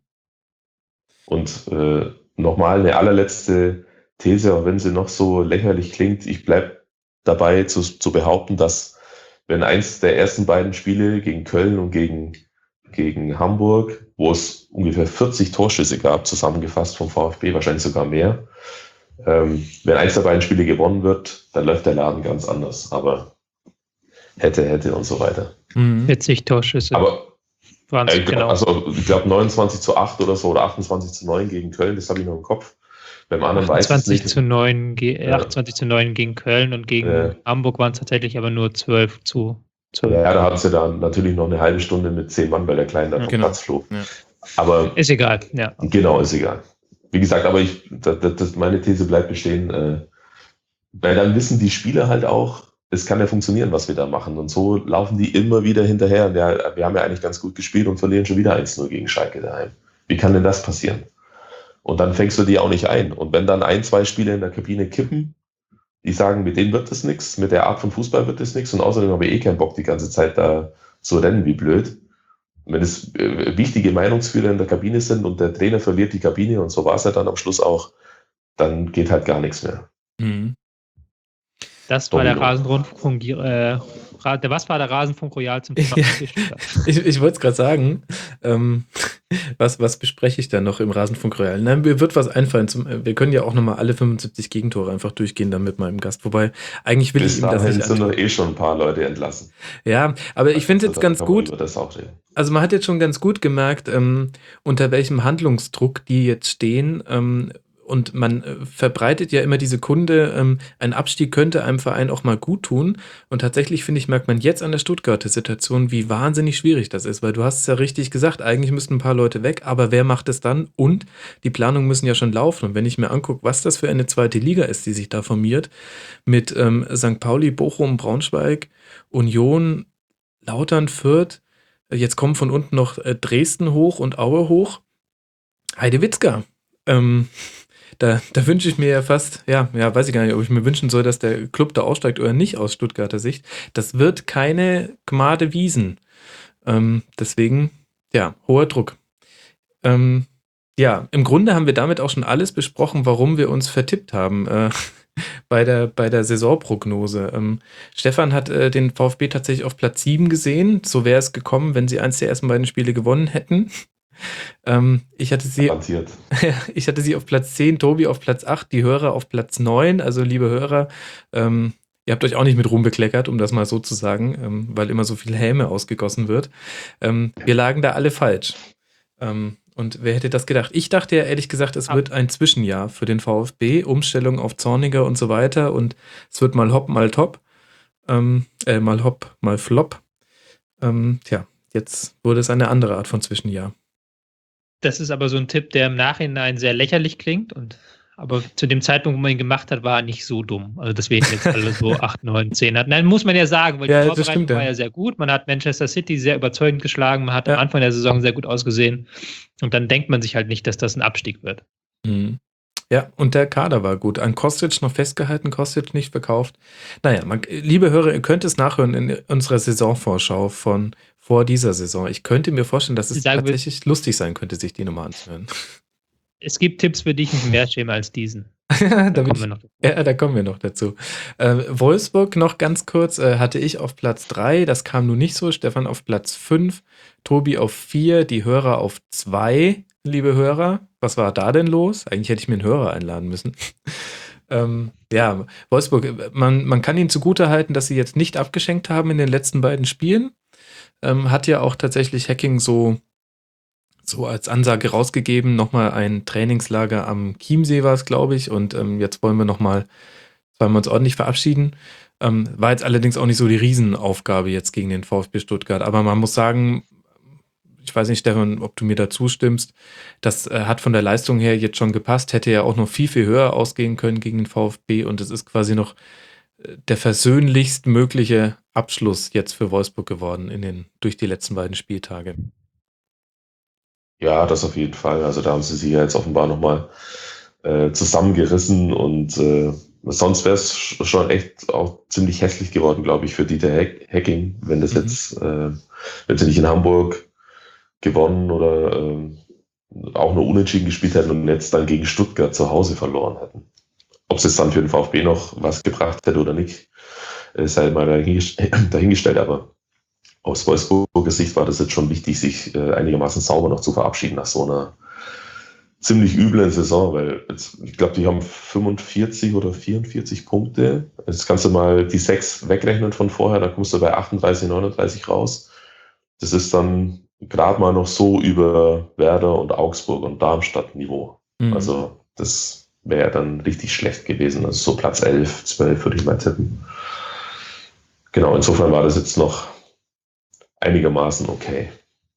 Und äh, nochmal eine allerletzte These, auch wenn sie noch so lächerlich klingt. Ich bleibe dabei zu, zu behaupten, dass wenn eins der ersten beiden Spiele gegen Köln und gegen, gegen Hamburg, wo es ungefähr vierzig Torschüsse gab, zusammengefasst vom VfB, wahrscheinlich sogar mehr, ähm, wenn eins der beiden Spiele gewonnen wird, dann läuft der Laden ganz anders. Aber hätte, hätte und so weiter. Mhm. vierzig Torschüsse. Aber waren es Äh, genau. Also ich glaube neunundzwanzig zu acht oder so oder achtundzwanzig zu neun gegen Köln, das habe ich noch im Kopf. Beim anderen weiß ich es achtundzwanzig nicht. zu neun, ge- Ja. achtundzwanzig zu neun gegen Köln und gegen Ja. Hamburg waren es tatsächlich aber nur zwölf zu zwölf. Ja, da hatten sie dann natürlich noch eine halbe Stunde mit zehn Mann, weil der Kleine da vom Genau. Platz flog. Ja. Aber Ist egal, ja. genau, ist egal. Wie gesagt, aber ich, das, das, meine These bleibt bestehen, äh, weil dann wissen die Spieler halt auch, es kann ja funktionieren, was wir da machen. Und so laufen die immer wieder hinterher. Und ja, wir haben ja eigentlich ganz gut gespielt und verlieren schon wieder eins null gegen Schalke daheim. Wie kann denn das passieren? Und dann fängst du die auch nicht ein. Und wenn dann ein, zwei Spieler in der Kabine kippen, die sagen, mit denen wird das nichts, mit der Art von Fußball wird das nichts und außerdem habe ich eh keinen Bock, die ganze Zeit da zu rennen wie blöd. Wenn es äh, wichtige Meinungsführer in der Kabine sind und der Trainer verliert die Kabine und so war es ja dann am Schluss auch, dann geht halt gar nichts mehr. Mhm. Das war der Domino. Rasenfunk, äh, Ra- der, was war der Rasenfunk Royal zum Thema Ja. VfB Stuttgart? Ich, ich wollte es gerade sagen. Ähm, was, was bespreche ich dann noch im Rasenfunk Royal? Nein, mir wird was einfallen. Zum, wir können ja auch nochmal alle fünfundsiebzig Gegentore einfach durchgehen dann mit meinem Gast. Wobei, eigentlich will Bis ich ihm das dahin nicht sind antun. doch eh schon ein paar Leute entlassen. Ja, aber ich finde es jetzt Also, da ganz kann man gut. über das auch reden. Also man hat jetzt schon ganz gut gemerkt, ähm, unter welchem Handlungsdruck die jetzt stehen. Ähm, und man äh, verbreitet ja immer diese Kunde, ähm, ein Abstieg könnte einem Verein auch mal gut tun. Und tatsächlich, finde ich, merkt man jetzt an der Stuttgarter Situation, wie wahnsinnig schwierig das ist. Weil du hast es ja richtig gesagt, eigentlich müssten ein paar Leute weg, aber wer macht es dann? Und die Planungen müssen ja schon laufen. Und wenn ich mir angucke, was das für eine zweite Liga ist, die sich da formiert, mit ähm, Sankt Pauli, Bochum, Braunschweig, Union, Lautern, Fürth, jetzt kommen von unten noch äh, Dresden hoch und Aue hoch. Heidewitzka. Ähm, da, da wünsche ich mir ja fast, ja, ja, weiß ich gar nicht, ob ich mir wünschen soll, dass der Club da aussteigt oder nicht aus Stuttgarter Sicht. Das wird keine Gmade Wiesen. Ähm, deswegen, ja, hoher Druck. Ähm, ja, im Grunde haben wir damit auch schon alles besprochen, warum wir uns vertippt haben. Äh, bei der, bei der Saisonprognose. Ähm, Stefan hat äh, den VfB tatsächlich auf Platz sieben gesehen. So wäre es gekommen, wenn sie eins der ersten beiden Spiele gewonnen hätten. Ähm, ich, hatte sie, Garantiert. ich hatte sie auf Platz zehn, Tobi auf Platz acht, die Hörer auf Platz neun. Also liebe Hörer, ähm, ihr habt euch auch nicht mit Ruhm bekleckert, um das mal so zu sagen, ähm, weil immer so viel Häme ausgegossen wird. Ähm, wir lagen da alle falsch. Ähm, Und wer hätte das gedacht? Ich dachte ja ehrlich gesagt, es wird ein Zwischenjahr für den VfB, Umstellung auf Zorniger und so weiter und es wird mal hopp, mal top, ähm, äh, mal hopp, mal flop. Ähm, tja, jetzt wurde es eine andere Art von Zwischenjahr. Das ist aber so ein Tipp, der im Nachhinein sehr lächerlich klingt. Und aber zu dem Zeitpunkt, wo man ihn gemacht hat, war er nicht so dumm. Also dass wir ihn jetzt alle so acht, neun, zehn hatten. Nein, muss man ja sagen, weil Ja, die das Vorbereitung stimmt, ja. war ja sehr gut. Man hat Manchester City sehr überzeugend geschlagen. Man hat Ja. am Anfang der Saison sehr gut ausgesehen. Und dann denkt man sich halt nicht, dass das ein Abstieg wird. Mhm. Ja, und der Kader war gut. An Kostic noch festgehalten, Kostic nicht verkauft. Naja, man, liebe Hörer, ihr könnt es nachhören in unserer Saisonvorschau von vor dieser Saison. Ich könnte mir vorstellen, dass es Sagen wir- tatsächlich lustig sein könnte, sich die Nummer anzuhören. Es gibt Tipps für dich nicht mehr schäme als diesen. da, Da bin kommen ich, wir noch. ja, da kommen wir noch dazu. Äh, Wolfsburg noch ganz kurz, äh, hatte ich auf Platz drei, das kam nun nicht so. Stefan auf Platz fünf, Tobi auf vier, die Hörer auf zwei, liebe Hörer. Was war da denn los? Eigentlich hätte ich mir einen Hörer einladen müssen. ähm, ja, Wolfsburg, man, man kann ihnen zugutehalten, dass sie jetzt nicht abgeschenkt haben in den letzten beiden Spielen. Ähm, hat ja auch tatsächlich Hacking so so als Ansage rausgegeben, nochmal ein Trainingslager am Chiemsee war es, glaube ich, und ähm, jetzt wollen wir nochmal, wollen wir uns ordentlich verabschieden. Ähm, war jetzt allerdings auch nicht so die Riesenaufgabe jetzt gegen den VfB Stuttgart, aber man muss sagen, ich weiß nicht, Stefan, ob du mir da zustimmst, das äh, hat von der Leistung her jetzt schon gepasst, hätte ja auch noch viel, viel höher ausgehen können gegen den VfB und es ist quasi noch äh, der versöhnlichst mögliche Abschluss jetzt für Wolfsburg geworden in den, durch die letzten beiden Spieltage. Ja, das auf jeden Fall. Also da haben sie sich ja jetzt offenbar nochmal äh, zusammengerissen und äh, sonst wäre es schon echt auch ziemlich hässlich geworden, glaube ich, für Dieter Hack- Hacking, wenn das Mhm. jetzt, äh, wenn sie nicht in Hamburg gewonnen oder äh, auch nur unentschieden gespielt hätten und jetzt dann gegen Stuttgart zu Hause verloren hätten. Ob es jetzt dann für den VfB noch was gebracht hätte oder nicht, äh, sei mal dahingest- dahingestellt, aber aus Wolfsburger Sicht war das jetzt schon wichtig, sich äh, einigermaßen sauber noch zu verabschieden nach so einer ziemlich üblen Saison, weil jetzt, ich glaube, die haben fünfundvierzig oder vierundvierzig Punkte. Jetzt kannst du mal die sechs wegrechnen von vorher, dann kommst du bei achtunddreißig, neununddreißig raus. Das ist dann gerade mal noch so über Werder und Augsburg und Darmstadt Niveau. Mhm. Also das wäre dann richtig schlecht gewesen. Also so Platz elf, zwölf würde ich mal tippen. Genau, insofern war das jetzt noch einigermaßen okay.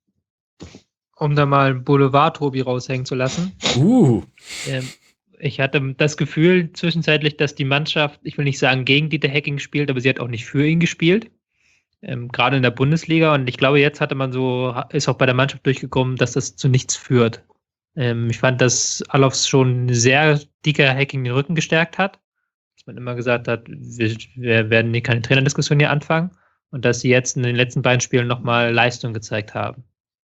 Um da mal Boulevard-Tobi raushängen zu lassen. Uh, Ähm, ich hatte das Gefühl zwischenzeitlich, dass die Mannschaft, ich will nicht sagen gegen Dieter Hacking spielt, aber sie hat auch nicht für ihn gespielt. Ähm, gerade in der Bundesliga. Und ich glaube, jetzt hatte man so, ist auch bei der Mannschaft durchgekommen, dass das zu nichts führt. Ähm, ich fand, dass Alofs schon sehr dicker Hacking den Rücken gestärkt hat. Dass man immer gesagt hat, wir, wir werden hier keine Trainerdiskussion hier anfangen. Und dass sie jetzt in den letzten beiden Spielen nochmal Leistung gezeigt haben.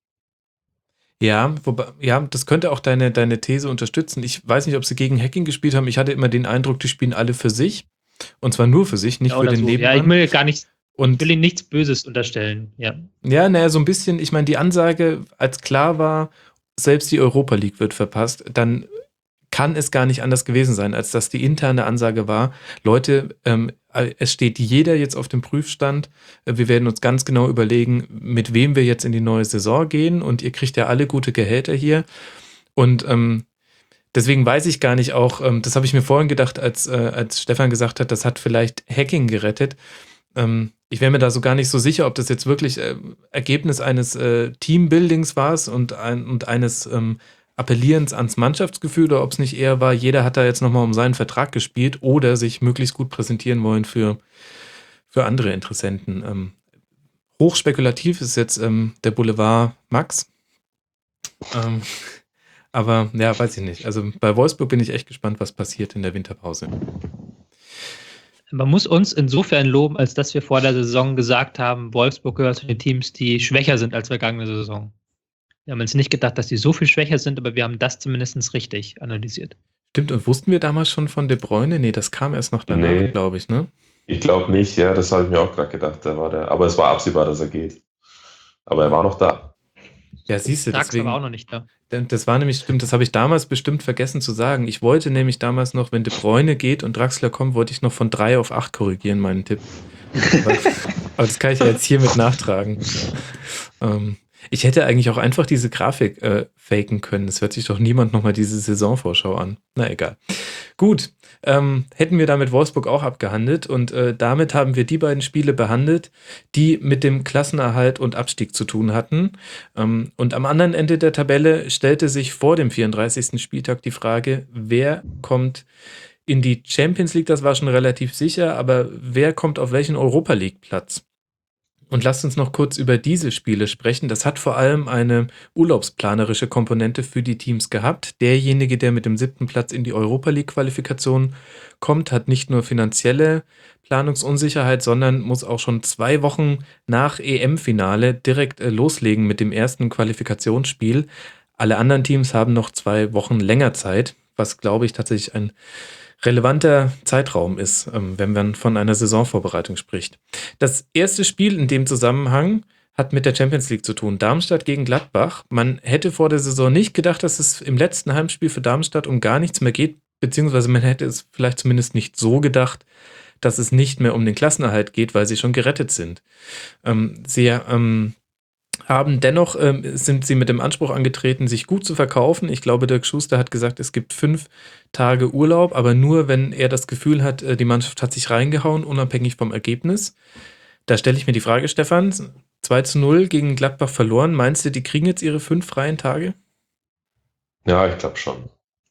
ja, wobei, ja, das könnte auch deine, deine These unterstützen. Ich weiß nicht, ob sie gegen Hacking gespielt haben. Ich hatte immer den Eindruck, die spielen alle für sich. Und zwar nur für sich, nicht Ja, für oder den so. Nebenmann. Ja, ich will gar nicht, Und will Ihnen nichts Böses unterstellen. Ja. ja, naja, so ein bisschen, ich meine, die Ansage, als klar war, selbst die Europa League wird verpasst, dann kann es gar nicht anders gewesen sein, als dass die interne Ansage war, Leute, ähm, es steht jeder jetzt auf dem Prüfstand, wir werden uns ganz genau überlegen, mit wem wir jetzt in die neue Saison gehen und ihr kriegt ja alle gute Gehälter hier und ähm, deswegen weiß ich gar nicht auch, ähm, das habe ich mir vorhin gedacht, als, äh, als Stefan gesagt hat, das hat vielleicht Hacking gerettet. Ähm, ich wäre mir da so gar nicht so sicher, ob das jetzt wirklich äh, Ergebnis eines äh, Teambuildings war und, ein, und eines ähm, Appellierens ans Mannschaftsgefühl oder ob es nicht eher war, jeder hat da jetzt nochmal um seinen Vertrag gespielt oder sich möglichst gut präsentieren wollen für, für andere Interessenten. Ähm, hochspekulativ ist jetzt ähm, der Boulevard Max. Ähm, aber ja, weiß ich nicht. Also bei Wolfsburg bin ich echt gespannt, was passiert in der Winterpause. Man muss uns insofern loben, als dass wir vor der Saison gesagt haben, Wolfsburg gehört zu den Teams, die schwächer sind als vergangene Saison. Wir haben uns nicht gedacht, dass die so viel schwächer sind, aber wir haben das zumindest richtig analysiert. Stimmt, und wussten wir damals schon von De Bruyne? Nee, das kam erst noch danach, Nee. glaube ich, ne? Ich glaube nicht, ja, das habe ich mir auch gerade gedacht. Der war der, aber es war absehbar, dass er geht. Aber er war noch da. Ja, siehst du, Drax deswegen. war auch noch nicht da. Das war nämlich, stimmt, das habe ich damals bestimmt vergessen zu sagen. Ich wollte nämlich damals noch, wenn De Bruyne geht und Draxler kommt, wollte ich noch von drei auf acht korrigieren, meinen Tipp. aber, aber das kann ich ja jetzt hiermit nachtragen. Ähm, ich hätte eigentlich auch einfach diese Grafik äh, faken können. Es hört sich doch niemand nochmal diese Saisonvorschau an. Na egal. Gut, ähm, hätten wir damit Wolfsburg auch abgehandelt und äh, damit haben wir die beiden Spiele behandelt, die mit dem Klassenerhalt und Abstieg zu tun hatten. Ähm, und am anderen Ende der Tabelle stellte sich vor dem vierunddreißigsten Spieltag die Frage, wer kommt in die Champions League, das war schon relativ sicher, aber wer kommt auf welchen Europa League Platz? Und lasst uns noch kurz über diese Spiele sprechen. Das hat vor allem eine urlaubsplanerische Komponente für die Teams gehabt. Derjenige, der mit dem siebten Platz in die Europa League-Qualifikation kommt, hat nicht nur finanzielle Planungsunsicherheit, sondern muss auch schon zwei Wochen nach E M-Finale direkt äh, loslegen mit dem ersten Qualifikationsspiel. Alle anderen Teams haben noch zwei Wochen länger Zeit, was, glaube ich, tatsächlich ein relevanter Zeitraum ist, wenn man von einer Saisonvorbereitung spricht. Das erste Spiel in dem Zusammenhang hat mit der Champions League zu tun. Darmstadt gegen Gladbach. Man hätte vor der Saison nicht gedacht, dass es im letzten Heimspiel für Darmstadt um gar nichts mehr geht, beziehungsweise man hätte es vielleicht zumindest nicht so gedacht, dass es nicht mehr um den Klassenerhalt geht, weil sie schon gerettet sind. Ähm, sie ähm, haben dennoch, ähm, sind sie mit dem Anspruch angetreten, sich gut zu verkaufen. Ich glaube, Dirk Schuster hat gesagt, es gibt fünf Tage Urlaub, aber nur, wenn er das Gefühl hat, die Mannschaft hat sich reingehauen, unabhängig vom Ergebnis. Da stelle ich mir die Frage, Stefan, zwei zu null gegen Gladbach verloren. Meinst du, die kriegen jetzt ihre fünf freien Tage? Ja, ich glaube schon.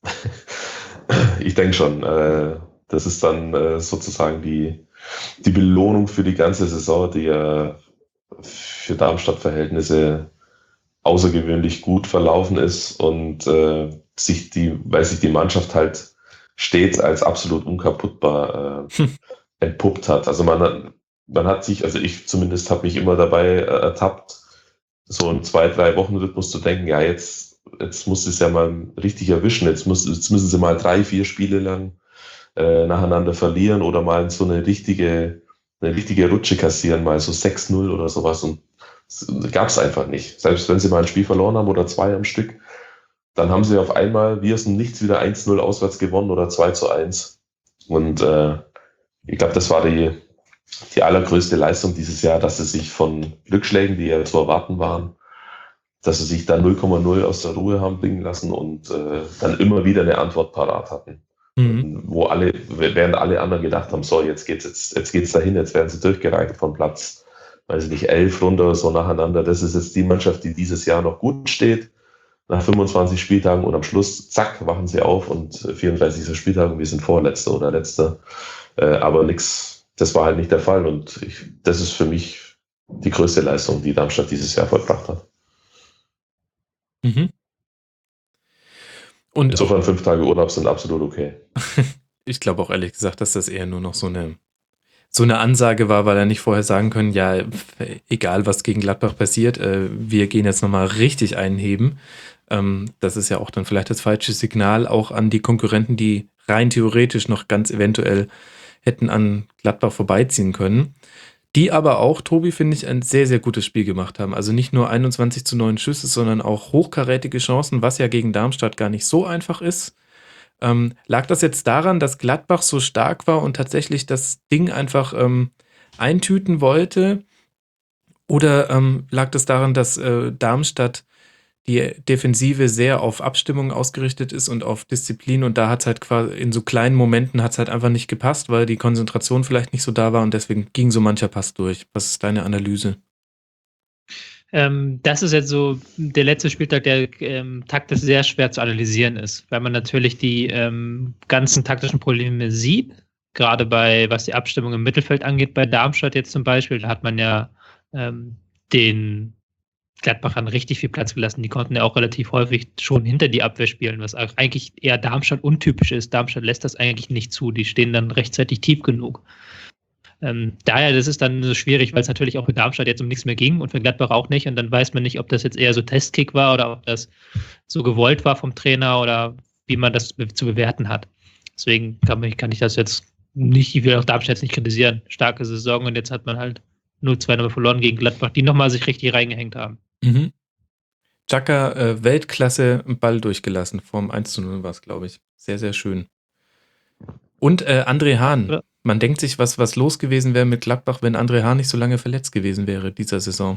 Ich denke schon. Äh, das ist dann äh, sozusagen die, die Belohnung für die ganze Saison, die ja für Darmstadt-Verhältnisse außergewöhnlich gut verlaufen ist und äh, sich die, weil sich die Mannschaft halt stets als absolut unkaputtbar äh, hm. entpuppt hat. Also man hat, man hat sich, also ich zumindest habe mich immer dabei äh, ertappt, so in zwei, drei Wochen Rhythmus zu denken, ja, jetzt, jetzt muss es ja mal richtig erwischen, jetzt, muss, jetzt müssen sie mal drei, vier Spiele lang äh, nacheinander verlieren oder mal so eine richtige eine richtige Rutsche kassieren, mal so sechs null oder sowas, und das gab es einfach nicht. Selbst wenn sie mal ein Spiel verloren haben oder zwei am Stück, dann haben sie auf einmal wie aus dem Nichts wieder eins null auswärts gewonnen oder zwei zu eins. Und äh, ich glaube, das war die, die allergrößte Leistung dieses Jahr, dass sie sich von Rückschlägen, die ja zu erwarten waren, dass sie sich da null Komma null aus der Ruhe haben bringen lassen und äh, dann immer wieder eine Antwort parat hatten. Mhm. Wo alle, während alle anderen gedacht haben, so, jetzt geht's jetzt, jetzt geht's dahin, jetzt werden sie durchgereicht von Platz, weiß ich nicht, elf runter oder so nacheinander. Das ist jetzt die Mannschaft, die dieses Jahr noch gut steht, nach fünfundzwanzig Spieltagen, und am Schluss, zack, wachen sie auf und vierunddreißig Spieltage und wir sind Vorletzter oder Letzter. Äh, aber nix, das war halt nicht der Fall, und ich, das ist für mich die größte Leistung, die Darmstadt dieses Jahr vollbracht hat. Mhm. Und insofern fünf Tage Urlaub sind absolut okay. Ich glaube auch ehrlich gesagt, dass das eher nur noch so eine, so eine Ansage war, weil er nicht vorher sagen können, ja, egal was gegen Gladbach passiert, äh, wir gehen jetzt nochmal richtig einheben. Ähm, das ist ja auch dann vielleicht das falsche Signal auch an die Konkurrenten, die rein theoretisch noch ganz eventuell hätten an Gladbach vorbeiziehen können. Die aber auch, Tobi, finde ich, ein sehr, sehr gutes Spiel gemacht haben. Also nicht nur einundzwanzig zu neun Schüsse, sondern auch hochkarätige Chancen, was ja gegen Darmstadt gar nicht so einfach ist. Ähm, lag das jetzt daran, dass Gladbach so stark war und tatsächlich das Ding einfach ähm, eintüten wollte? Oder ähm, lag das daran, dass äh, Darmstadt die Defensive sehr auf Abstimmung ausgerichtet ist und auf Disziplin und da hat es halt quasi in so kleinen Momenten hat es halt einfach nicht gepasst, weil die Konzentration vielleicht nicht so da war und deswegen ging so mancher Pass durch. Was ist deine Analyse? Ähm, das ist jetzt so der letzte Spieltag, der ähm, taktisch sehr schwer zu analysieren ist, weil man natürlich die ähm, ganzen taktischen Probleme sieht, gerade bei, was die Abstimmung im Mittelfeld angeht, bei Darmstadt jetzt zum Beispiel, da hat man ja ähm, den Gladbachern richtig viel Platz gelassen. Die konnten ja auch relativ häufig schon hinter die Abwehr spielen, was eigentlich eher Darmstadt untypisch ist. Darmstadt lässt das eigentlich nicht zu. Die stehen dann rechtzeitig tief genug. Ähm, daher, das ist dann so schwierig, weil es natürlich auch für Darmstadt jetzt um nichts mehr ging und für Gladbach auch nicht. Und dann weiß man nicht, ob das jetzt eher so Testkick war oder ob das so gewollt war vom Trainer oder wie man das be- zu bewerten hat. Deswegen kann, man, kann ich das jetzt nicht, ich will auch Darmstadt jetzt nicht kritisieren. Starke Saison und jetzt hat man halt null zwei nochmal verloren gegen Gladbach, die nochmal sich richtig reingehängt haben. Mhm. Xhaka, äh, Weltklasse, Ball durchgelassen. Vorm eins zu null war es, glaube ich. Sehr, sehr schön. Und äh, André Hahn. Ja. Man denkt sich, was, was los gewesen wäre mit Gladbach, wenn André Hahn nicht so lange verletzt gewesen wäre dieser Saison.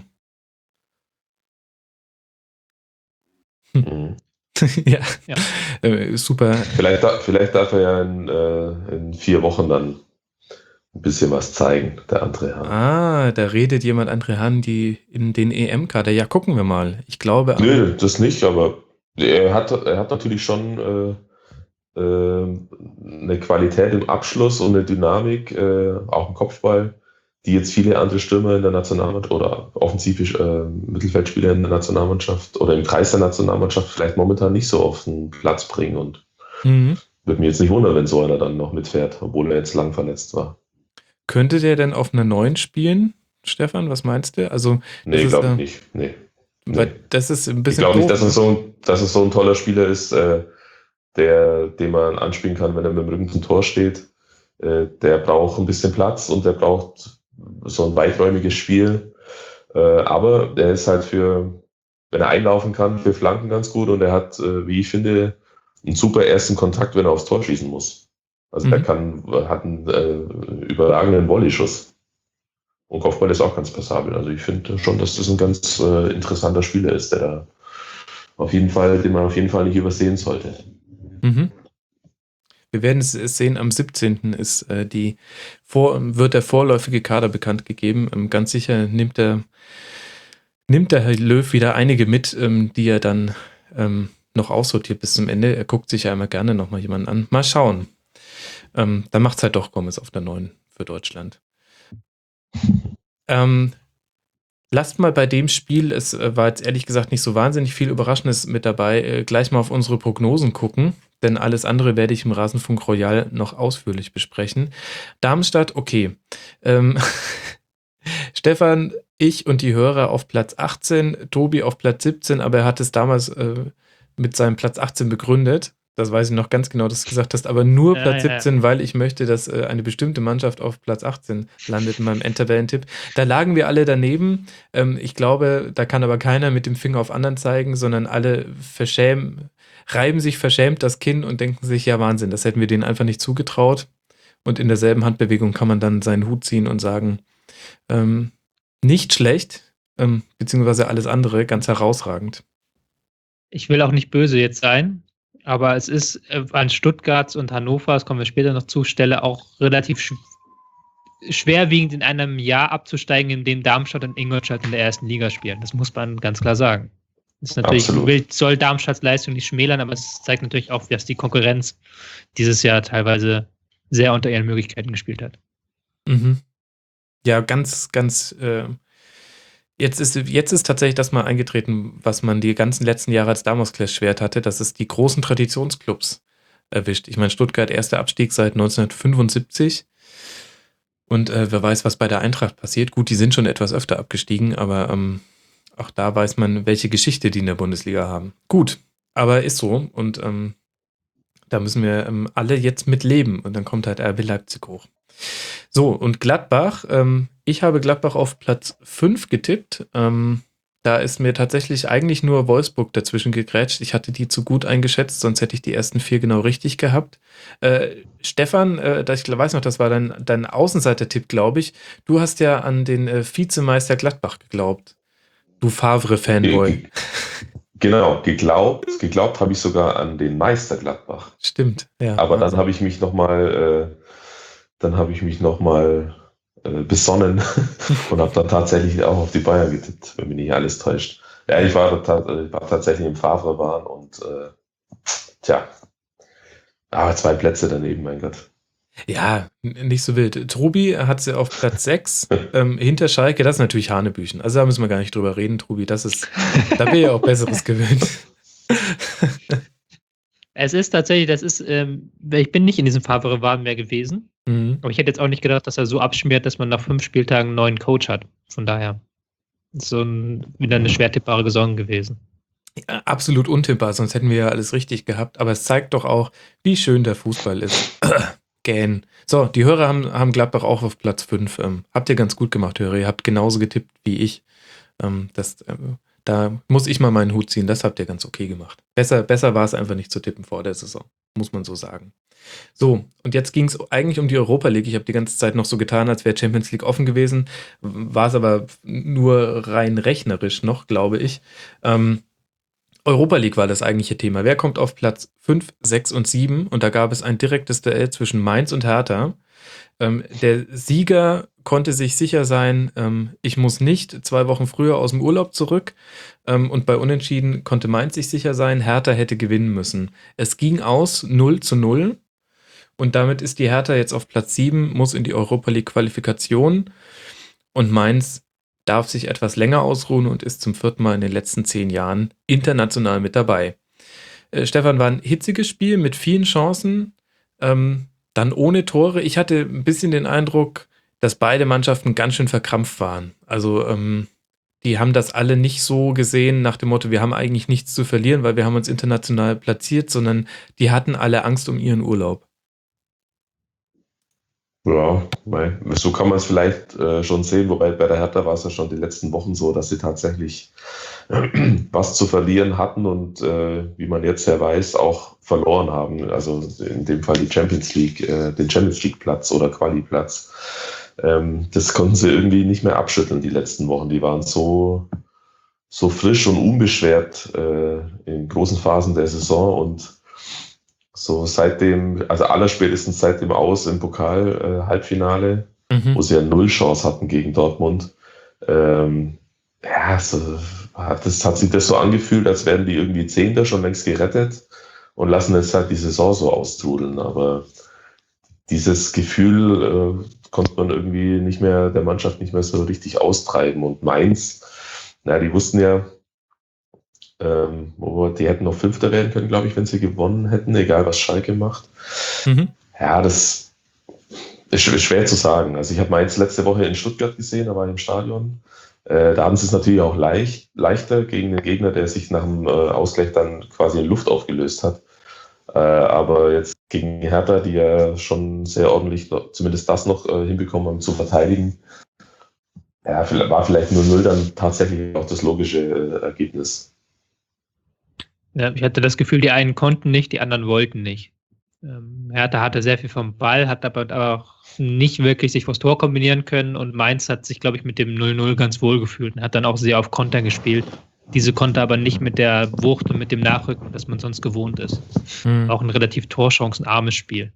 Mhm. ja, Ja. Äh, super. Vielleicht, da- vielleicht darf er ja in, äh, in vier Wochen dann ein bisschen was zeigen, der André Hahn. Ah, da redet jemand André Hahn die in den E M-Kader. Ja, gucken wir mal. Ich glaube. am- Nö, das nicht, aber er hat, er hat natürlich schon äh, äh, eine Qualität im Abschluss und eine Dynamik, äh, auch im Kopfball, die jetzt viele andere Stürmer in der Nationalmannschaft oder offensive äh, Mittelfeldspieler in der Nationalmannschaft oder im Kreis der Nationalmannschaft vielleicht momentan nicht so auf den Platz bringen. Und Mhm. würde mich jetzt nicht wundern, wenn so einer dann noch mitfährt, obwohl er jetzt lang verletzt war. Könnte der denn auf einer neun spielen, Stefan? Was meinst du? Also, Nee, das ist, glaube ich äh, nicht. Nee. weil Nee. das ist ein Ich bisschen glaube nicht, doof, dass es, ne? so ein, dass es so ein toller Spieler ist, äh, der, den man anspielen kann, wenn er mit dem Rücken zum Tor steht. Äh, der braucht ein bisschen Platz und der braucht so ein weiträumiges Spiel. Äh, aber der ist halt für, wenn er einlaufen kann, für Flanken ganz gut und er hat, äh, wie ich finde, einen super ersten Kontakt, wenn er aufs Tor schießen muss. Also Mhm. der kann, hat einen äh, überragenden Volleyschuss. Und Kopfball ist auch ganz passabel. Also ich finde schon, dass das ein ganz äh, interessanter Spieler ist, der da auf jeden Fall, den man auf jeden Fall nicht übersehen sollte. Mhm. Wir werden es sehen, am siebzehnten ist äh, die vor, wird der vorläufige Kader bekannt gegeben. Ähm, ganz sicher nimmt der, nimmt der Herr Löw wieder einige mit, ähm, die er dann ähm, noch aussortiert bis zum Ende. Er guckt sich ja immer gerne nochmal jemanden an. Mal schauen. Ähm, dann macht es halt doch Gomez auf der neun für Deutschland. Ähm, lasst mal bei dem Spiel, es äh, war jetzt ehrlich gesagt nicht so wahnsinnig viel Überraschendes mit dabei, äh, gleich mal auf unsere Prognosen gucken, denn alles andere werde ich im Rasenfunk Royal noch ausführlich besprechen. Darmstadt, okay. Ähm, Stefan, ich und die Hörer auf Platz achtzehn, Tobi auf Platz siebzehn, aber er hat es damals äh, mit seinem Platz achtzehn begründet. Das weiß ich noch ganz genau, dass du gesagt hast, aber nur Ja, Platz ja, ja. siebzehn, weil ich möchte, dass äh, eine bestimmte Mannschaft auf Platz achtzehn landet in meinem Endtabellentipp. Da lagen wir alle daneben. Ähm, ich glaube, da kann aber keiner mit dem Finger auf anderen zeigen, sondern alle verschämen, reiben sich verschämt das Kinn und denken sich, ja Wahnsinn, das hätten wir denen einfach nicht zugetraut. Und in derselben Handbewegung kann man dann seinen Hut ziehen und sagen, ähm, nicht schlecht, ähm, beziehungsweise alles andere ganz herausragend. Ich will auch nicht böse jetzt sein, aber es ist äh, an Stuttgarts und Hannover, das kommen wir später noch zu, Stelle auch relativ sch schwerwiegend in einem Jahr abzusteigen, in dem Darmstadt und Ingolstadt in der ersten Liga spielen. Das muss man ganz klar sagen. Das ist natürlich, Absolut. will, soll Darmstadts Leistung nicht schmälern, aber es zeigt natürlich auch, dass die Konkurrenz dieses Jahr teilweise sehr unter ihren Möglichkeiten gespielt hat. Mhm. Ja, ganz, ganz, äh, jetzt ist, jetzt ist tatsächlich das mal eingetreten, was man die ganzen letzten Jahre als Damoklesschwert hatte, dass es die großen Traditionsclubs erwischt. Ich meine, Stuttgart, erster Abstieg seit neunzehnhundertfünfundsiebzig. Und äh, wer weiß, was bei der Eintracht passiert. Gut, die sind schon etwas öfter abgestiegen, aber ähm, auch da weiß man, welche Geschichte die in der Bundesliga haben. Gut, aber ist so. Und ähm, da müssen wir ähm, alle jetzt mit leben. Und dann kommt halt R B Leipzig hoch. So, und Gladbach, ähm, ich habe Gladbach auf Platz fünf getippt. Ähm, da ist mir tatsächlich eigentlich nur Wolfsburg dazwischen gegrätscht. Ich hatte die zu gut eingeschätzt, sonst hätte ich die ersten vier genau richtig gehabt. Äh, Stefan, äh, ich weiß noch, das war dein, dein Außenseiter-Tipp, glaube ich. Du hast ja an den äh, Vizemeister Gladbach geglaubt. Du Favre-Fanboy. Genau, geglaubt, geglaubt habe ich sogar an den Meister Gladbach. Stimmt, ja. Aber dann habe ich mich nochmal, äh, dann habe ich mich nochmal äh, besonnen und habe dann tatsächlich auch auf die Bayern getippt, wenn mich nicht alles täuscht. Ja, ich war, ich war tatsächlich im Favre-Bahn und äh, tja, aber zwei Plätze daneben, mein Gott. Ja, nicht so wild. Trubi hat sie auf Platz sechs ähm, hinter Schalke. Das ist natürlich Hanebüchen. Also da müssen wir gar nicht drüber reden, Trubi. Das ist, da bin ich ja auch Besseres gewöhnt. Es ist tatsächlich, das ist, ähm, ich bin nicht in diesem Favre-Wahn mehr gewesen. Mhm. Aber ich hätte jetzt auch nicht gedacht, dass er so abschmiert, dass man nach fünf Spieltagen einen neuen Coach hat. Von daher ist so ein, wieder eine schwer tippbare Saison gewesen. Ja, absolut untippbar, sonst hätten wir ja alles richtig gehabt. Aber es zeigt doch auch, wie schön der Fußball ist. Gähn. So, die Hörer haben, haben Gladbach auch auf Platz fünf. Ähm, habt ihr ganz gut gemacht, Hörer. Ihr habt genauso getippt wie ich. Ähm, das, äh, da muss ich mal meinen Hut ziehen. Das habt ihr ganz okay gemacht. Besser, besser war es einfach nicht zu tippen vor der Saison. Muss man so sagen. So, und jetzt ging es eigentlich um die Europa League. Ich habe die ganze Zeit noch so getan, als wäre Champions League offen gewesen. War es aber nur rein rechnerisch noch, glaube ich. Ähm, Europa League war das eigentliche Thema. Wer kommt auf Platz fünf, sechs und sieben? Und da gab es ein direktes Duell zwischen Mainz und Hertha. Ähm, der Sieger konnte sich sicher sein, ähm, ich muss nicht zwei Wochen früher aus dem Urlaub zurück. Ähm, und bei Unentschieden konnte Mainz sich sicher sein, Hertha hätte gewinnen müssen. Es ging aus null zu null. Und damit ist die Hertha jetzt auf Platz sieben, muss in die Europa League Qualifikation. Und Mainz darf sich etwas länger ausruhen und ist zum vierten Mal in den letzten zehn Jahren international mit dabei. Äh, Stefan, war ein hitziges Spiel mit vielen Chancen, ähm, dann ohne Tore. Ich hatte ein bisschen den Eindruck, dass beide Mannschaften ganz schön verkrampft waren. Also ähm, die haben das alle nicht so gesehen nach dem Motto, wir haben eigentlich nichts zu verlieren, weil wir haben uns international platziert, sondern die hatten alle Angst um ihren Urlaub. Ja, so kann man es vielleicht äh, schon sehen, wobei bei der Hertha war es ja schon die letzten Wochen so, dass sie tatsächlich äh, was zu verlieren hatten und äh, wie man jetzt ja weiß, auch verloren haben. Also in dem Fall die Champions League, äh, den Champions League Platz oder Quali-Platz. Ähm, das konnten sie irgendwie nicht mehr abschütteln, die letzten Wochen. Die waren so, so frisch und unbeschwert äh, in großen Phasen der Saison und so seitdem, also allerspätestens seit dem Aus im Pokal-Halbfinale, äh, mhm. wo sie ja null Chance hatten gegen Dortmund. Ähm, ja, so, das hat sich das so angefühlt, als wären die irgendwie Zehnter schon längst gerettet und lassen jetzt halt die Saison so austrudeln. Aber dieses Gefühl äh, konnte man irgendwie nicht mehr, der Mannschaft nicht mehr so richtig austreiben. Und Mainz, na, die wussten ja, Ähm, wo die hätten noch Fünfter werden können, glaube ich, wenn sie gewonnen hätten, egal was Schalke macht. Mhm. Ja, das ist schwer zu sagen. Also ich habe Mainz letzte Woche in Stuttgart gesehen, da war ich im Stadion. Äh, da haben sie es natürlich auch leicht, leichter gegen den Gegner, der sich nach dem äh, Ausgleich dann quasi in Luft aufgelöst hat. Äh, aber jetzt gegen Hertha, die ja schon sehr ordentlich zumindest das noch äh, hinbekommen haben zu verteidigen, ja, war vielleicht null null dann tatsächlich auch das logische äh, Ergebnis. Ja, ich hatte das Gefühl, die einen konnten nicht, die anderen wollten nicht. Ähm, Hertha hatte sehr viel vom Ball, hat aber auch nicht wirklich sich vors Tor kombinieren können und Mainz hat sich, glaube ich, mit dem null null ganz wohl gefühlt und hat dann auch sehr auf Konter gespielt. Diese Konter aber nicht mit der Wucht und mit dem Nachrücken, das man sonst gewohnt ist. Mhm. Auch ein relativ torchancenarmes Spiel.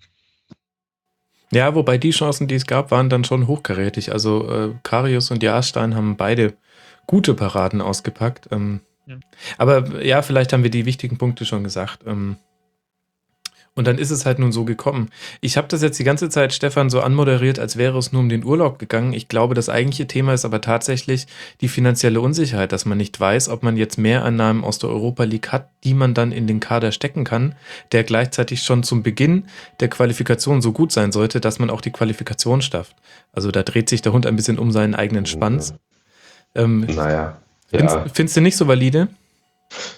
Ja, wobei die Chancen, die es gab, waren dann schon hochkarätig. Also äh, Karius und Jahrstein haben beide gute Paraden ausgepackt. Ähm, Ja. Aber ja, vielleicht haben wir die wichtigen Punkte schon gesagt. Und dann ist es halt nun so gekommen. Ich habe das jetzt die ganze Zeit, Stefan, so anmoderiert, als wäre es nur um den Urlaub gegangen. Ich glaube, das eigentliche Thema ist aber tatsächlich die finanzielle Unsicherheit, dass man nicht weiß, ob man jetzt Mehreinnahmen aus der Europa League hat, die man dann in den Kader stecken kann, der gleichzeitig schon zum Beginn der Qualifikation so gut sein sollte, dass man auch die Qualifikation schafft. Also da dreht sich der Hund ein bisschen um seinen eigenen Schwanz. Ähm, naja. Findest, ja. findest du nicht so valide?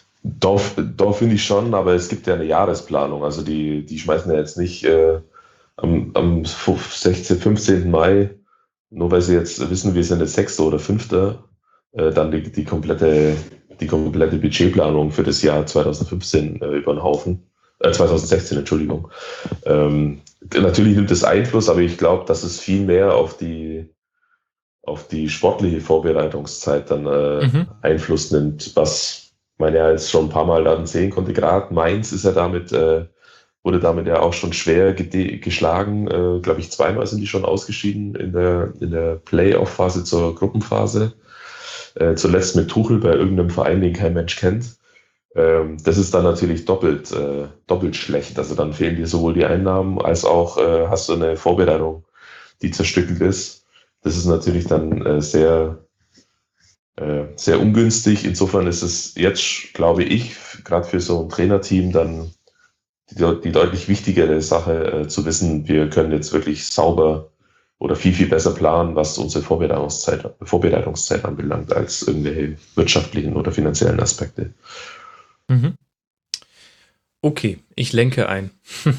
Doch, doch finde ich schon, aber es gibt ja eine Jahresplanung. Also die, die schmeißen ja jetzt nicht äh, am, am sechzehnten, fünfzehnten Mai, nur weil sie jetzt wissen, wir sind jetzt Sechster oder Fünfter, äh, dann die, die komplette, die komplette Budgetplanung für das Jahr zweitausendfünfzehn äh, über den Haufen. Äh, zweitausendsechzehn, Entschuldigung. Ähm, natürlich nimmt es Einfluss, aber ich glaube, dass es viel mehr auf die, auf die sportliche Vorbereitungszeit dann äh, mhm. Einfluss nimmt, was man ja jetzt schon ein paar Mal dann sehen konnte. Gerade Mainz ist ja damit, äh, wurde damit ja auch schon schwer gede- geschlagen. Äh, glaube ich, zweimal sind die schon ausgeschieden in der, in der Playoff-Phase zur Gruppenphase. Äh, zuletzt mit Tuchel bei irgendeinem Verein, den kein Mensch kennt. Ähm, das ist dann natürlich doppelt, äh, doppelt schlecht. Also dann fehlen dir sowohl die Einnahmen, als auch äh, hast du eine Vorbereitung, die zerstückelt ist. Das ist natürlich dann äh, sehr, äh, sehr ungünstig. Insofern ist es jetzt, glaube ich, gerade für so ein Trainerteam dann die, die deutlich wichtigere Sache äh, zu wissen, wir können jetzt wirklich sauber oder viel, viel besser planen, was unsere Vorbereitungszeit, Vorbereitungszeit anbelangt, als irgendwelche wirtschaftlichen oder finanziellen Aspekte. Mhm. Okay, ich lenke ein.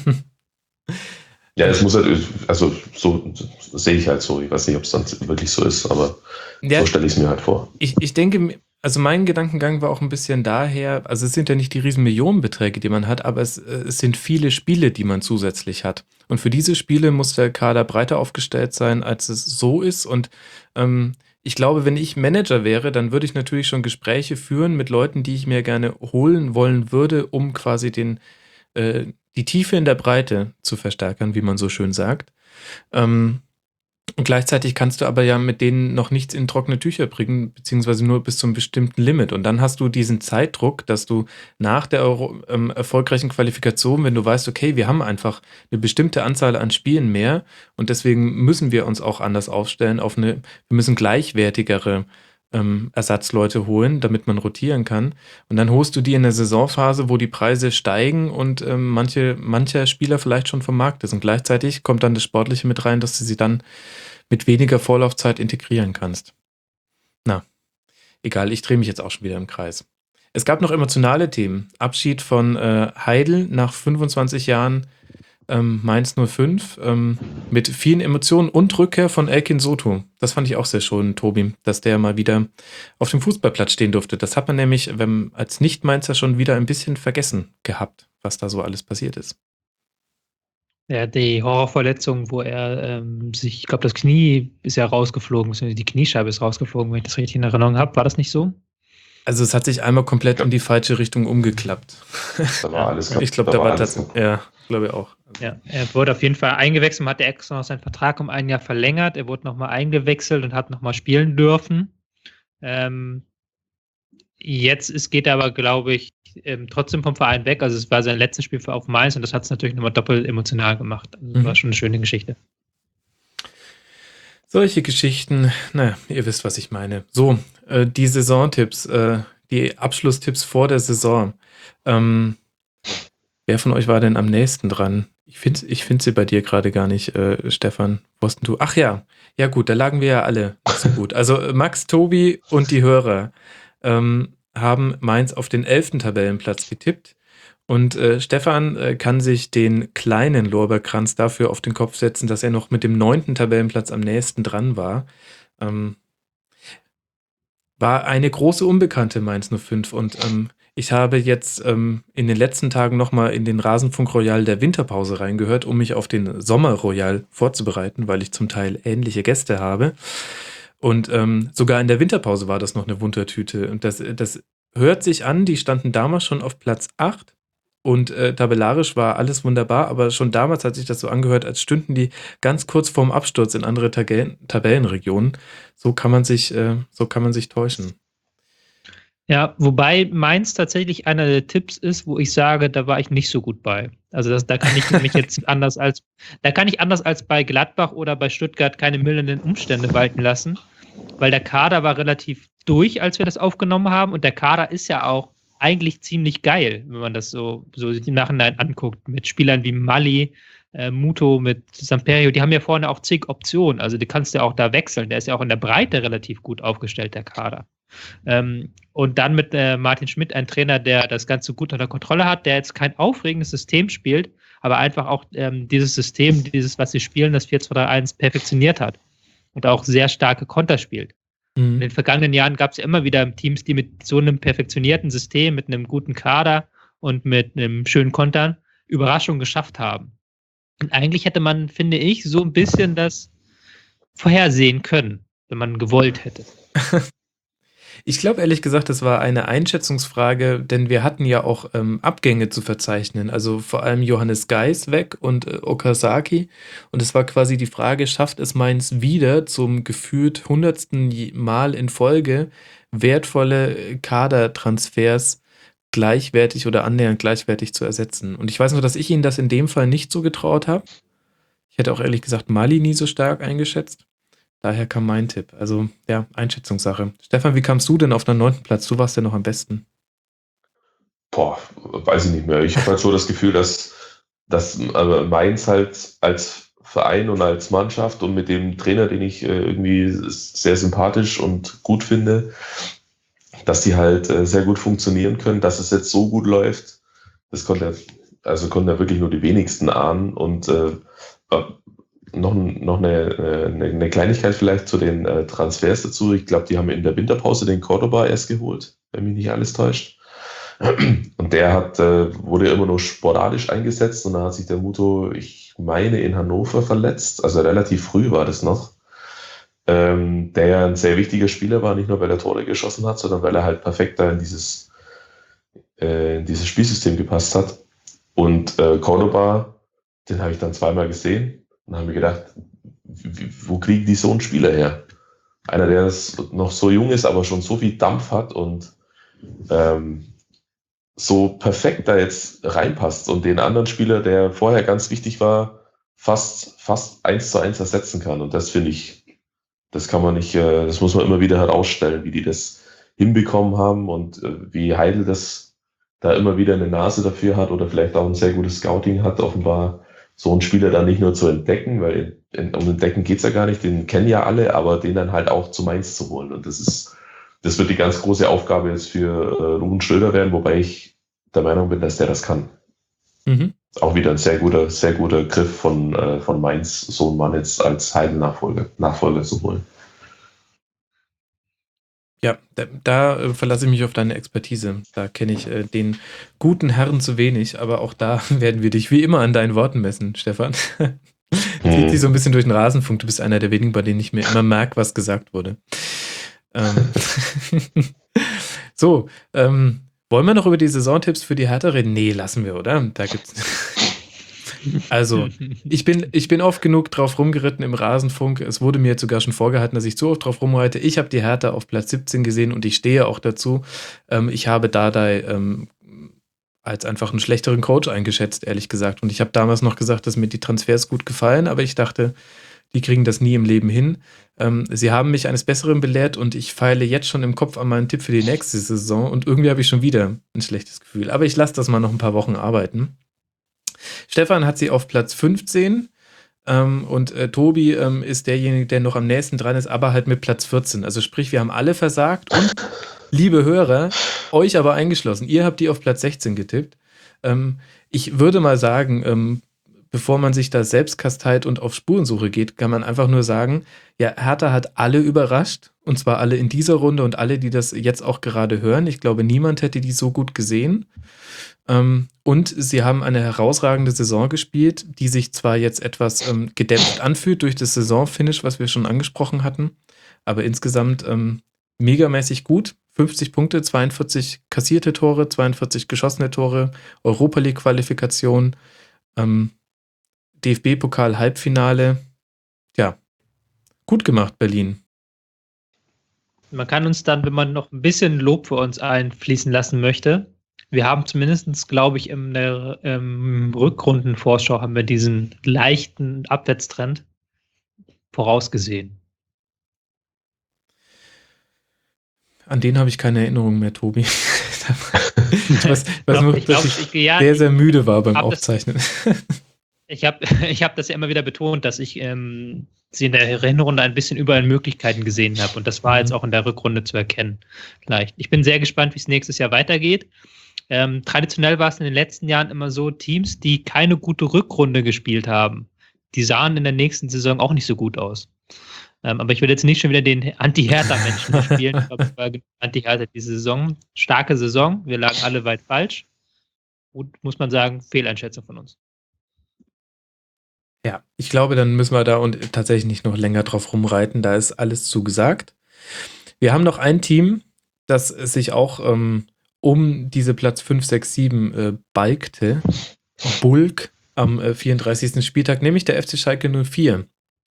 Ja, es muss halt, also so, so sehe ich halt so. Ich weiß nicht, ob es dann wirklich so ist, aber ja, so stelle ich es mir halt vor. Ich, ich denke, also mein Gedankengang war auch ein bisschen daher, also es sind ja nicht die riesen Millionenbeträge, die man hat, aber es, es sind viele Spiele, die man zusätzlich hat. Und für diese Spiele muss der Kader breiter aufgestellt sein, als es so ist. Und ähm, ich glaube, wenn ich Manager wäre, dann würde ich natürlich schon Gespräche führen mit Leuten, die ich mir gerne holen wollen würde, um quasi den äh, die Tiefe in der Breite zu verstärkern, wie man so schön sagt. Ähm, und gleichzeitig kannst du aber ja mit denen noch nichts in trockene Tücher bringen, beziehungsweise nur bis zu einem bestimmten Limit. Und dann hast du diesen Zeitdruck, dass du nach der Euro, ähm, erfolgreichen Qualifikation, wenn du weißt, okay, wir haben einfach eine bestimmte Anzahl an Spielen mehr und deswegen müssen wir uns auch anders aufstellen, auf eine, wir müssen gleichwertigere Ähm, Ersatzleute holen, damit man rotieren kann. Und dann holst du die in der Saisonphase, wo die Preise steigen und ähm, manche, mancher Spieler vielleicht schon vom Markt ist. Und gleichzeitig kommt dann das Sportliche mit rein, dass du sie dann mit weniger Vorlaufzeit integrieren kannst. Na, egal, ich drehe mich jetzt auch schon wieder im Kreis. Es gab noch emotionale Themen. Abschied von äh, Heidel nach fünfundzwanzig Jahren Ähm, Mainz null fünf, ähm, mit vielen Emotionen und Rückkehr von Elkin Soto. Das fand ich auch sehr schön, Tobi, dass der mal wieder auf dem Fußballplatz stehen durfte. Das hat man nämlich wenn, als Nicht-Mainzer schon wieder ein bisschen vergessen gehabt, was da so alles passiert ist. Ja, die Horrorverletzung, wo er ähm, sich, ich glaube, das Knie ist ja rausgeflogen, die Kniescheibe ist rausgeflogen, wenn ich das richtig in Erinnerung habe. War das nicht so? Also es hat sich einmal komplett in die falsche Richtung umgeklappt. Da war alles kaputt. Ich glaube, da, da war das, ja, glaube ich auch. Ja, er wurde auf jeden Fall eingewechselt, man hat extra noch seinen Vertrag um ein Jahr verlängert, er wurde nochmal eingewechselt und hat nochmal spielen dürfen. Ähm, jetzt ist, geht er aber, glaube ich, ähm, trotzdem vom Verein weg, also es war sein letztes Spiel für auf Mainz und das hat es natürlich nochmal doppelt emotional gemacht. Also das mhm. war schon eine schöne Geschichte. Solche Geschichten, naja, ihr wisst, was ich meine. So, äh, die Saisontipps, äh, die Abschlusstipps vor der Saison. Ähm, wer von euch war denn am nächsten dran? Ich finde ich find sie bei dir gerade gar nicht, äh, Stefan. Wo hast denn du? Ach ja, ja gut, da lagen wir ja alle nicht so gut. Also Max, Tobi und die Hörer ähm, haben Mainz auf den elften Tabellenplatz getippt. Und äh, Stefan äh, kann sich den kleinen Lorbeerkranz dafür auf den Kopf setzen, dass er noch mit dem neunten Tabellenplatz am nächsten dran war. Ähm, war eine große Unbekannte Mainz null fünf und ähm, ich habe jetzt ähm, in den letzten Tagen nochmal in den Rasenfunk Royal der Winterpause reingehört, um mich auf den Sommer Royal vorzubereiten, weil ich zum Teil ähnliche Gäste habe. Und ähm, sogar in der Winterpause war das noch eine Wundertüte. Und das, das hört sich an, die standen damals schon auf Platz acht. Und äh, tabellarisch war alles wunderbar, aber schon damals hat sich das so angehört, als stünden die ganz kurz vorm Absturz in andere Tabellen- Tabellenregionen. So kann man sich, äh, so kann man sich täuschen. Ja, wobei Mainz tatsächlich einer der Tipps ist, wo ich sage, da war ich nicht so gut bei. Also das, da kann ich mich jetzt anders als, da kann ich anders als bei Gladbach oder bei Stuttgart keine mildernden Umstände walten lassen, weil der Kader war relativ durch, als wir das aufgenommen haben, und der Kader ist ja auch eigentlich ziemlich geil, wenn man das so, so im Nachhinein anguckt, mit Spielern wie Mali, äh, Muto, mit Samperio, die haben ja vorne auch zig Optionen, also die kannst du ja auch da wechseln, der ist ja auch in der Breite relativ gut aufgestellt, der Kader. Ähm, und dann mit äh, Martin Schmidt, ein Trainer, der das Ganze gut unter Kontrolle hat, der jetzt kein aufregendes System spielt, aber einfach auch ähm, dieses System, dieses, was sie spielen, das vier zwei drei eins perfektioniert hat und auch sehr starke Konter spielt. Mhm. In den vergangenen Jahren gab es ja immer wieder Teams, die mit so einem perfektionierten System, mit einem guten Kader und mit einem schönen Kontern Überraschungen geschafft haben. Und eigentlich hätte man, finde ich, so ein bisschen das vorhersehen können, wenn man gewollt hätte. Ich glaube ehrlich gesagt, das war eine Einschätzungsfrage, denn wir hatten ja auch ähm, Abgänge zu verzeichnen, also vor allem Johannes Geis weg und äh, Okazaki, und es war quasi die Frage, schafft es Mainz wieder zum gefühlt hundertsten Mal in Folge wertvolle Kadertransfers gleichwertig oder annähernd gleichwertig zu ersetzen. Und ich weiß noch, dass ich Ihnen das in dem Fall nicht so getraut habe. Ich hätte auch ehrlich gesagt Mali nie so stark eingeschätzt. Daher kam mein Tipp. Also, ja, Einschätzungssache. Stefan, wie kamst du denn auf den neunten Platz? Du warst ja noch am besten. Boah, weiß ich nicht mehr. Ich habe halt so das Gefühl, dass, dass also Mainz halt als Verein und als Mannschaft und mit dem Trainer, den ich äh, irgendwie sehr sympathisch und gut finde, dass die halt äh, sehr gut funktionieren können. Dass es jetzt so gut läuft, das konnte also konnten ja wirklich nur die wenigsten ahnen. Und äh, Noch, noch eine, eine, eine Kleinigkeit vielleicht zu den äh, Transfers dazu. Ich glaube, die haben in der Winterpause den Cordoba erst geholt, wenn mich nicht alles täuscht. Und der hat, äh, wurde immer nur sporadisch eingesetzt und dann hat sich der Muto, ich meine, in Hannover verletzt. Also relativ früh war das noch. Ähm, der ja ein sehr wichtiger Spieler war, nicht nur weil er Tore geschossen hat, sondern weil er halt perfekt da in dieses, äh, in dieses Spielsystem gepasst hat. Und äh, Cordoba, den habe ich dann zweimal gesehen. Und haben wir gedacht, wo kriegen die so einen Spieler her? Einer, der noch so jung ist, aber schon so viel Dampf hat und ähm, so perfekt da jetzt reinpasst und den anderen Spieler, der vorher ganz wichtig war, fast, fast eins zu eins ersetzen kann. Und das finde ich, das kann man nicht, äh, das muss man immer wieder herausstellen, wie die das hinbekommen haben und äh, wie Heidel das da immer wieder eine Nase dafür hat oder vielleicht auch ein sehr gutes Scouting hat, offenbar so einen Spieler dann nicht nur zu entdecken, weil in, um Entdecken geht's ja gar nicht, den kennen ja alle, aber den dann halt auch zu Mainz zu holen. Und das ist, das wird die ganz große Aufgabe jetzt für äh, Ruben Schröder werden, wobei ich der Meinung bin, dass der das kann. Mhm. Auch wieder ein sehr guter, sehr guter Griff von, äh, von Mainz, so einen Mann jetzt als Heidel-Nachfolger Nachfolger zu holen. Ja, da, da äh, verlasse ich mich auf deine Expertise. Da kenne ich äh, den guten Herrn zu wenig, aber auch da werden wir dich wie immer an deinen Worten messen, Stefan. Zieht sich so ein bisschen durch den Rasenfunk. Du bist einer der wenigen, bei denen ich mir immer merke, was gesagt wurde. Ähm so, ähm, wollen wir noch über die Saisontipps für die Hertha reden? Nee, lassen wir, oder? Da gibt's Also, ich bin, ich bin oft genug drauf rumgeritten im Rasenfunk. Es wurde mir jetzt sogar schon vorgehalten, dass ich zu oft drauf rumreite. Ich habe die Hertha auf Platz siebzehn gesehen und ich stehe auch dazu. Ähm, ich habe Dardai ähm, als einfach einen schlechteren Coach eingeschätzt, ehrlich gesagt. Und ich habe damals noch gesagt, dass mir die Transfers gut gefallen, aber ich dachte, die kriegen das nie im Leben hin. Ähm, sie haben mich eines Besseren belehrt und ich feile jetzt schon im Kopf an meinen Tipp für die nächste Saison und irgendwie habe ich schon wieder ein schlechtes Gefühl. Aber ich lasse das mal noch ein paar Wochen arbeiten. Stefan hat sie auf Platz fünfzehn ähm, und äh, Tobi ähm, ist derjenige, der noch am nächsten dran ist, aber halt mit Platz vierzehn. Also sprich, wir haben alle versagt und, liebe Hörer, euch aber eingeschlossen. Ihr habt die auf Platz sechzehn getippt. Ähm, ich würde mal sagen, ähm, bevor man sich da selbst kasteit und auf Spurensuche geht, kann man einfach nur sagen, ja, Hertha hat alle überrascht und zwar alle in dieser Runde und alle, die das jetzt auch gerade hören. Ich glaube, niemand hätte die so gut gesehen. Ähm, und sie haben eine herausragende Saison gespielt, die sich zwar jetzt etwas ähm, gedämpft anfühlt durch das Saisonfinish, was wir schon angesprochen hatten, aber insgesamt ähm, megamäßig gut. fünfzig Punkte, zweiundvierzig kassierte Tore, zweiundvierzig geschossene Tore, Europa League Qualifikation, ähm, D F B-Pokal Halbfinale. Ja, gut gemacht, Berlin. Man kann uns dann, wenn man noch ein bisschen Lob für uns einfließen lassen möchte, wir haben zumindest, glaube ich, in der ähm, Rückrundenvorschau haben wir diesen leichten Abwärtstrend vorausgesehen. An den habe ich keine Erinnerung mehr, Tobi. ich weiß, weiß Doch, nur, ich dass glaub, ich, ich ja, sehr, sehr müde war beim hab Aufzeichnen. Das, Ich habe ich hab das ja immer wieder betont, dass ich ähm, sie in der Hinrunde ein bisschen überall Möglichkeiten gesehen habe. Und das war jetzt auch in der Rückrunde zu erkennen. Vielleicht. Ich bin sehr gespannt, wie es nächstes Jahr weitergeht. Ähm, traditionell war es in den letzten Jahren immer so, Teams, die keine gute Rückrunde gespielt haben, die sahen in der nächsten Saison auch nicht so gut aus. Ähm, aber ich will jetzt nicht schon wieder den Anti-Hertha-Menschen spielen. Ich glaube, es war Anti-Hertha diese Saison. Starke Saison. Wir lagen alle weit falsch. Und muss man sagen, Fehleinschätzung von uns. Ja, ich glaube, dann müssen wir da und tatsächlich nicht noch länger drauf rumreiten. Da ist alles zugesagt. Wir haben noch ein Team, das sich auch ähm, um diese Platz fünf, sechs, sieben äh, balgte. Bulk am äh, vierunddreißigsten Spieltag, nämlich der F C Schalke null vier.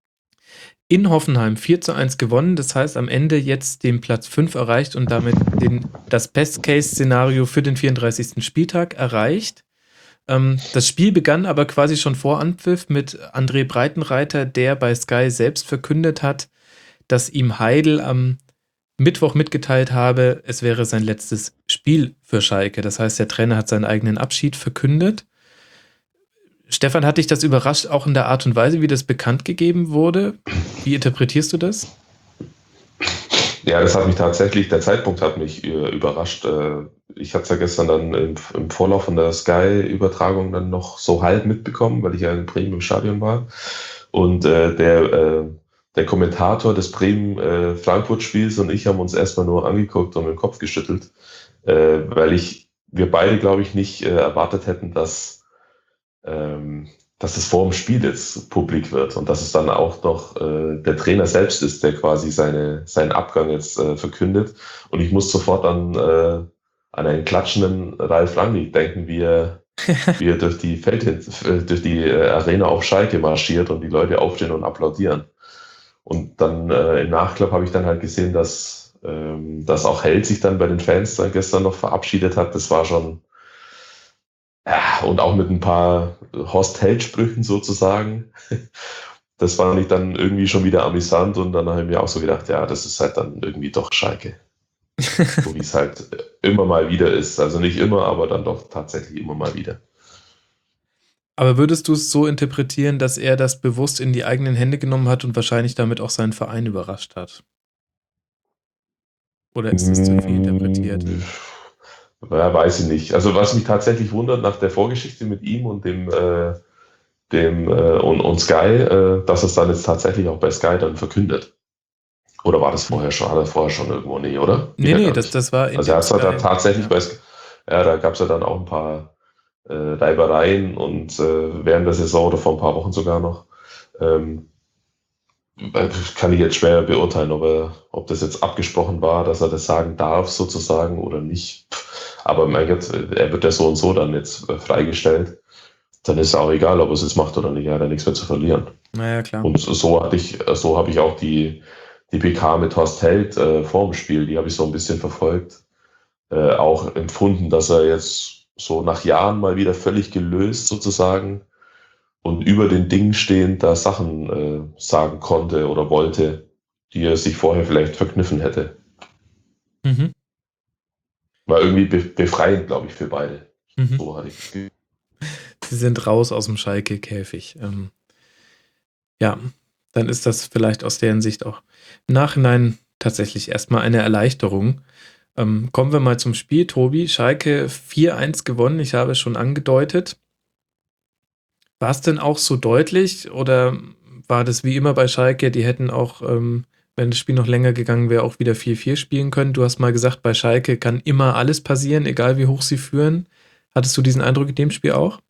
In Hoffenheim vier zu eins gewonnen. Das heißt, am Ende jetzt den Platz fünf erreicht und damit den, das Best-Case-Szenario für den vierunddreißigsten Spieltag erreicht. Das Spiel begann aber quasi schon vor Anpfiff mit André Breitenreiter, der bei Sky selbst verkündet hat, dass ihm Heidel am Mittwoch mitgeteilt habe, es wäre sein letztes Spiel für Schalke. Das heißt, der Trainer hat seinen eigenen Abschied verkündet. Stefan, hat dich das überrascht, auch in der Art und Weise, wie das bekannt gegeben wurde? Wie interpretierst du das? Ja, das hat mich tatsächlich, der Zeitpunkt hat mich äh, überrascht. Äh, ich hatte es ja gestern dann im, im Vorlauf von der Sky-Übertragung dann noch so halb mitbekommen, weil ich ja in Bremen im Stadion war. Und äh, der, äh, der Kommentator des Bremen-Frankfurt-Spiels und ich haben uns erstmal nur angeguckt und den Kopf geschüttelt, äh, weil ich, wir beide, glaube ich, nicht äh, erwartet hätten, dass ähm, dass es vor dem Spiel jetzt publik wird und dass es dann auch noch äh, der Trainer selbst ist, der quasi seine, seinen Abgang jetzt äh, verkündet. Und ich muss sofort an, äh, an einen klatschenden Ralf Rangnick denken, wie er, wie er durch die Feld, durch die äh, Arena auf Schalke marschiert und die Leute aufstehen und applaudieren. Und dann äh, im Nachklapp habe ich dann halt gesehen, dass, ähm, dass auch Held sich dann bei den Fans dann gestern noch verabschiedet hat. Das war schon... Ja, und auch mit ein paar Horst-Held-Sprüchen sozusagen. Das fand ich dann irgendwie schon wieder amüsant und dann habe ich mir auch so gedacht, ja, das ist halt dann irgendwie doch Schalke. So wie es halt immer mal wieder ist. Also nicht immer, aber dann doch tatsächlich immer mal wieder. Aber würdest du es so interpretieren, dass er das bewusst in die eigenen Hände genommen hat und wahrscheinlich damit auch seinen Verein überrascht hat? Oder ist es zu viel interpretiert? Ja, weiß ich nicht. Also was mich tatsächlich wundert nach der Vorgeschichte mit ihm und dem, äh, dem äh, und, und Sky, äh, dass es dann jetzt tatsächlich auch bei Sky dann verkündet. Oder war das vorher schon? Hat er vorher schon irgendwo? Nee, oder? Nee, nee, das, das war in Also er hat es dann tatsächlich ja. bei Sky, ja, da gab es ja dann auch ein paar äh, Reibereien und äh, während der Saison oder vor ein paar Wochen sogar noch. Ähm, kann ich jetzt schwer beurteilen, ob, er, ob das jetzt abgesprochen war, dass er das sagen darf sozusagen oder nicht. Aber mein Gott, er wird ja so und so dann jetzt freigestellt. Dann ist es auch egal, ob er es jetzt macht oder nicht. Er hat ja nichts mehr zu verlieren. Naja, klar. Und so hatte ich, so habe ich auch die, die P K mit Horst Held äh, vor dem Spiel, die habe ich so ein bisschen verfolgt. Äh, auch empfunden, dass er jetzt so nach Jahren mal wieder völlig gelöst sozusagen und über den Dingen stehend da Sachen äh, sagen konnte oder wollte, die er sich vorher vielleicht verkniffen hätte. Mhm. War irgendwie be- befreiend, glaube ich, für beide. Mhm. So hatte ich das Gefühl. Sie sind raus aus dem Schalke-Käfig. Ähm, ja, dann ist das vielleicht aus deren Sicht auch im Nachhinein tatsächlich erstmal eine Erleichterung. Ähm, kommen wir mal zum Spiel, Tobi. Schalke vier eins gewonnen, ich habe es schon angedeutet. War es denn auch so deutlich oder war das wie immer bei Schalke, die hätten auch, ähm, wenn das Spiel noch länger gegangen wäre, auch wieder vier vier spielen können? Du hast mal gesagt, bei Schalke kann immer alles passieren, egal wie hoch sie führen. Hattest du diesen Eindruck in dem Spiel auch?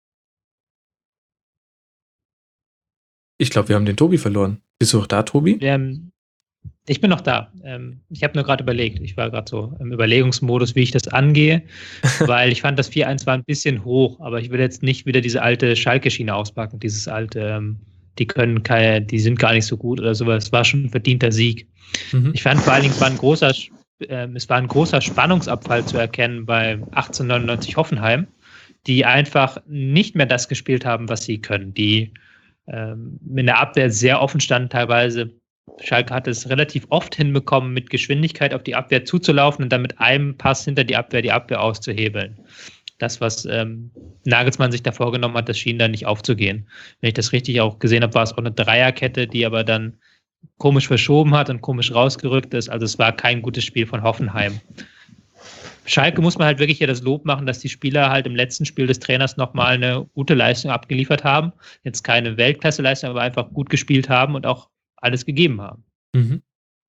Ich glaube, wir haben den Tobi verloren. Bist du auch da, Tobi? Ähm, ich bin noch da. Ähm, ich habe nur gerade überlegt. Ich war gerade so im Überlegungsmodus, wie ich das angehe, weil ich fand, das vier eins war ein bisschen hoch, aber ich will jetzt nicht wieder diese alte Schalke-Schiene auspacken, dieses alte, ähm, die können keine, die sind gar nicht so gut oder sowas. Es war schon ein verdienter Sieg. Mhm. Ich fand vor allen Dingen, war ein großer, äh, es war ein großer Spannungsabfall zu erkennen bei achtzehnhundertneunundneunzig Hoffenheim, die einfach nicht mehr das gespielt haben, was sie können. Die ähm, in der Abwehr sehr offen standen teilweise. Schalke hat es relativ oft hinbekommen, mit Geschwindigkeit auf die Abwehr zuzulaufen und dann mit einem Pass hinter die Abwehr die Abwehr auszuhebeln. Das, was ähm, Nagelsmann sich da vorgenommen hat, das schien dann nicht aufzugehen. Wenn ich das richtig auch gesehen habe, war es auch eine Dreierkette, die aber dann komisch verschoben hat und komisch rausgerückt ist. Also es war kein gutes Spiel von Hoffenheim. Schalke muss man halt wirklich hier das Lob machen, dass die Spieler halt im letzten Spiel des Trainers nochmal eine gute Leistung abgeliefert haben. Jetzt keine Weltklasse-Leistung, aber einfach gut gespielt haben und auch alles gegeben haben. Mhm.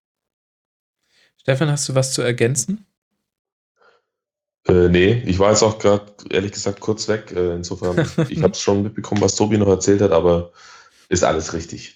Stefan, hast du was zu ergänzen? Äh, nee, ich war jetzt auch gerade, ehrlich gesagt, kurz weg. Äh, insofern, ich habe es schon mitbekommen, was Tobi noch erzählt hat, aber ist alles richtig.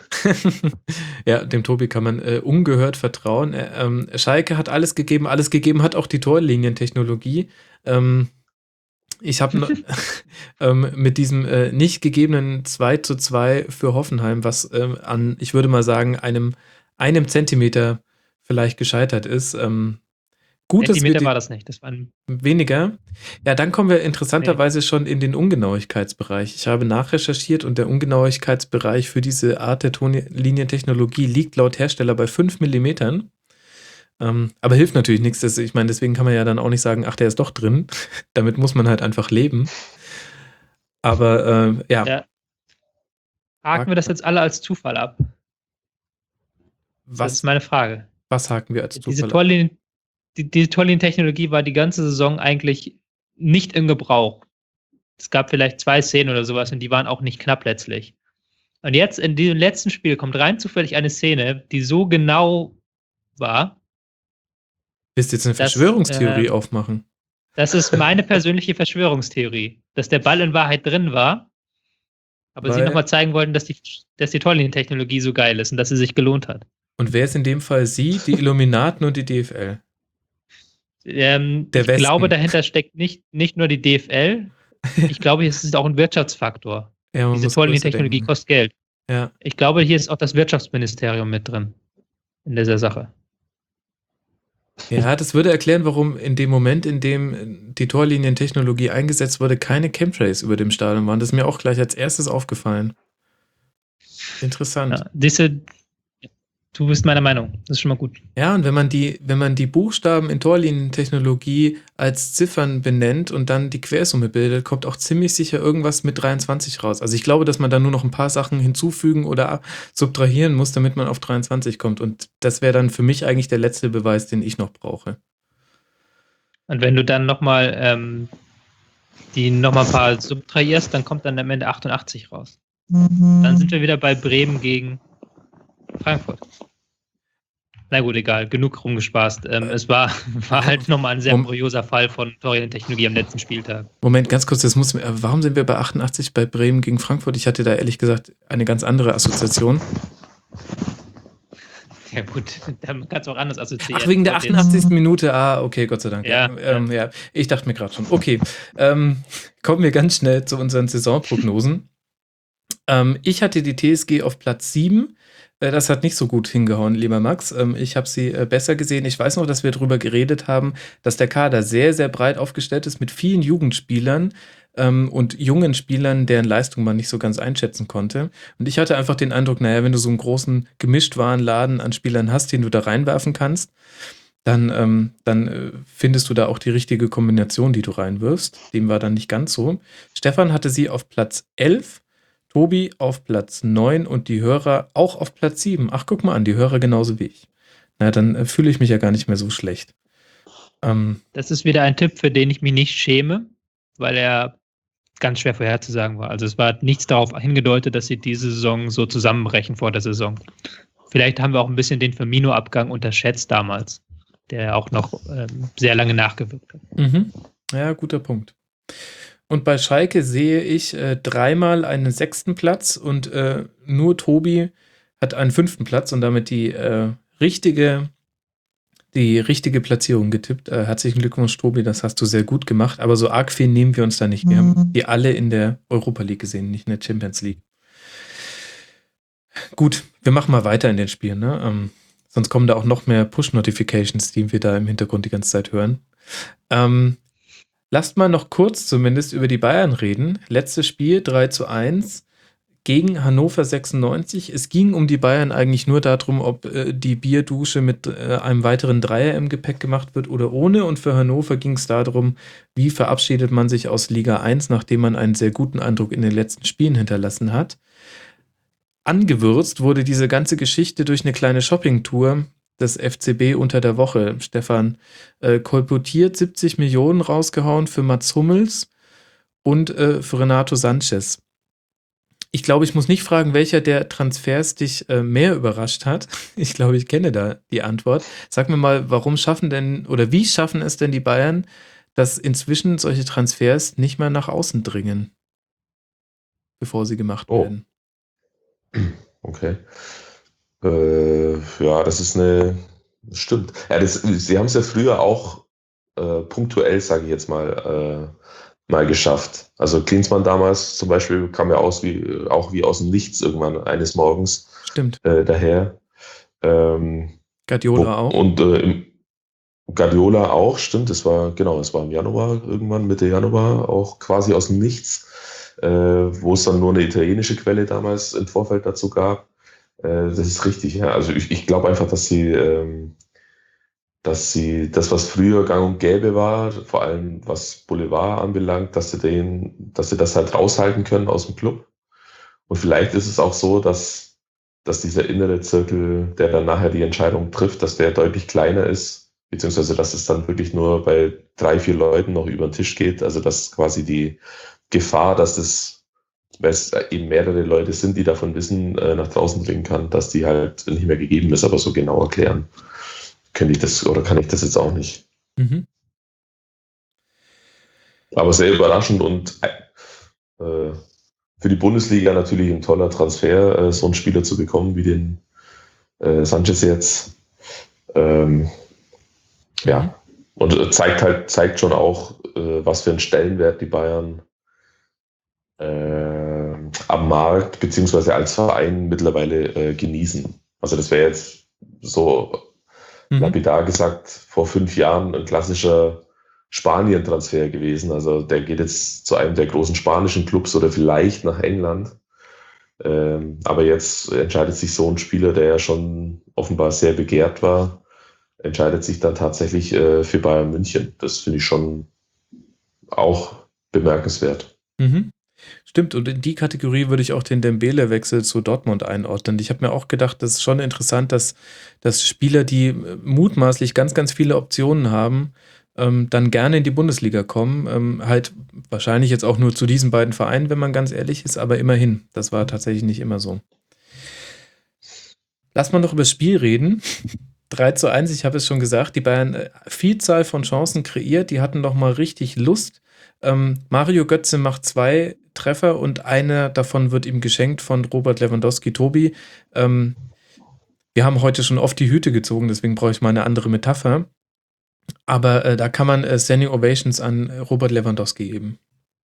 Ja, dem Tobi kann man äh, ungehört vertrauen. Äh, ähm, Schalke hat alles gegeben, alles gegeben hat auch die Torlinientechnologie. Ähm, ich habe ähm, mit diesem äh, nicht gegebenen zwei zu zwei für Hoffenheim, was ähm, an, ich würde mal sagen, einem, einem Zentimeter vielleicht gescheitert ist. Ähm, Gut, dass wir Zentimeter die, war das nicht, das waren weniger. Ja, dann kommen wir interessanterweise schon in den Ungenauigkeitsbereich. Ich habe nachrecherchiert und der Ungenauigkeitsbereich für diese Art der Tonlinientechnologie liegt laut Hersteller bei fünf Millimetern. Ähm, aber hilft natürlich nichts. Das, ich meine, deswegen kann man ja dann auch nicht sagen, ach, der ist doch drin. Damit muss man halt einfach leben. Aber äh, ja. ja. Haken wir das jetzt alle als Zufall ab? Was, das ist meine Frage. Was haken wir als Zufall Diese ab? Torlinien Die, die Torlinientechnologie war die ganze Saison eigentlich nicht im Gebrauch. Es gab vielleicht zwei Szenen oder sowas und die waren auch nicht knapp letztlich. Und jetzt in diesem letzten Spiel kommt rein zufällig eine Szene, die so genau war. Willst du jetzt eine dass, Verschwörungstheorie äh, aufmachen? Das ist meine persönliche Verschwörungstheorie, dass der Ball in Wahrheit drin war, aber Weil, sie nochmal zeigen wollten, dass die, dass die Torlinientechnologie so geil ist und dass sie sich gelohnt hat. Und wer ist in dem Fall sie, die Illuminaten und die D F L? Ähm, Der ich Westen. glaube, dahinter steckt nicht, nicht nur die D F L. Ich glaube, es ist auch ein Wirtschaftsfaktor. Ja, Diese Torlinientechnologie kostet Geld. Ja. Ich glaube, hier ist auch das Wirtschaftsministerium mit drin in dieser Sache. Ja, das würde erklären, warum in dem Moment, in dem die Torlinientechnologie eingesetzt wurde, keine Chemtrails über dem Stadion waren. Das ist mir auch gleich als erstes aufgefallen. Interessant. Ja, diese, du bist meiner Meinung. Das ist schon mal gut. Ja, und wenn man die, wenn man die Buchstaben in Torlinientechnologie als Ziffern benennt und dann die Quersumme bildet, kommt auch ziemlich sicher irgendwas mit dreiundzwanzig raus. Also ich glaube, dass man da nur noch ein paar Sachen hinzufügen oder subtrahieren muss, damit man auf dreiundzwanzig kommt. Und das wäre dann für mich eigentlich der letzte Beweis, den ich noch brauche. Und wenn du dann nochmal ähm, die nochmal ein paar subtrahierst, dann kommt dann am Ende achtundachtzig raus. Mhm. Dann sind wir wieder bei Bremen gegen Frankfurt. Na gut, egal, genug rumgespaßt. Ähm, es war, war halt nochmal ein sehr kurioser Fall von Torlinientechnologie am letzten Spieltag. Moment, ganz kurz, das muss, warum sind wir bei achtundachtzig bei Bremen gegen Frankfurt? Ich hatte da ehrlich gesagt eine ganz andere Assoziation. Ja gut, dann kannst du auch anders assoziieren. Ach, wegen der achtundachzigsten Minute, ah, okay, Gott sei Dank. Ja, ähm, ja. Ich dachte mir gerade schon, okay, ähm, kommen wir ganz schnell zu unseren Saisonprognosen. ähm, ich hatte die T S G auf Platz sieben. Das hat nicht so gut hingehauen, lieber Max. Ich habe sie besser gesehen. Ich weiß noch, dass wir darüber geredet haben, dass der Kader sehr, sehr breit aufgestellt ist mit vielen Jugendspielern und jungen Spielern, deren Leistung man nicht so ganz einschätzen konnte. Und ich hatte einfach den Eindruck, naja, wenn du so einen großen Gemischtwarenladen an Spielern hast, den du da reinwerfen kannst, dann, ähm, dann findest du da auch die richtige Kombination, die du reinwirfst. Dem war dann nicht ganz so. Stefan hatte sie auf Platz elf. Tobi auf Platz neun und die Hörer auch auf Platz sieben. Ach, guck mal an, die Hörer genauso wie ich. Na, dann äh, fühle ich mich ja gar nicht mehr so schlecht. Ähm, das ist wieder ein Tipp, für den ich mich nicht schäme, weil er ganz schwer vorherzusagen war. Also es war nichts darauf hingedeutet, dass sie diese Saison so zusammenbrechen vor der Saison. Vielleicht haben wir auch ein bisschen den Firmino-Abgang unterschätzt damals, der auch noch ähm, sehr lange nachgewirkt hat. Mhm. Ja, guter Punkt. Und bei Schalke sehe ich äh, dreimal einen sechsten Platz und äh, nur Tobi hat einen fünften Platz und damit die äh, richtige, die richtige Platzierung getippt. Äh, herzlichen Glückwunsch, Tobi, das hast du sehr gut gemacht. Aber so arg viel nehmen wir uns da nicht. Wir mhm. haben die alle in der Europa League gesehen, nicht in der Champions League. Gut, wir machen mal weiter in den Spielen. Ne? Ähm, sonst kommen da auch noch mehr Push-Notifications, die wir da im Hintergrund die ganze Zeit hören. Ähm, Lasst mal noch kurz zumindest über die Bayern reden. Letztes Spiel drei zu eins gegen Hannover sechsundneunzig. Es ging um die Bayern eigentlich nur darum, ob äh, die Bierdusche mit äh, einem weiteren Dreier im Gepäck gemacht wird oder ohne. Und für Hannover ging es darum, wie verabschiedet man sich aus Liga eins, nachdem man einen sehr guten Eindruck in den letzten Spielen hinterlassen hat. Angewürzt wurde diese ganze Geschichte durch eine kleine Shoppingtour des F C B unter der Woche. Stefan, äh, kolportiert siebzig Millionen rausgehauen für Mats Hummels und äh, für Renato Sanchez. Ich glaube, ich muss nicht fragen, welcher der Transfers dich äh, mehr überrascht hat. Ich glaube, ich kenne da die Antwort. Sag mir mal, warum schaffen denn oder wie schaffen es denn die Bayern, dass inzwischen solche Transfers nicht mehr nach außen dringen, bevor sie gemacht Oh. werden? Okay. Äh, ja, das ist eine, das stimmt. Ja, das, sie haben es ja früher auch äh, punktuell, sage ich jetzt mal, äh, mal geschafft. Also Klinsmann damals zum Beispiel kam ja aus wie, auch wie aus dem Nichts irgendwann eines Morgens Stimmt. äh, daher. Ähm, Guardiola wo- auch. Und äh, im Guardiola auch, stimmt, es war, genau, es war im Januar, irgendwann Mitte Januar, auch quasi aus dem Nichts, äh, wo es dann nur eine italienische Quelle damals im Vorfeld dazu gab. Äh, das ist richtig, ja. Also ich, ich glaube einfach, dass sie, ähm, dass sie das, was früher gang und gäbe war, vor allem was Boulevard anbelangt, dass sie den, dass sie das halt raushalten können aus dem Club. Und vielleicht ist es auch so, dass, dass dieser innere Zirkel, der dann nachher die Entscheidung trifft, dass der deutlich kleiner ist, beziehungsweise dass es dann wirklich nur bei drei, vier Leuten noch über den Tisch geht. Also dass quasi die Gefahr, dass das, weil es eben mehrere Leute sind, die davon wissen, äh, nach draußen dringen kann, dass die halt nicht mehr gegeben ist, aber so genau erklären könnte ich das oder kann ich das jetzt auch nicht. Mhm. Aber sehr überraschend und äh, für die Bundesliga natürlich ein toller Transfer, äh, so einen Spieler zu bekommen wie den äh, Sanchez jetzt. Ähm, ja, und äh, zeigt halt, zeigt schon auch, äh, was für einen Stellenwert die Bayern äh, am Markt beziehungsweise als Verein mittlerweile äh, genießen. Also das wäre jetzt so Mhm. lapidar gesagt vor fünf Jahren ein klassischer Spanien-Transfer gewesen. Also der geht jetzt zu einem der großen spanischen Clubs oder vielleicht nach England. Ähm, aber jetzt entscheidet sich so ein Spieler, der ja schon offenbar sehr begehrt war, entscheidet sich dann tatsächlich äh, für Bayern München. Das finde ich schon auch bemerkenswert. Mhm. Stimmt, und in die Kategorie würde ich auch den Dembele-Wechsel zu Dortmund einordnen. Ich habe mir auch gedacht, das ist schon interessant, dass, dass Spieler, die äh, mutmaßlich ganz, ganz viele Optionen haben, ähm, dann gerne in die Bundesliga kommen. Ähm, halt wahrscheinlich jetzt auch nur zu diesen beiden Vereinen, wenn man ganz ehrlich ist, aber immerhin. Das war tatsächlich nicht immer so. Lass mal noch über das Spiel reden. drei zu eins, ich habe es schon gesagt, die Bayern äh, Vielzahl von Chancen kreiert, die hatten noch mal richtig Lust. Ähm, Mario Götze macht zwei Treffer und einer davon wird ihm geschenkt von Robert Lewandowski. Tobi, ähm, wir haben heute schon oft die Hüte gezogen, deswegen brauche ich mal eine andere Metapher. Aber äh, da kann man äh, Standing Ovations an äh, Robert Lewandowski geben.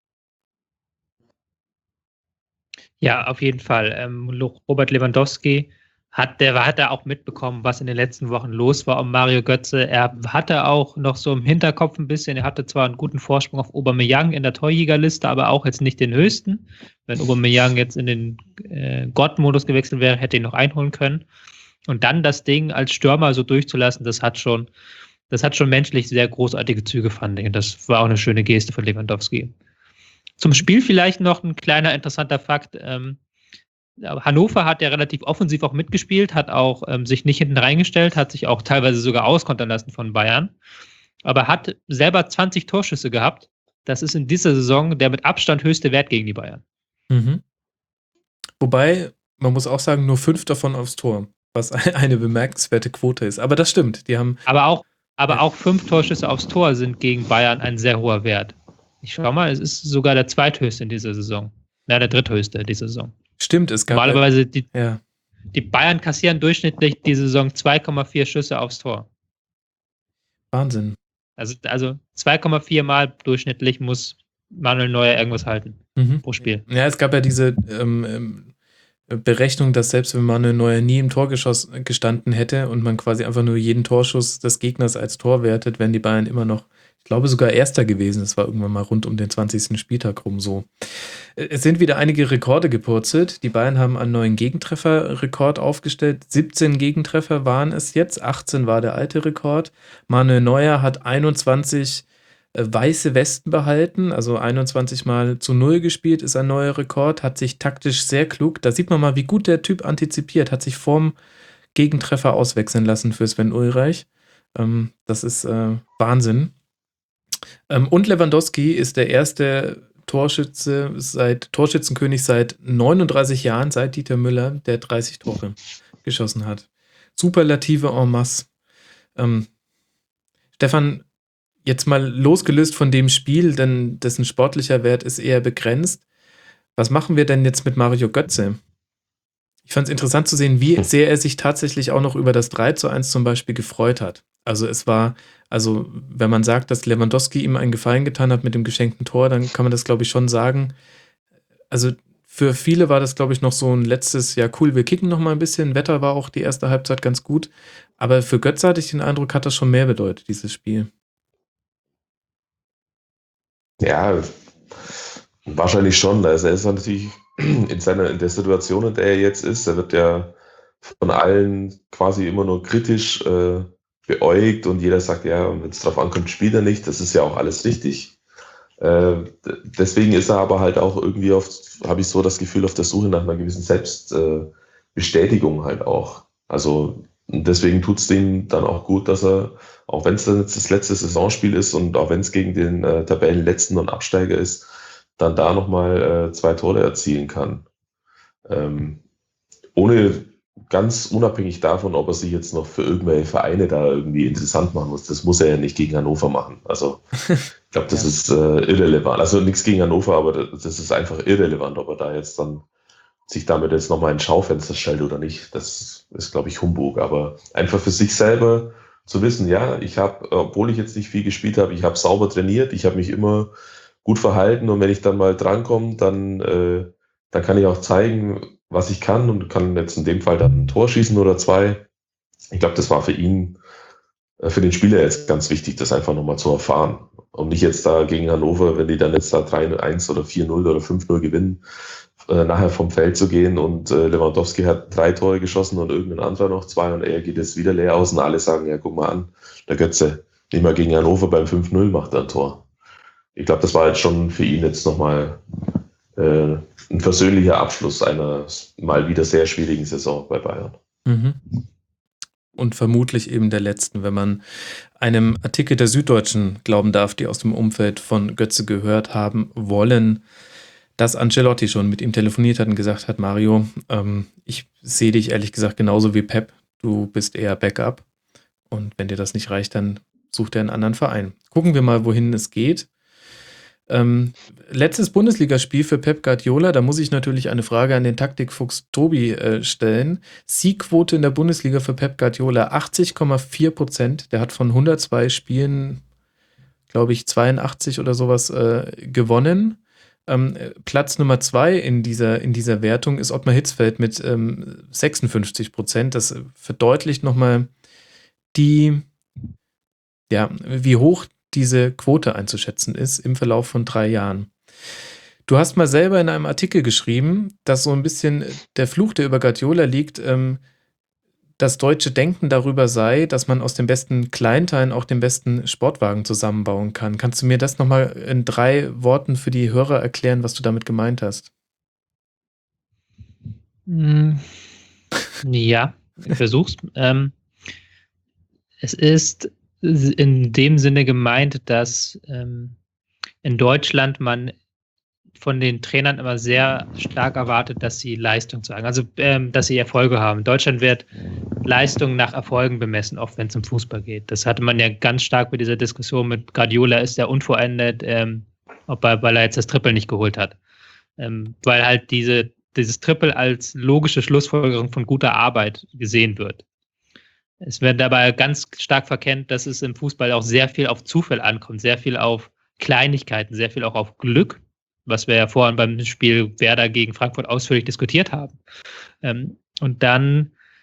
Ja, auf jeden Fall. Ähm, Robert Lewandowski hat, der hat er auch mitbekommen, was in den letzten Wochen los war um Mario Götze. Er hatte auch noch so im Hinterkopf ein bisschen, er hatte zwar einen guten Vorsprung auf Aubameyang in der Torjägerliste, aber auch jetzt nicht den höchsten. Wenn Aubameyang jetzt in den äh, Gott-Modus gewechselt wäre, hätte ihn noch einholen können. Und dann das Ding als Stürmer so durchzulassen, das hat schon, das hat schon menschlich sehr großartige Züge, fand ich. Und das war auch eine schöne Geste von Lewandowski. Zum Spiel vielleicht noch ein kleiner interessanter Fakt. Ähm, Hannover hat ja relativ offensiv auch mitgespielt, hat auch ähm, sich nicht hinten reingestellt, hat sich auch teilweise sogar auskontern lassen von Bayern, aber hat selber zwanzig Torschüsse gehabt. Das ist in dieser Saison der mit Abstand höchste Wert gegen die Bayern. Mhm. Wobei, man muss auch sagen, nur fünf davon aufs Tor, was eine bemerkenswerte Quote ist. Aber das stimmt, die haben... Aber auch, aber auch fünf Torschüsse aufs Tor sind gegen Bayern ein sehr hoher Wert. Ich schau mal, es ist sogar der zweithöchste in dieser Saison. Ja, der dritthöchste in dieser Saison. Stimmt, es gab... Normalerweise, die, ja. die Bayern kassieren durchschnittlich diese Saison zwei Komma vier Schüsse aufs Tor. Wahnsinn. Also, also zwei Komma vier Mal durchschnittlich muss Manuel Neuer irgendwas halten Mhm. pro Spiel. Ja, es gab ja diese ähm, Berechnung, dass selbst wenn Manuel Neuer nie im Torgeschoss gestanden hätte und man quasi einfach nur jeden Torschuss des Gegners als Tor wertet, wären die Bayern immer noch ich glaube sogar Erster gewesen. Es war irgendwann mal rund um den zwanzigsten Spieltag rum so. Es sind wieder einige Rekorde gepurzelt. Die Bayern haben einen neuen Gegentrefferrekord aufgestellt. siebzehn Gegentreffer waren es jetzt. achtzehn war der alte Rekord. Manuel Neuer hat einundzwanzig äh, weiße Westen behalten, also einundzwanzig Mal zu null gespielt, ist ein neuer Rekord. Hat sich taktisch sehr klug, da sieht man mal, wie gut der Typ antizipiert, hat sich vorm Gegentreffer auswechseln lassen für Sven Ulreich. Ähm, das ist äh, Wahnsinn. Ähm, und Lewandowski ist der erste Torschütze seit Torschützenkönig seit neununddreißig Jahren, seit Dieter Müller, der dreißig Tore geschossen hat. Superlative en masse. Ähm, Stefan, jetzt mal losgelöst von dem Spiel, denn dessen sportlicher Wert ist eher begrenzt. Was machen wir denn jetzt mit Mario Götze? Ich fand es interessant zu sehen, wie sehr er sich tatsächlich auch noch über das drei zu eins zum Beispiel gefreut hat. Also es war, also wenn man sagt, dass Lewandowski ihm einen Gefallen getan hat mit dem geschenkten Tor, dann kann man das, glaube ich, schon sagen. Also für viele war das, glaube ich, noch so ein letztes, ja cool, wir kicken noch mal ein bisschen. Wetter war auch die erste Halbzeit ganz gut. Aber für Götze hatte ich den Eindruck, hat das schon mehr bedeutet, dieses Spiel. Ja, wahrscheinlich schon. Also er ist natürlich in seiner, in der Situation, in der er jetzt ist, er wird ja von allen quasi immer nur kritisch äh, beäugt und jeder sagt, ja, wenn es drauf ankommt, spielt er nicht. Das ist ja auch alles richtig. Äh, deswegen ist er aber halt auch irgendwie oft, habe ich so das Gefühl, auf der Suche nach einer gewissen Selbstbestätigung äh, halt auch. Also deswegen tut es dem dann auch gut, dass er, auch wenn es dann jetzt das letzte Saisonspiel ist und auch wenn es gegen den äh, Tabellenletzten und Absteiger ist, dann da nochmal äh, zwei Tore erzielen kann. Ähm, ohne ganz unabhängig davon, ob er sich jetzt noch für irgendwelche Vereine da irgendwie interessant machen muss. Das muss er ja nicht gegen Hannover machen. Also ich glaube, das ja. ist äh, irrelevant. Also nichts gegen Hannover, aber das ist einfach irrelevant, ob er da jetzt dann sich damit jetzt nochmal ins Schaufenster stellt oder nicht. Das ist, glaube ich, Humbug. Aber einfach für sich selber zu wissen, ja, ich habe, obwohl ich jetzt nicht viel gespielt habe, ich habe sauber trainiert, ich habe mich immer gut verhalten und wenn ich dann mal drankomme, dann, äh, dann kann ich auch zeigen, was ich kann und kann jetzt in dem Fall dann ein Tor schießen oder zwei. Ich glaube, das war für ihn, äh, für den Spieler jetzt ganz wichtig, das einfach nochmal zu erfahren. Und nicht jetzt da gegen Hannover, wenn die dann jetzt da drei eins oder vier null oder fünf null gewinnen, äh, nachher vom Feld zu gehen und äh, Lewandowski hat drei Tore geschossen und irgendein anderer noch zwei und er geht jetzt wieder leer aus und alle sagen, ja, guck mal an, der Götze, nicht mal gegen Hannover beim fünf null macht er ein Tor. Ich glaube, das war jetzt schon für ihn jetzt nochmal äh, ein persönlicher Abschluss einer mal wieder sehr schwierigen Saison bei Bayern. Mhm. Und vermutlich eben der letzten, wenn man einem Artikel der Süddeutschen glauben darf, die aus dem Umfeld von Götze gehört haben wollen, dass Ancelotti schon mit ihm telefoniert hat und gesagt hat, Mario, ähm, ich sehe dich ehrlich gesagt genauso wie Pep, du bist eher Backup und wenn dir das nicht reicht, dann such dir einen anderen Verein. Gucken wir mal, wohin es geht. Ähm, letztes Bundesligaspiel für Pep Guardiola, da muss ich natürlich eine Frage an den Taktikfuchs Tobi äh, stellen. Siegquote in der Bundesliga für Pep Guardiola achtzig Komma vier Prozent. Der hat von hundertzwei Spielen, glaube ich, zweiundachtzig oder sowas äh, gewonnen. Ähm, Platz Nummer zwei in dieser, in dieser Wertung ist Ottmar Hitzfeld mit ähm, sechsundfünfzig Prozent. Das verdeutlicht nochmal die, ja, wie hoch diese Quote einzuschätzen ist im Verlauf von drei Jahren. Du hast mal selber in einem Artikel geschrieben, dass so ein bisschen der Fluch, der über Guardiola liegt, ähm, das deutsche Denken darüber sei, dass man aus den besten Kleinteilen auch den besten Sportwagen zusammenbauen kann. Kannst du mir das nochmal in drei Worten für die Hörer erklären, was du damit gemeint hast? Ja, ich versuch's. ähm, es ist in dem Sinne gemeint, dass ähm, in Deutschland man von den Trainern immer sehr stark erwartet, dass sie Leistung zeigen, also ähm, dass sie Erfolge haben. In Deutschland wird Leistung nach Erfolgen bemessen, auch wenn es um Fußball geht. Das hatte man ja ganz stark bei dieser Diskussion mit Guardiola, ist er unvollendet, ähm, ob er, weil er jetzt das Triple nicht geholt hat. Ähm, weil halt diese, dieses Triple als logische Schlussfolgerung von guter Arbeit gesehen wird. Es wird dabei ganz stark verkennt, dass es im Fußball auch sehr viel auf Zufall ankommt, sehr viel auf Kleinigkeiten, sehr viel auch auf Glück, was wir ja vorhin beim Spiel Werder gegen Frankfurt ausführlich diskutiert haben. Und dann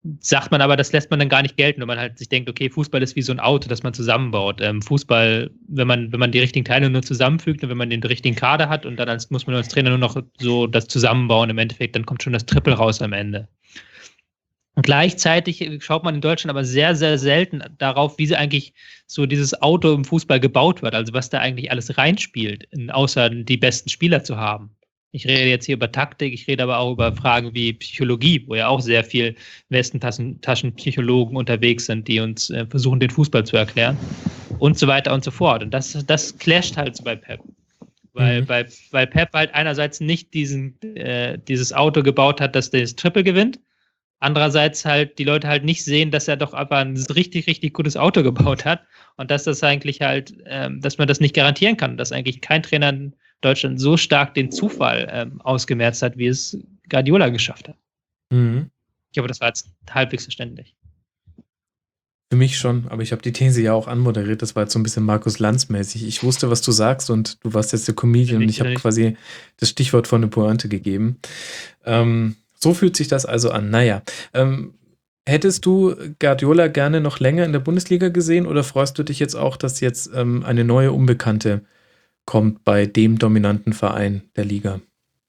sagt man aber, das lässt man dann gar nicht gelten, wenn man halt sich denkt, okay, Fußball ist wie so ein Auto, das man zusammenbaut. Ähm, Fußball, wenn man, wenn man die richtigen Teile nur zusammenfügt und wenn man den richtigen Kader hat und dann als, muss man als Trainer nur noch so das zusammenbauen im Endeffekt, dann kommt schon das Triple raus am Ende. Und gleichzeitig schaut man in Deutschland aber sehr, sehr selten darauf, wie sie eigentlich so dieses Auto im Fußball gebaut wird, also was da eigentlich alles reinspielt, außer die besten Spieler zu haben. Ich rede jetzt hier über Taktik, ich rede aber auch über Fragen wie Psychologie, wo ja auch sehr viel Westentaschenpsychologen unterwegs sind, die uns äh, versuchen, den Fußball zu erklären und so weiter und so fort. Und das, das clasht halt so bei Pep. Weil, mhm. weil, weil Pep halt einerseits nicht diesen, äh, dieses Auto gebaut hat, das das Triple gewinnt, andererseits halt die Leute halt nicht sehen, dass er doch aber ein richtig, richtig gutes Auto gebaut hat und dass das eigentlich halt, ähm, dass man das nicht garantieren kann, dass eigentlich kein Trainer in Deutschland so stark den Zufall ähm, ausgemerzt hat, wie es Guardiola geschafft hat. Mhm. Ich hoffe, das war jetzt halbwegs verständlich. Für mich schon, aber ich habe die These ja auch anmoderiert, das war jetzt so ein bisschen Markus Lanz-mäßig. Ich wusste, was du sagst und du warst jetzt der Comedian und ich habe quasi das Stichwort von der Pointe gegeben. Ähm, so fühlt sich das also an. Naja, ähm, hättest du Guardiola gerne noch länger in der Bundesliga gesehen oder freust du dich jetzt auch, dass jetzt ähm, eine neue Unbekannte kommt bei dem dominanten Verein der Liga?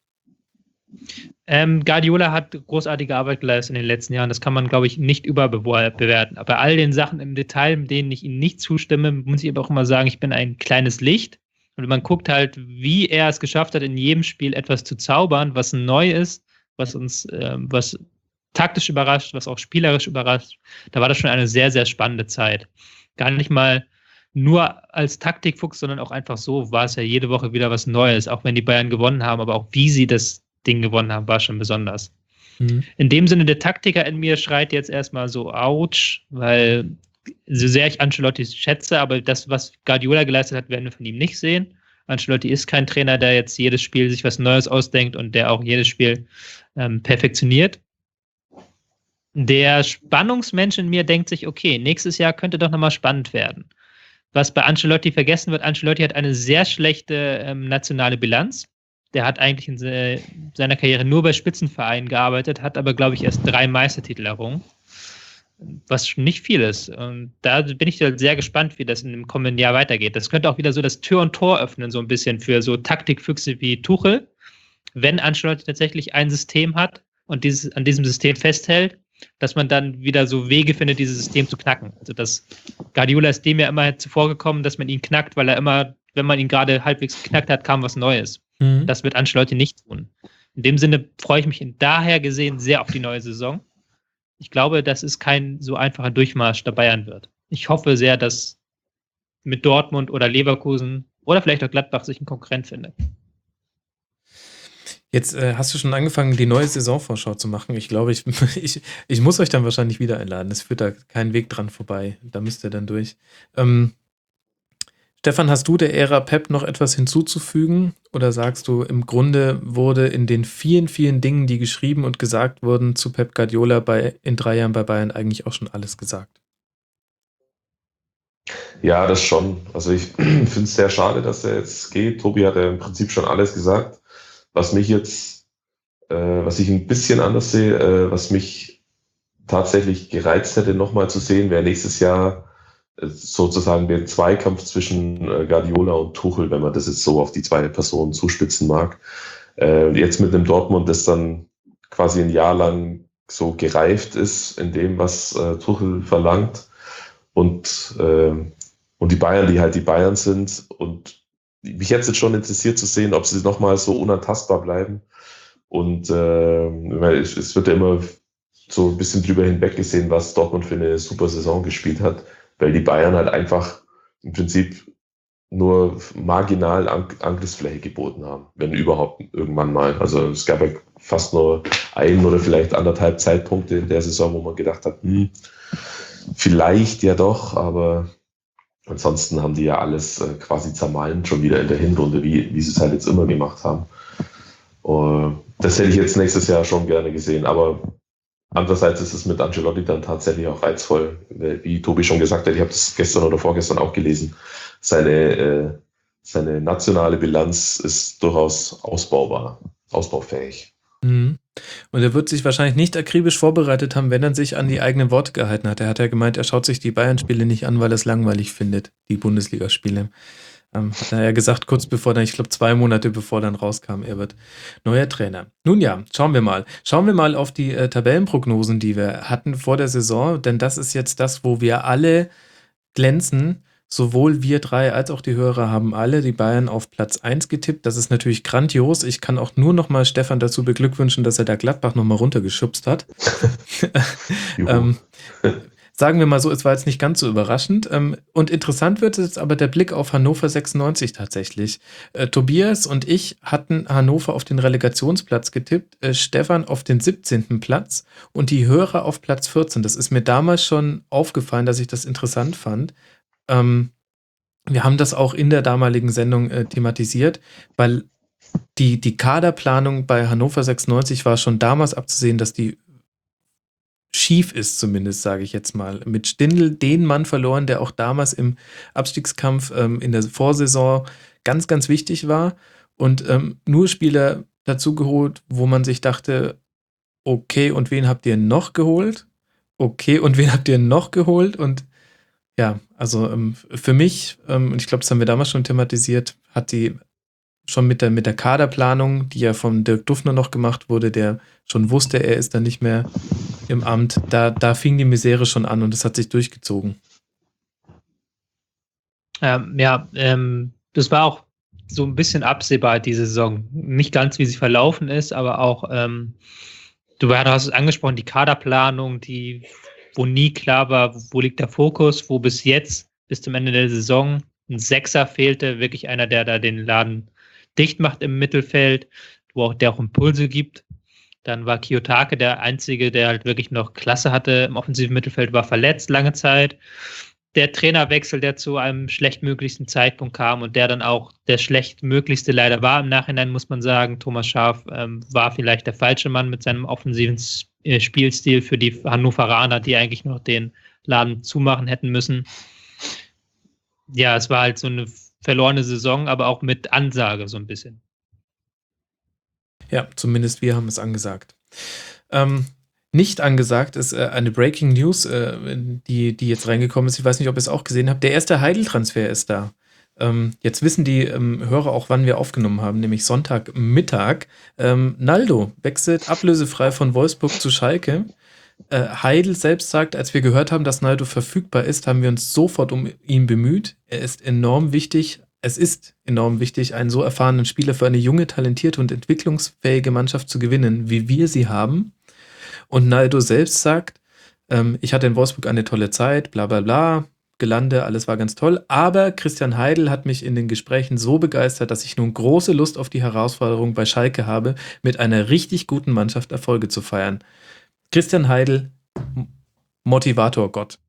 Ähm, Guardiola hat großartige Arbeit geleistet in den letzten Jahren. Das kann man, glaube ich, nicht überbewerten. Aber bei all den Sachen im Detail, mit denen ich ihm nicht zustimme, muss ich aber auch immer sagen, ich bin ein kleines Licht. Und man guckt halt, wie er es geschafft hat, in jedem Spiel etwas zu zaubern, was neu ist, was uns, ähm, was taktisch überrascht, was auch spielerisch überrascht. Da war das schon eine sehr, sehr spannende Zeit. Gar nicht mal nur als Taktikfuchs, sondern auch einfach so war es ja jede Woche wieder was Neues, auch wenn die Bayern gewonnen haben, aber auch wie sie das Ding gewonnen haben, war schon besonders. Mhm. In dem Sinne, der Taktiker in mir schreit jetzt erstmal so, ouch, weil so sehr ich Ancelotti schätze, aber das, was Guardiola geleistet hat, werden wir von ihm nicht sehen. Ancelotti ist kein Trainer, der jetzt jedes Spiel sich was Neues ausdenkt und der auch jedes Spiel ähm, perfektioniert. Der Spannungsmensch in mir denkt sich, okay, nächstes Jahr könnte doch nochmal spannend werden. Was bei Ancelotti vergessen wird, Ancelotti hat eine sehr schlechte ähm, nationale Bilanz. Der hat eigentlich in se- seiner Karriere nur bei Spitzenvereinen gearbeitet, hat aber, glaube ich, erst drei Meistertitel errungen, was schon nicht viel ist. Und da bin ich sehr gespannt, wie das in dem kommenden Jahr weitergeht. Das könnte auch wieder so das Tür und Tor öffnen, so ein bisschen für so Taktikfüchse wie Tuchel, wenn Ancelotti tatsächlich ein System hat und dieses, an diesem System festhält, dass man dann wieder so Wege findet, dieses System zu knacken. Also das Guardiola ist dem ja immer zuvor gekommen, dass man ihn knackt, weil er immer, wenn man ihn gerade halbwegs geknackt hat, kam was Neues. Mhm. Das wird Ancelotti nicht tun. In dem Sinne freue ich mich in daher gesehen sehr auf die neue Saison. Ich glaube, dass es kein so einfacher Durchmarsch der Bayern wird. Ich hoffe sehr, dass mit Dortmund oder Leverkusen oder vielleicht auch Gladbach sich ein Konkurrent findet. Jetzt äh, hast du schon angefangen, die neue Saisonvorschau zu machen. Ich glaube, ich, ich, ich muss euch dann wahrscheinlich wieder einladen. Es führt da kein Weg dran vorbei. Da müsst ihr dann durch. Ähm, Stefan, hast du der Ära Pep noch etwas hinzuzufügen? Oder sagst du, im Grunde wurde in den vielen, vielen Dingen, die geschrieben und gesagt wurden zu Pep Guardiola bei, in drei Jahren bei Bayern, eigentlich auch schon alles gesagt? Ja, das schon. Also ich finde es sehr schade, dass er jetzt geht. Tobi hat ja im Prinzip schon alles gesagt. Was mich jetzt, äh, was ich ein bisschen anders sehe, äh, was mich tatsächlich gereizt hätte, nochmal zu sehen, wäre nächstes Jahr äh, sozusagen der Zweikampf zwischen äh, Guardiola und Tuchel, wenn man das jetzt so auf die zwei Personen zuspitzen mag. Äh, jetzt mit dem Dortmund, das dann quasi ein Jahr lang so gereift ist in dem, was äh, Tuchel verlangt und, äh, und die Bayern, die halt die Bayern sind und mich jetzt schon interessiert zu sehen, ob sie nochmal so unantastbar bleiben. Und äh, es, es wird ja immer so ein bisschen drüber hinweg gesehen, was Dortmund für eine super Saison gespielt hat, weil die Bayern halt einfach im Prinzip nur marginal An- Angriffsfläche geboten haben, wenn überhaupt irgendwann mal. Also es gab ja fast nur ein oder vielleicht anderthalb Zeitpunkte in der Saison, wo man gedacht hat, hm, vielleicht ja doch, aber ansonsten haben die ja alles äh, quasi zermahlen, schon wieder in der Hinrunde, wie, wie sie es halt jetzt immer gemacht haben. Uh, das hätte ich jetzt nächstes Jahr schon gerne gesehen, aber andererseits ist es mit Ancelotti dann tatsächlich auch reizvoll. Wie Tobi schon gesagt hat, ich habe das gestern oder vorgestern auch gelesen, seine, äh, seine nationale Bilanz ist durchaus ausbaubar, ausbaufähig. Mhm. Und er wird sich wahrscheinlich nicht akribisch vorbereitet haben, wenn er sich an die eigenen Worte gehalten hat. Er hat ja gemeint, er schaut sich die Bayern-Spiele nicht an, weil er es langweilig findet, die Bundesligaspiele. Ähm, hat er ja gesagt, kurz bevor dann, ich glaube zwei Monate bevor dann rauskam, er wird neuer Trainer. Nun ja, schauen wir mal. Schauen wir mal auf die äh, Tabellenprognosen, die wir hatten vor der Saison, denn das ist jetzt das, wo wir alle glänzen. Sowohl wir drei als auch die Hörer haben alle die Bayern auf Platz eins getippt. Das ist natürlich grandios. Ich kann auch nur noch mal Stefan dazu beglückwünschen, dass er da Gladbach noch mal runtergeschubst hat. ähm, sagen wir mal so, es war jetzt nicht ganz so überraschend. Ähm, und interessant wird jetzt aber der Blick auf Hannover sechsundneunzig tatsächlich. Äh, Tobias und ich hatten Hannover auf den Relegationsplatz getippt, äh, Stefan auf den siebzehnten Platz und die Hörer auf Platz vierzehn. Das ist mir damals schon aufgefallen, dass ich das interessant fand. Ähm, wir haben das auch in der damaligen Sendung äh, thematisiert, weil die, die Kaderplanung bei Hannover sechsundneunzig war schon damals abzusehen, dass die schief ist, zumindest, sage ich jetzt mal. Mit Stindl den Mann verloren, der auch damals im Abstiegskampf ähm, in der Vorsaison ganz, ganz wichtig war und ähm, nur Spieler dazu geholt, wo man sich dachte, okay, und wen habt ihr noch geholt? Okay, und wen habt ihr noch geholt? Und ja, also ähm, für mich, ähm, und ich glaube, das haben wir damals schon thematisiert, hat die schon mit der, mit der Kaderplanung, die ja von Dirk Duffner noch gemacht wurde, der schon wusste, er ist dann nicht mehr im Amt, da, da fing die Misere schon an und das hat sich durchgezogen. Ähm, ja, ähm, das war auch so ein bisschen absehbar, diese Saison. Nicht ganz, wie sie verlaufen ist, aber auch, ähm, du hast es angesprochen, die Kaderplanung, die wo nie klar war, wo liegt der Fokus, wo bis jetzt, bis zum Ende der Saison, ein Sechser fehlte, wirklich einer, der da den Laden dicht macht im Mittelfeld, wo auch, der auch Impulse gibt. Dann war Kiyotake der Einzige, der halt wirklich noch Klasse hatte im offensiven Mittelfeld, war verletzt lange Zeit. Der Trainerwechsel, der zu einem schlechtmöglichsten Zeitpunkt kam und der dann auch der schlechtmöglichste leider war im Nachhinein, muss man sagen. Thomas Schaaf ähm, war vielleicht der falsche Mann mit seinem offensiven äh, Spielstil für die Hannoveraner, die eigentlich noch den Laden zumachen hätten müssen. Ja, es war halt so eine verlorene Saison, aber auch mit Ansage so ein bisschen. Ja, zumindest wir haben es angesagt. Ähm, nicht angesagt ist äh, eine Breaking News, äh, die, die jetzt reingekommen ist. Ich weiß nicht, ob ihr es auch gesehen habt. Der erste Heidel-Transfer ist da. Ähm, jetzt wissen die ähm, Hörer auch, wann wir aufgenommen haben, nämlich Sonntagmittag. Ähm, Naldo wechselt ablösefrei von Wolfsburg zu Schalke. Äh, Heidel selbst sagt, als wir gehört haben, dass Naldo verfügbar ist, haben wir uns sofort um ihn bemüht. Er ist enorm wichtig. Es ist enorm wichtig, einen so erfahrenen Spieler für eine junge, talentierte und entwicklungsfähige Mannschaft zu gewinnen, wie wir sie haben. Und Naldo selbst sagt, ähm, ich hatte in Wolfsburg eine tolle Zeit, bla bla bla, Gelande, alles war ganz toll, aber Christian Heidel hat mich in den Gesprächen so begeistert, dass ich nun große Lust auf die Herausforderung bei Schalke habe, mit einer richtig guten Mannschaft Erfolge zu feiern. Christian Heidel, Motivator Gott.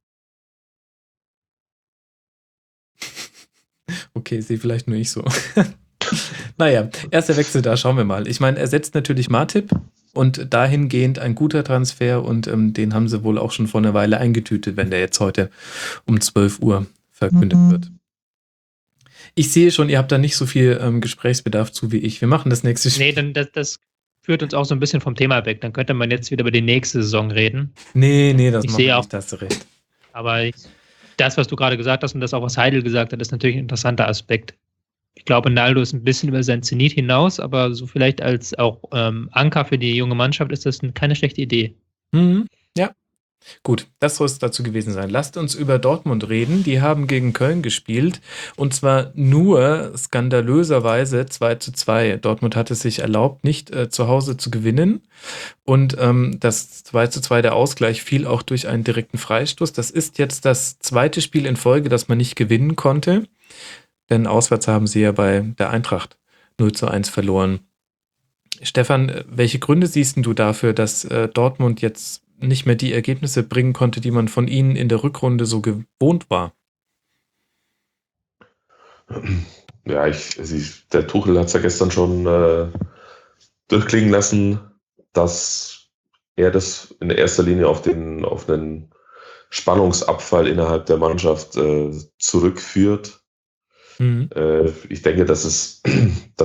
Okay, sehe vielleicht nur ich so. Naja, erster Wechsel da, schauen wir mal. Ich meine, er setzt natürlich Matip und dahingehend ein guter Transfer und ähm, den haben sie wohl auch schon vor einer Weile eingetütet, wenn der jetzt heute um zwölf Uhr verkündet mhm. wird. Ich sehe schon, ihr habt da nicht so viel ähm, Gesprächsbedarf zu wie ich. Wir machen das nächste Spiel. Nee, dann das, das führt uns auch so ein bisschen vom Thema weg. Dann könnte man jetzt wieder über die nächste Saison reden. Nee, nee, das ich machen sehe wir auch, nicht, da hast du recht. Aber ich, das, was du gerade gesagt hast und das auch, was Heidel gesagt hat, ist natürlich ein interessanter Aspekt. Ich glaube, Naldo ist ein bisschen über sein Zenit hinaus, aber so vielleicht als auch ähm, Anker für die junge Mannschaft ist das keine schlechte Idee. Mhm. Ja, gut, das soll es dazu gewesen sein. Lasst uns über Dortmund reden. Die haben gegen Köln gespielt und zwar nur skandalöserweise zwei zu zwei. Dortmund hat es sich erlaubt, nicht äh, zu Hause zu gewinnen und ähm, das zwei zu zwei, der Ausgleich, fiel auch durch einen direkten Freistoß. Das ist jetzt das zweite Spiel in Folge, das man nicht gewinnen konnte. Denn auswärts haben sie ja bei der Eintracht null zu eins verloren. Stefan, welche Gründe siehst du dafür, dass äh, Dortmund jetzt nicht mehr die Ergebnisse bringen konnte, die man von ihnen in der Rückrunde so gewohnt war? Ja, ich, also ich, der Tuchel hat es ja gestern schon äh, durchklingen lassen, dass er das in erster Linie auf den, auf einen Spannungsabfall innerhalb der Mannschaft äh, zurückführt. Mhm. Äh, ich denke, dass es, dass es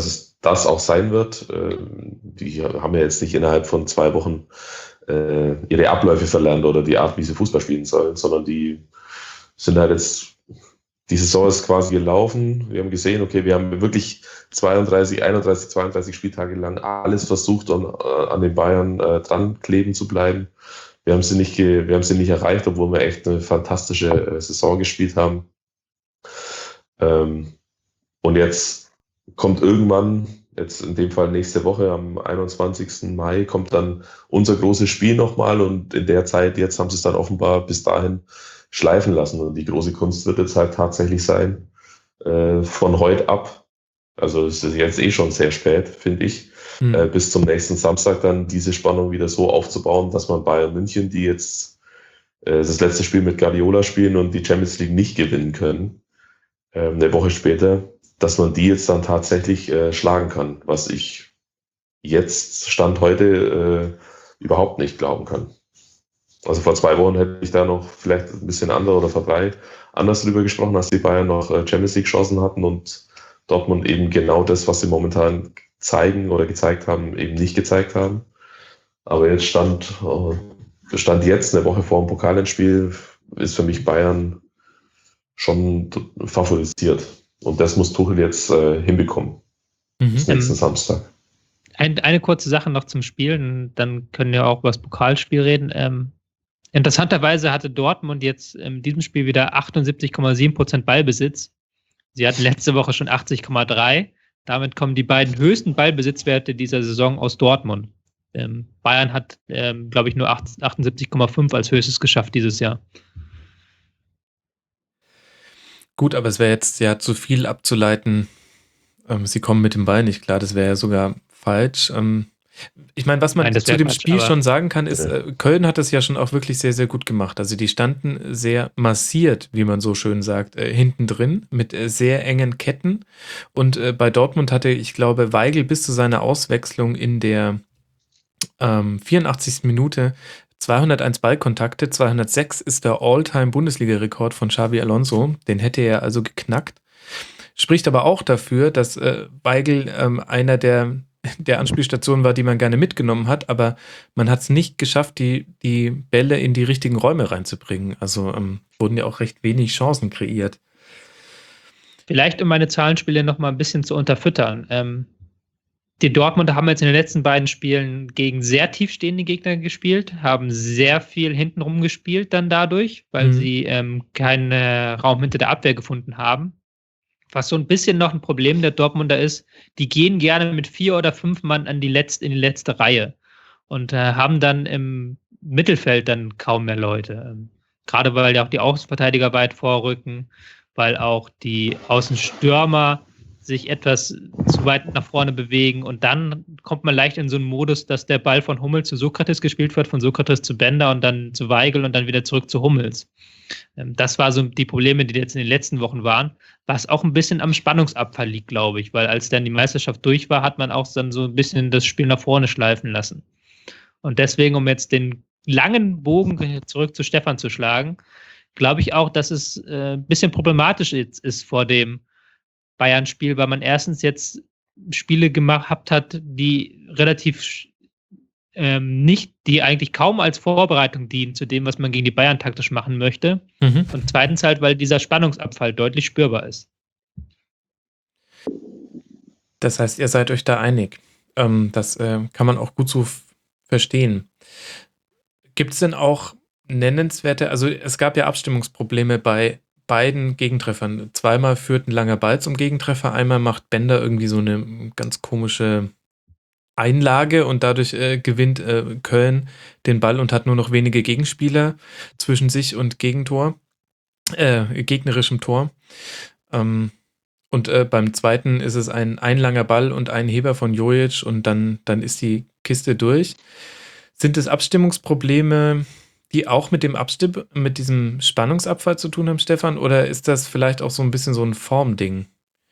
das auch sein wird. Äh, die haben ja jetzt nicht innerhalb von zwei Wochen äh, ihre Abläufe verlernt oder die Art, wie sie Fußball spielen sollen, sondern die sind halt jetzt, die Saison ist quasi gelaufen. Wir haben gesehen, okay, wir haben wirklich zweiunddreißig, einunddreißig, zweiunddreißig Spieltage lang alles versucht, um äh, an den Bayern äh, dran kleben zu bleiben. Wir haben sie nicht, ge- wir haben sie nicht erreicht, obwohl wir echt eine fantastische äh, Saison gespielt haben. Ähm, und jetzt kommt irgendwann, jetzt in dem Fall nächste Woche, am einundzwanzigsten Mai, kommt dann unser großes Spiel nochmal und in der Zeit, jetzt haben sie es dann offenbar bis dahin schleifen lassen. Und die große Kunst wird jetzt halt tatsächlich sein, äh, von heute ab, also es ist jetzt eh schon sehr spät, finde ich, Mhm. äh, bis zum nächsten Samstag dann diese Spannung wieder so aufzubauen, dass man Bayern München, die jetzt äh, das letzte Spiel mit Guardiola spielen und die Champions League nicht gewinnen können, äh, eine Woche später, dass man die jetzt dann tatsächlich äh, schlagen kann, was ich jetzt, Stand heute, äh, überhaupt nicht glauben kann. Also vor zwei Wochen hätte ich da noch vielleicht ein bisschen anders oder vor drei anders drüber gesprochen, als die Bayern noch äh, Champions League Chancen hatten und Dortmund eben genau das, was sie momentan zeigen oder gezeigt haben, eben nicht gezeigt haben. Aber jetzt stand, äh, stand jetzt eine Woche vor dem Pokalendspiel, ist für mich Bayern schon favorisiert. Und das muss Tuchel jetzt äh, hinbekommen. Mhm. Bis nächsten Samstag. Ein, eine kurze Sache noch zum Spiel, dann können wir auch über das Pokalspiel reden. Ähm, interessanterweise hatte Dortmund jetzt in diesem Spiel wieder achtundsiebzig Komma sieben Prozent Ballbesitz. Sie hatten letzte Woche schon achtzig Komma drei. Damit kommen die beiden höchsten Ballbesitzwerte dieser Saison aus Dortmund. Ähm, Bayern hat, ähm, glaube ich, nur achtundsiebzig Komma fünf als höchstes geschafft dieses Jahr. Gut, aber es wäre jetzt ja zu viel abzuleiten. Ähm, sie kommen mit dem Ball nicht klar, das wäre ja sogar falsch. Ähm, ich meine, was man Nein, das zu wär dem falsch, Spiel aber- schon sagen kann, ist, äh, Köln hat das ja schon auch wirklich sehr, sehr gut gemacht. Also die standen sehr massiert, wie man so schön sagt, äh, hinten drin mit äh, sehr engen Ketten. Und äh, bei Dortmund hatte, ich glaube, Weigl bis zu seiner Auswechslung in der ähm, vierundachtzigsten Minute zweihunderteins Ballkontakte, zweihundertsechs ist der All-Time-Bundesliga-Rekord von Xabi Alonso. Den hätte er also geknackt. Spricht aber auch dafür, dass äh, Weigl ähm, einer der, der Anspielstationen war, die man gerne mitgenommen hat, aber man hat es nicht geschafft, die, die Bälle in die richtigen Räume reinzubringen. Also ähm, wurden ja auch recht wenig Chancen kreiert. Vielleicht, um meine Zahlenspiele noch mal ein bisschen zu unterfüttern. Ähm, die Dortmunder haben jetzt in den letzten beiden Spielen gegen sehr tiefstehende Gegner gespielt, haben sehr viel hintenrum gespielt dann dadurch, weil Mhm. sie ähm, keinen äh, Raum hinter der Abwehr gefunden haben. Was so ein bisschen noch ein Problem der Dortmunder ist, die gehen gerne mit vier oder fünf Mann an die letzte, in die letzte Reihe und äh, haben dann im Mittelfeld dann kaum mehr Leute. Ähm, gerade weil ja auch die Außenverteidiger weit vorrücken, weil auch die Außenstürmer sich etwas zu weit nach vorne bewegen und dann kommt man leicht in so einen Modus, dass der Ball von Hummels zu Sokrates gespielt wird, von Sokrates zu Bender und dann zu Weigl und dann wieder zurück zu Hummels. Ähm, das war so die Probleme, die jetzt in den letzten Wochen waren, was auch ein bisschen am Spannungsabfall liegt, glaube ich, weil als dann die Meisterschaft durch war, hat man auch dann so ein bisschen das Spiel nach vorne schleifen lassen. Und deswegen, um jetzt den langen Bogen zurück zu Stefan zu schlagen, glaube ich auch, dass es äh, ein bisschen problematisch ist, ist vor dem Bayern-Spiel, weil man erstens jetzt Spiele gemacht hat, die relativ ähm, nicht, die eigentlich kaum als Vorbereitung dienen zu dem, was man gegen die Bayern taktisch machen möchte. Mhm. Und zweitens halt, weil dieser Spannungsabfall deutlich spürbar ist. Das heißt, ihr seid euch da einig. Ähm, das äh, kann man auch gut so f- verstehen. Gibt es denn auch nennenswerte, also es gab ja Abstimmungsprobleme bei beiden Gegentreffern. Zweimal führt ein langer Ball zum Gegentreffer, einmal macht Bender irgendwie so eine ganz komische Einlage und dadurch äh, gewinnt äh, Köln den Ball und hat nur noch wenige Gegenspieler zwischen sich und Gegentor, äh, gegnerischem Tor. Ähm, und äh, beim zweiten ist es ein, ein langer Ball und ein Heber von Jojic und dann, dann ist die Kiste durch. Sind es Abstimmungsprobleme, die auch mit dem Abstimm mit diesem Spannungsabfall zu tun haben, Stefan? Oder ist das vielleicht auch so ein bisschen so ein Formding?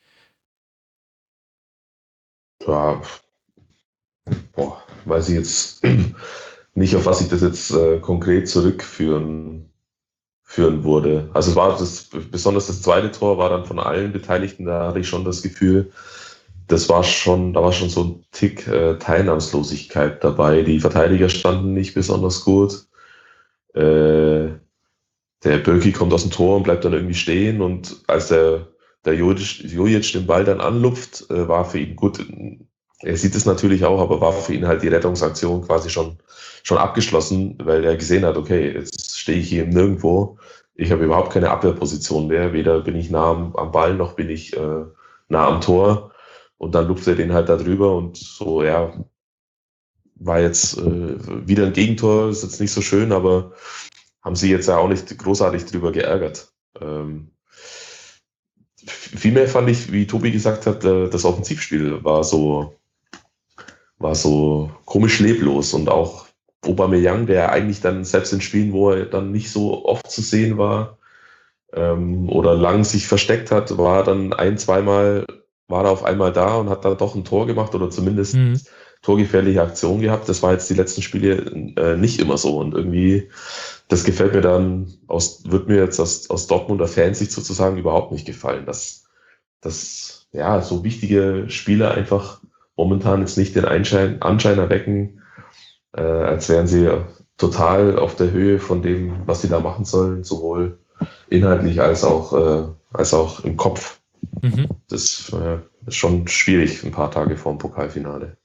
Ja, boah, weiß ich jetzt nicht, auf was ich das jetzt äh, konkret zurückführen führen wurde. Also es war das, besonders das zweite Tor war dann von allen Beteiligten, da hatte ich schon das Gefühl, das war schon, da war schon so ein Tick äh, Teilnahmslosigkeit dabei. Die Verteidiger standen nicht besonders gut. Äh, der Bölki kommt aus dem Tor und bleibt dann irgendwie stehen, und als der, der Jojic den Ball dann anlupft, äh, war für ihn gut. Er sieht es natürlich auch, aber war für ihn halt die Rettungsaktion quasi schon, schon abgeschlossen, weil er gesehen hat, okay, jetzt stehe ich hier im Nirgendwo. Ich habe überhaupt keine Abwehrposition mehr. Weder bin ich nah am, am Ball, noch bin ich äh, nah am Tor. Und dann lupft er den halt da drüber, und so, ja, war jetzt äh, wieder ein Gegentor, ist jetzt nicht so schön, aber haben sie jetzt ja auch nicht großartig drüber geärgert. Ähm, vielmehr fand ich, wie Tobi gesagt hat, äh, das Offensivspiel war so, war so komisch leblos, und auch Aubameyang, der eigentlich dann selbst in Spielen, wo er dann nicht so oft zu sehen war ähm, oder lang sich versteckt hat, war dann ein-, zweimal war er auf einmal da und hat dann doch ein Tor gemacht oder zumindest mhm. torgefährliche Aktion gehabt. Das war jetzt die letzten Spiele äh, nicht immer so, und irgendwie, das gefällt mir dann, aus, wird mir jetzt aus, aus Dortmunder Fansicht sozusagen überhaupt nicht gefallen, dass, dass ja, so wichtige Spieler einfach momentan jetzt nicht den Einschein, Anschein erwecken, äh, als wären sie total auf der Höhe von dem, was sie da machen sollen, sowohl inhaltlich als auch, äh, als auch im Kopf. Mhm. Das äh, ist schon schwierig, ein paar Tage vor dem Pokalfinale.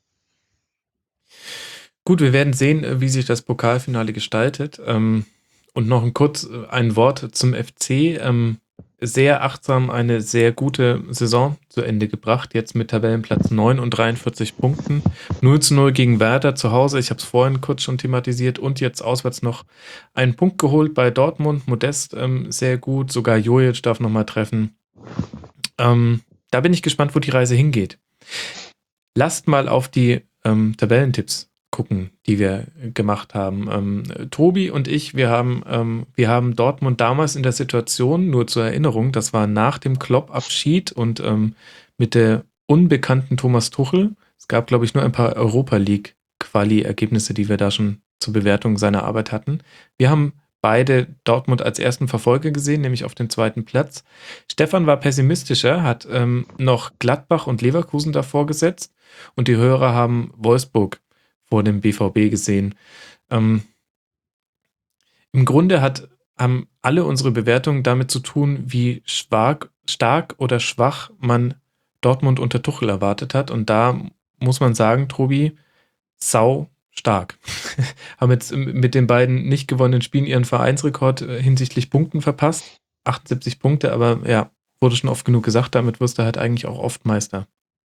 Gut, wir werden sehen, wie sich das Pokalfinale gestaltet. Ähm, und noch ein kurz ein Wort zum F C. Ähm, sehr achtsam eine sehr gute Saison zu Ende gebracht, jetzt mit Tabellenplatz neun und dreiundvierzig Punkten. null zu null gegen Werder zu Hause, ich habe es vorhin kurz schon thematisiert, und jetzt auswärts noch einen Punkt geholt bei Dortmund. Modest ähm, sehr gut, sogar Jojic darf nochmal treffen. Ähm, da bin ich gespannt, wo die Reise hingeht. Lasst mal auf die ähm, Tabellentipps gucken, die wir gemacht haben. Ähm, Tobi und ich, wir haben, ähm, wir haben Dortmund damals in der Situation, nur zur Erinnerung, das war nach dem Klopp-Abschied und ähm, mit der unbekannten Thomas Tuchel. Es gab, glaube ich, nur ein paar Europa-League-Quali-Ergebnisse, die wir da schon zur Bewertung seiner Arbeit hatten. Wir haben beide Dortmund als ersten Verfolger gesehen, nämlich auf dem zweiten Platz. Stefan war pessimistischer, hat ähm, noch Gladbach und Leverkusen davor gesetzt, und die Hörer haben Wolfsburg vor dem B V B gesehen. Ähm, Im Grunde hat, haben alle unsere Bewertungen damit zu tun, wie schwach, stark oder schwach man Dortmund unter Tuchel erwartet hat. Und da muss man sagen, Tobi, sau stark. Haben jetzt mit den beiden nicht gewonnenen Spielen ihren Vereinsrekord hinsichtlich Punkten verpasst. achtundsiebzig Punkte, aber ja, wurde schon oft genug gesagt, damit wirst du halt eigentlich auch oft Meister.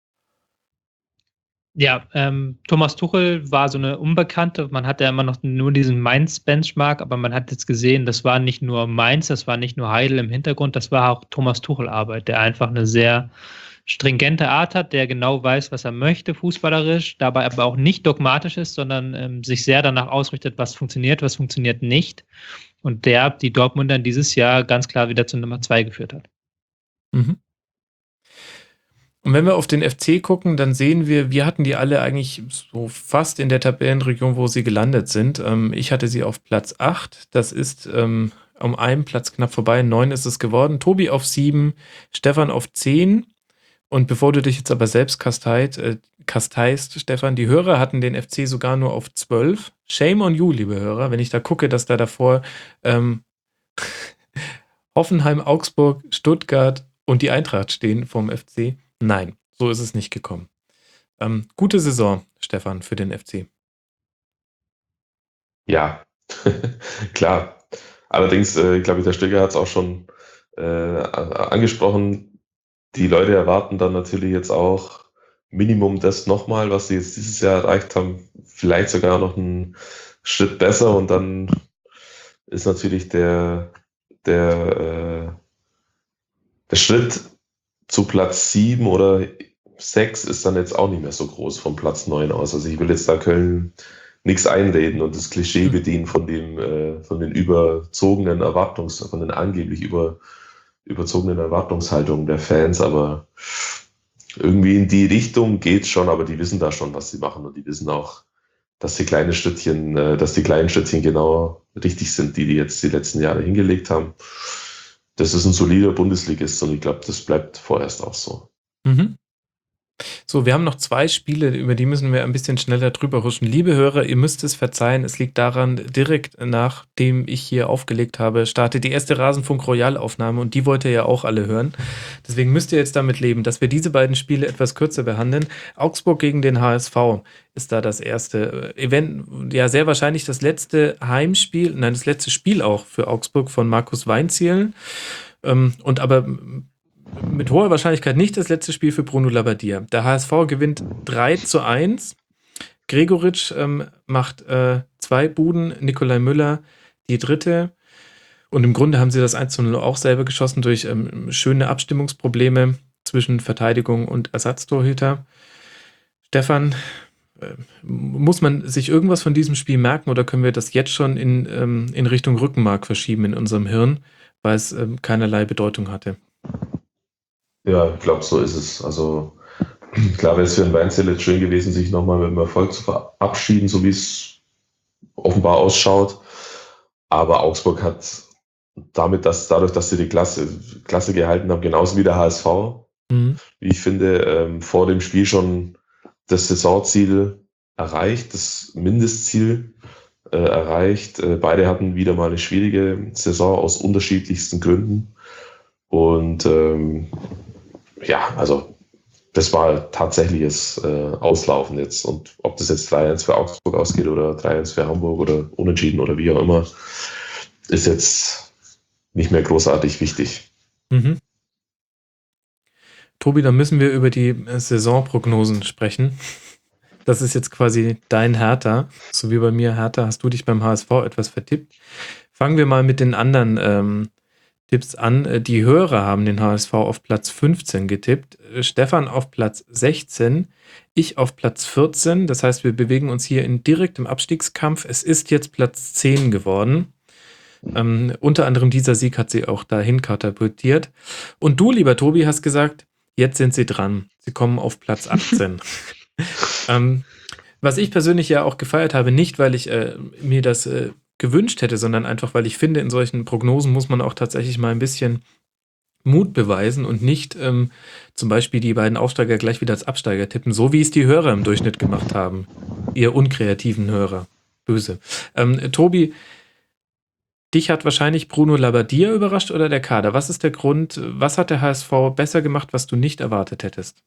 Ja, ähm, Thomas Tuchel war so eine Unbekannte. Man hatte ja immer noch nur diesen Mainz-Benchmark, aber man hat jetzt gesehen, das war nicht nur Mainz, das war nicht nur Heidel im Hintergrund, das war auch Thomas Tuchel-Arbeit, der einfach eine sehr stringente Art hat, der genau weiß, was er möchte, fußballerisch, dabei aber auch nicht dogmatisch ist, sondern ähm, sich sehr danach ausrichtet, was funktioniert, was funktioniert nicht. Und der die Dortmunder dieses Jahr ganz klar wieder zur Nummer zwei geführt hat. Mhm. Und wenn wir auf den F C gucken, dann sehen wir, wir hatten die alle eigentlich so fast in der Tabellenregion, wo sie gelandet sind. Ähm, ich hatte sie auf Platz acht. Das ist ähm, um einen Platz knapp vorbei. neun ist es geworden. Tobi auf sieben, Stefan auf zehn. Und bevor du dich jetzt aber selbst kasteit, äh, kasteist, Stefan, die Hörer hatten den F C sogar nur auf zwölf. Shame on you, liebe Hörer, wenn ich da gucke, dass da davor ähm, Hoffenheim, Augsburg, Stuttgart und die Eintracht stehen vom F C. Nein, so ist es nicht gekommen. Ähm, gute Saison, Stefan, für den F C. Ja, klar. Allerdings, äh, glaube ich, der Stöger hat es auch schon äh, angesprochen. Die Leute erwarten dann natürlich jetzt auch Minimum das nochmal, was sie jetzt dieses Jahr erreicht haben, vielleicht sogar noch einen Schritt besser, und dann ist natürlich der, der, äh, der Schritt zu Platz sieben oder sechs ist dann jetzt auch nicht mehr so groß von Platz neun aus. Also ich will jetzt da Köln nichts einreden und das Klischee bedienen von dem, äh, von den überzogenen Erwartungs-, von den angeblich über, überzogenen Erwartungshaltungen der Fans, aber irgendwie in die Richtung geht's schon, aber die wissen da schon, was sie machen, und die wissen auch, dass die kleinen Schrittchen, äh, dass die kleinen Schrittchen genau richtig sind, die die jetzt die letzten Jahre hingelegt haben. Das ist ein solider Bundesligist, und ich glaube, das bleibt vorerst auch so. Mhm. So, wir haben noch zwei Spiele, über die müssen wir ein bisschen schneller drüber huschen. Liebe Hörer, ihr müsst es verzeihen, es liegt daran, direkt nachdem ich hier aufgelegt habe, startet die erste Rasenfunk-Royal-Aufnahme und die wollt ihr ja auch alle hören. Deswegen müsst ihr jetzt damit leben, dass wir diese beiden Spiele etwas kürzer behandeln. Augsburg gegen den H S V ist da das erste Event, ja sehr wahrscheinlich das letzte Heimspiel, nein, das letzte Spiel auch für Augsburg von Markus Weinzierl. Ähm, und aber mit hoher Wahrscheinlichkeit nicht das letzte Spiel für Bruno Labbadia. Der H S V gewinnt drei zu eins. Gregoritsch ähm, macht äh, zwei Buden, Nikolai Müller die dritte. Und im Grunde haben sie das eins zu null auch selber geschossen durch ähm, schöne Abstimmungsprobleme zwischen Verteidigung und Ersatztorhüter. Stefan, äh, muss man sich irgendwas von diesem Spiel merken oder können wir das jetzt schon in, ähm, in Richtung Rückenmark verschieben in unserem Hirn, weil es ähm, keinerlei Bedeutung hatte? Ja, ich glaube, so ist es. Also klar wäre es für einen Weinzierl jetzt schön gewesen, sich nochmal mit dem Erfolg zu verabschieden, so wie es offenbar ausschaut. Aber Augsburg hat damit, dass dadurch, dass sie die Klasse, Klasse gehalten haben, genauso wie der H S V, mhm. wie ich finde, ähm, vor dem Spiel schon das Saisonziel erreicht, das Mindestziel äh, erreicht. Äh, beide hatten wieder mal eine schwierige Saison aus unterschiedlichsten Gründen. Und ähm, ja, also das war tatsächliches äh, Auslaufen jetzt. Und ob das jetzt drei eins für Augsburg ausgeht oder drei eins für Hamburg oder unentschieden oder wie auch immer, ist jetzt nicht mehr großartig wichtig. Mhm. Tobi, dann müssen wir über die Saisonprognosen sprechen. Das ist jetzt quasi dein Hertha. So wie bei mir Hertha hast du dich beim H S V etwas vertippt. Fangen wir mal mit den anderen ähm, Tipps an. Die Hörer haben den H S V auf Platz fünfzehn getippt, Stefan auf Platz sechzehn, ich auf Platz vierzehn. Das heißt, wir bewegen uns hier in direktem Abstiegskampf. Es ist jetzt Platz zehn geworden. Ähm, unter anderem dieser Sieg hat sie auch dahin katapultiert. Und du, lieber Tobi, hast gesagt, jetzt sind sie dran. Sie kommen auf Platz achtzehn. ähm, was ich persönlich ja auch gefeiert habe, nicht weil ich äh, mir das äh, gewünscht hätte, sondern einfach, weil ich finde, in solchen Prognosen muss man auch tatsächlich mal ein bisschen Mut beweisen und nicht ähm, zum Beispiel die beiden Aufsteiger gleich wieder als Absteiger tippen, so wie es die Hörer im Durchschnitt gemacht haben. Ihr unkreativen Hörer. Böse. Ähm, Tobi, dich hat wahrscheinlich Bruno Labbadia überrascht oder der Kader? Was ist der Grund? Was hat der H S V besser gemacht, was du nicht erwartet hättest?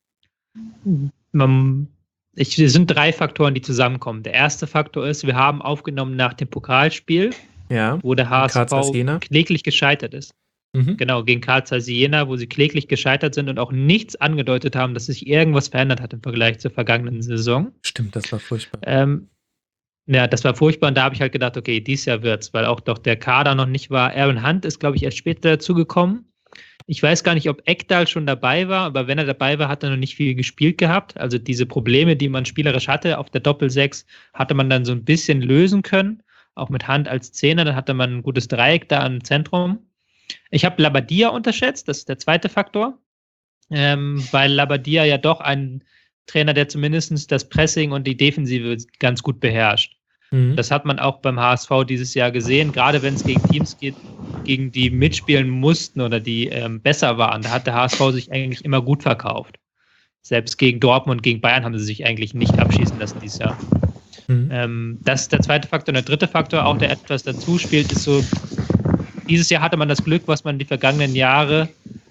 Man Ich, es sind drei Faktoren, die zusammenkommen. Der erste Faktor ist, wir haben aufgenommen nach dem Pokalspiel, ja, wo der H S V kläglich gescheitert ist. Mhm. Genau, gegen Karl Zeiss Jena, wo sie kläglich gescheitert sind und auch nichts angedeutet haben, dass sich irgendwas verändert hat im Vergleich zur vergangenen Saison. Stimmt, das war furchtbar. Ähm, ja, das war furchtbar und da habe ich halt gedacht, okay, dieses Jahr wird's, weil auch doch der Kader noch nicht war. Aaron Hunt ist, glaube ich, erst später dazugekommen. Ich weiß gar nicht, ob Ekdal schon dabei war, aber wenn er dabei war, hat er noch nicht viel gespielt gehabt. Also diese Probleme, die man spielerisch hatte auf der Doppelsechs, hatte man dann so ein bisschen lösen können. Auch mit Hand als Zehner, dann hatte man ein gutes Dreieck da im Zentrum. Ich habe Labbadia unterschätzt, das ist der zweite Faktor, ähm, weil Labbadia ja doch ein Trainer, der zumindest das Pressing und die Defensive ganz gut beherrscht. Mhm. Das hat man auch beim H S V dieses Jahr gesehen, gerade wenn es gegen Teams geht, gegen die mitspielen mussten oder die ähm, besser waren. Da hat der H S V sich eigentlich immer gut verkauft. Selbst gegen Dortmund, gegen Bayern haben sie sich eigentlich nicht abschießen lassen dieses Jahr. Mhm. Ähm, das ist der zweite Faktor. Und der dritte Faktor, auch der etwas dazu spielt, ist so, dieses Jahr hatte man das Glück, was man die vergangenen Jahre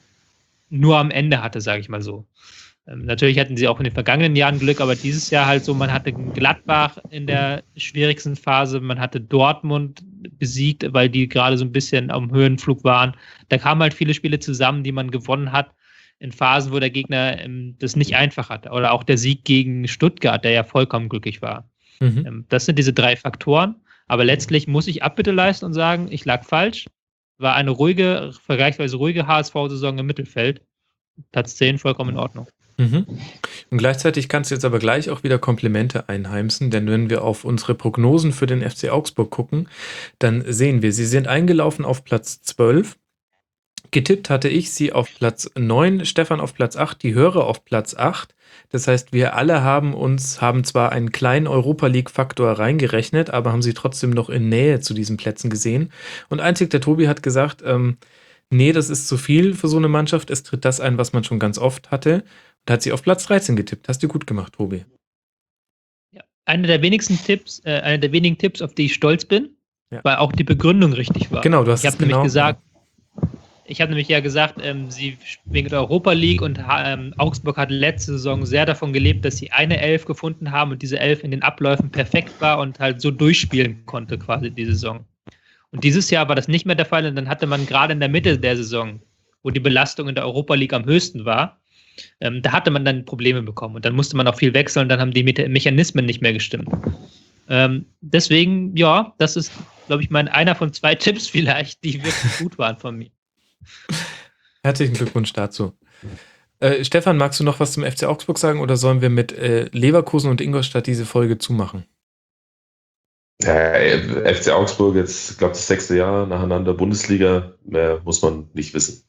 nur am Ende hatte, sage ich mal so. Ähm, natürlich hatten sie auch in den vergangenen Jahren Glück, aber dieses Jahr halt so, man hatte Gladbach in der schwierigsten Phase, man hatte Dortmund besiegt, weil die gerade so ein bisschen am Höhenflug waren. Da kamen halt viele Spiele zusammen, die man gewonnen hat, in Phasen, wo der Gegner ähm, das nicht einfach hatte. Oder auch der Sieg gegen Stuttgart, der ja vollkommen glücklich war. Mhm. Ähm, das sind diese drei Faktoren, aber letztlich muss ich Abbitte leisten und sagen, ich lag falsch. War eine ruhige, vergleichsweise ruhige H S V-Saison im Mittelfeld. Platz zehn, vollkommen in Ordnung. Mhm. Und gleichzeitig kannst du jetzt aber gleich auch wieder Komplimente einheimsen, denn wenn wir auf unsere Prognosen für den F C Augsburg gucken, dann sehen wir, sie sind eingelaufen auf Platz zwölf. Getippt hatte ich sie auf Platz neun, Stefan auf Platz acht, die Hörer auf Platz acht. Das heißt, wir alle haben uns, haben zwar einen kleinen Europa-League-Faktor reingerechnet, aber haben sie trotzdem noch in Nähe zu diesen Plätzen gesehen. Und einzig der Tobi hat gesagt, ähm, nee, das ist zu viel für so eine Mannschaft. Es tritt das ein, was man schon ganz oft hatte. und hat sie auf Platz dreizehn getippt. Hast du gut gemacht, Tobi. Ja. Einer der wenigsten Tipps, äh, einer der wenigen Tipps, auf die ich stolz bin, Ja. weil auch die Begründung richtig war. Genau, du hast ich es habe nämlich genau gesagt, ich habe nämlich ja gesagt, ähm, sie wegen der Europa League und ähm, Augsburg hat letzte Saison sehr davon gelebt, dass sie eine Elf gefunden haben und diese Elf in den Abläufen perfekt war und halt so durchspielen konnte quasi die Saison. Und dieses Jahr war das nicht mehr der Fall und dann hatte man gerade in der Mitte der Saison, wo die Belastung in der Europa League am höchsten war, ähm, da hatte man dann Probleme bekommen und dann musste man auch viel wechseln und dann haben die Me- Mechanismen nicht mehr gestimmt. Ähm, deswegen, ja, das ist, glaube ich, mein einer von zwei Tipps vielleicht, die wirklich gut waren von mir. Herzlichen Glückwunsch dazu. Äh, Stefan, magst du noch was zum F C Augsburg sagen oder sollen wir mit äh, Leverkusen und Ingolstadt diese Folge zumachen? Ja, F C Augsburg jetzt, ich glaube, das sechste Jahr nacheinander Bundesliga, mehr muss man nicht wissen.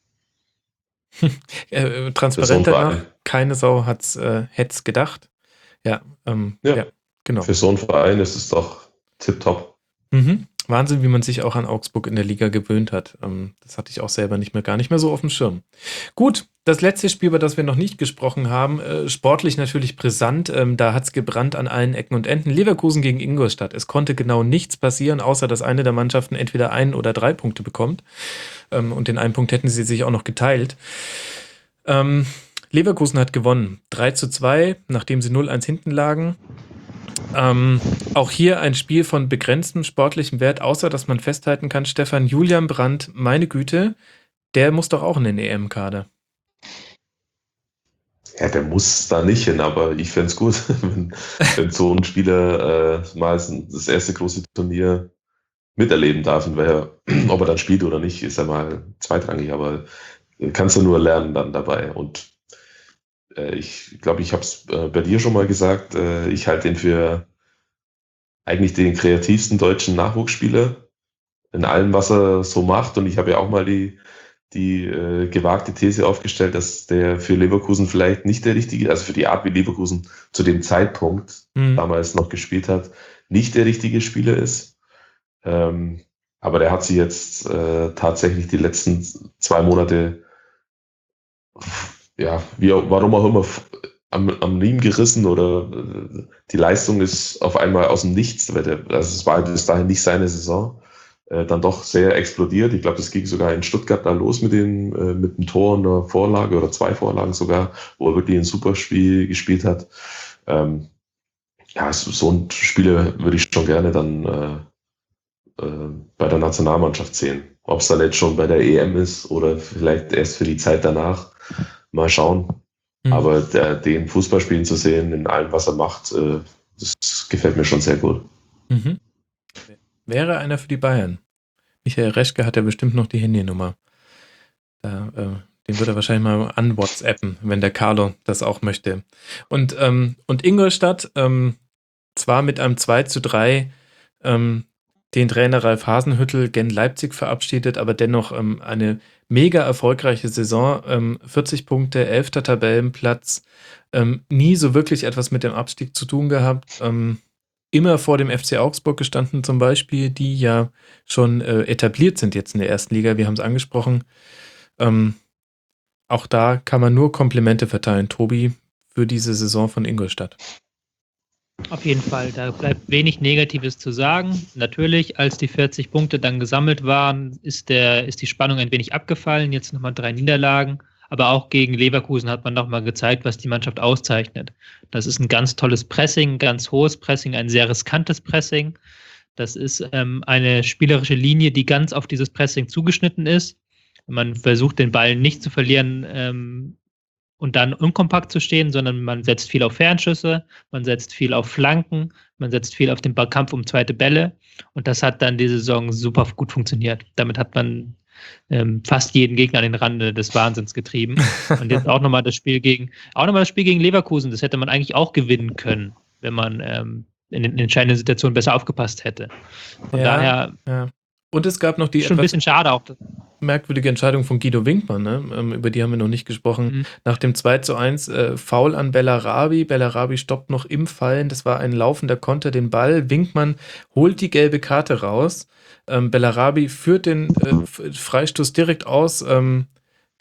äh, transparent danach, keine Sau hat's, äh, hätte es gedacht. Ja, ähm, ja. ja, genau. Für so einen Verein ist es doch tipptopp. Mhm. Wahnsinn, wie man sich auch an Augsburg in der Liga gewöhnt hat. Ähm, das hatte ich auch selber nicht mehr, gar nicht mehr so auf dem Schirm. Gut, das letzte Spiel, über das wir noch nicht gesprochen haben, äh, sportlich natürlich brisant. Ähm, da hat es gebrannt an allen Ecken und Enden. Leverkusen gegen Ingolstadt. Es konnte genau nichts passieren, außer dass eine der Mannschaften entweder ein oder drei Punkte bekommt. Ähm, und den einen Punkt hätten sie sich auch noch geteilt. Ähm, Leverkusen hat gewonnen. drei zu zwei, nachdem sie null eins hinten lagen. Ähm, auch hier ein Spiel von begrenztem sportlichem Wert, außer dass man festhalten kann, Stefan Julian Brandt, meine Güte, der muss doch auch in den E M-Kader. Ja, der muss da nicht hin, aber ich fände es gut, wenn, wenn so ein Spieler äh, mal das erste große Turnier miterleben darf. Und wer, ob er dann spielt oder nicht, ist ja mal zweitrangig, aber kannst du nur lernen dann dabei. Und äh, ich glaube, ich habe es äh, bei dir schon mal gesagt, äh, ich halte ihn für eigentlich den kreativsten deutschen Nachwuchsspieler in allem, was er so macht. Und ich habe ja auch mal die, die äh, gewagte These aufgestellt, dass der für Leverkusen vielleicht nicht der richtige, also für die Art, wie Leverkusen zu dem Zeitpunkt mhm. damals noch gespielt hat, nicht der richtige Spieler ist. Ähm, aber der hat sich jetzt äh, tatsächlich die letzten zwei Monate, ja, wie, warum auch immer, am, am Riemen gerissen oder äh, die Leistung ist auf einmal aus dem Nichts, weil der, also es war bis dahin nicht seine Saison, äh, dann doch sehr explodiert. Ich glaube, das ging sogar in Stuttgart da los mit dem, äh, mit dem Tor und einer Vorlage oder zwei Vorlagen sogar, wo er wirklich ein super Spiel gespielt hat. Ähm, ja, so, so ein Spieler würde ich schon gerne dann äh, äh, bei der Nationalmannschaft sehen. Ob es dann jetzt schon bei der E M ist oder vielleicht erst für die Zeit danach. Mal schauen. Mhm. Aber der, den Fußball spielen zu sehen, in allem, was er macht, äh, das gefällt mir schon sehr gut. Mhm. Wäre einer für die Bayern. Michael Reschke hat ja bestimmt noch die Handynummer. Da, äh, den würde er wahrscheinlich mal an WhatsAppen, wenn der Carlo das auch möchte. Und, ähm, und Ingolstadt, ähm, zwar mit einem zwei zu drei ähm, den Trainer Ralf Hasenhüttl gen Leipzig verabschiedet, aber dennoch ähm, eine mega erfolgreiche Saison, ähm, vierzig Punkte, elfter Tabellenplatz, ähm, nie so wirklich etwas mit dem Abstieg zu tun gehabt, ähm, immer vor dem F C Augsburg gestanden zum Beispiel, die ja schon äh, etabliert sind jetzt in der ersten Liga, wir haben es angesprochen. Ähm, auch da kann man nur Komplimente verteilen, Tobi, für diese Saison von Ingolstadt. Auf jeden Fall, da bleibt wenig Negatives zu sagen. Natürlich, als die vierzig Punkte dann gesammelt waren, ist, der, ist die Spannung ein wenig abgefallen. Jetzt nochmal drei Niederlagen. Aber auch gegen Leverkusen hat man nochmal gezeigt, was die Mannschaft auszeichnet. Das ist ein ganz tolles Pressing, ganz hohes Pressing, ein sehr riskantes Pressing. Das ist ähm, eine spielerische Linie, die ganz auf dieses Pressing zugeschnitten ist. Man versucht, den Ball nicht zu verlieren, ähm, und dann unkompakt zu stehen, sondern man setzt viel auf Fernschüsse, man setzt viel auf Flanken, man setzt viel auf den Kampf um zweite Bälle und das hat dann diese Saison super gut funktioniert. Damit hat man ähm, fast jeden Gegner an den Rande des Wahnsinns getrieben. Und jetzt auch nochmal das Spiel gegen, auch nochmal das Spiel gegen Leverkusen, das hätte man eigentlich auch gewinnen können, wenn man ähm, in den entscheidenden Situationen besser aufgepasst hätte. Von ja, daher ja. Und es gab noch die schon ein bisschen schade auch. merkwürdige Entscheidung von Guido Winkmann, ne? ähm, über die haben wir noch nicht gesprochen. Mhm. Nach dem zwei zu eins äh, Foul an Bellarabi. Bellarabi stoppt noch im Fallen. Das war ein laufender Konter, den Ball. Winkmann holt die gelbe Karte raus. Ähm, Bellarabi führt den äh, Freistoß direkt aus. Ähm,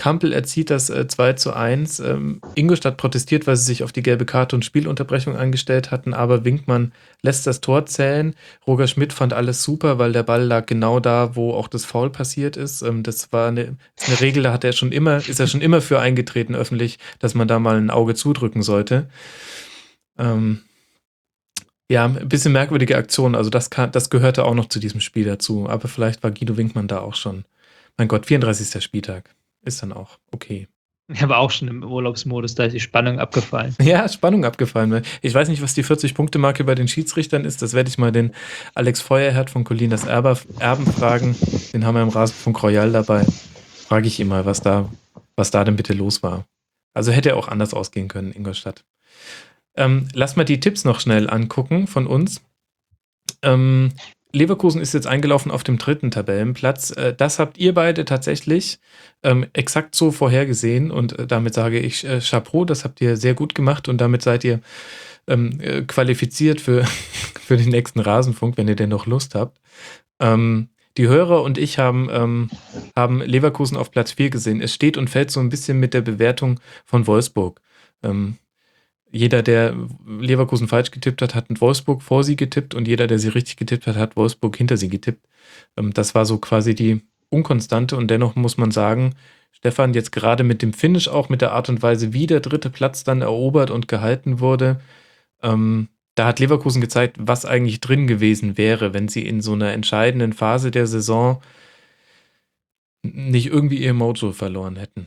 Kampel erzieht das äh, zwei zu eins. Ähm, Ingolstadt protestiert, weil sie sich auf die gelbe Karte und Spielunterbrechung eingestellt hatten, aber Winkmann lässt das Tor zählen. Roger Schmidt fand alles super, weil der Ball lag genau da, wo auch das Foul passiert ist. Ähm, das war eine, ist eine Regel, da hat er schon immer, ist er schon immer für eingetreten öffentlich, dass man da mal ein Auge zudrücken sollte. Ähm, ja, ein bisschen merkwürdige Aktion. Also das, kann, das gehörte auch noch zu diesem Spiel dazu. Aber vielleicht war Guido Winkmann da auch schon. Mein Gott, vierunddreißigster Spieltag. Ist dann auch okay. Er war auch schon im Urlaubsmodus, da ist die Spannung abgefallen. Ja, Spannung abgefallen. Ich weiß nicht, was die vierzig-Punkte-Marke bei den Schiedsrichtern ist. Das werde ich mal den Alex Feuerherd von Colinas Erber, Erben fragen. Den haben wir im Rasenfunk Royal dabei. Frage ich ihn mal, was da, was da denn bitte los war. Also hätte er auch anders ausgehen können, Ingolstadt. Ähm, lass mal die Tipps noch schnell angucken von uns. Ähm, Leverkusen ist jetzt eingelaufen auf dem dritten Tabellenplatz. Äh, das habt ihr beide tatsächlich ähm, exakt so vorhergesehen und äh, damit sage ich äh, Chapeau, das habt ihr sehr gut gemacht und damit seid ihr ähm, äh, qualifiziert für, für den nächsten Rasenfunk, wenn ihr denn noch Lust habt. Ähm, die Hörer und ich haben, ähm, haben Leverkusen auf Platz vier gesehen. Es steht und fällt so ein bisschen mit der Bewertung von Wolfsburg. Ähm, Jeder, der Leverkusen falsch getippt hat, hat Wolfsburg vor sie getippt und jeder, der sie richtig getippt hat, hat Wolfsburg hinter sie getippt. Das war so quasi die Unkonstante und dennoch muss man sagen, Stefan, jetzt gerade mit dem Finish auch, mit der Art und Weise, wie der dritte Platz dann erobert und gehalten wurde, ähm, da hat Leverkusen gezeigt, was eigentlich drin gewesen wäre, wenn sie in so einer entscheidenden Phase der Saison nicht irgendwie ihr Mojo verloren hätten.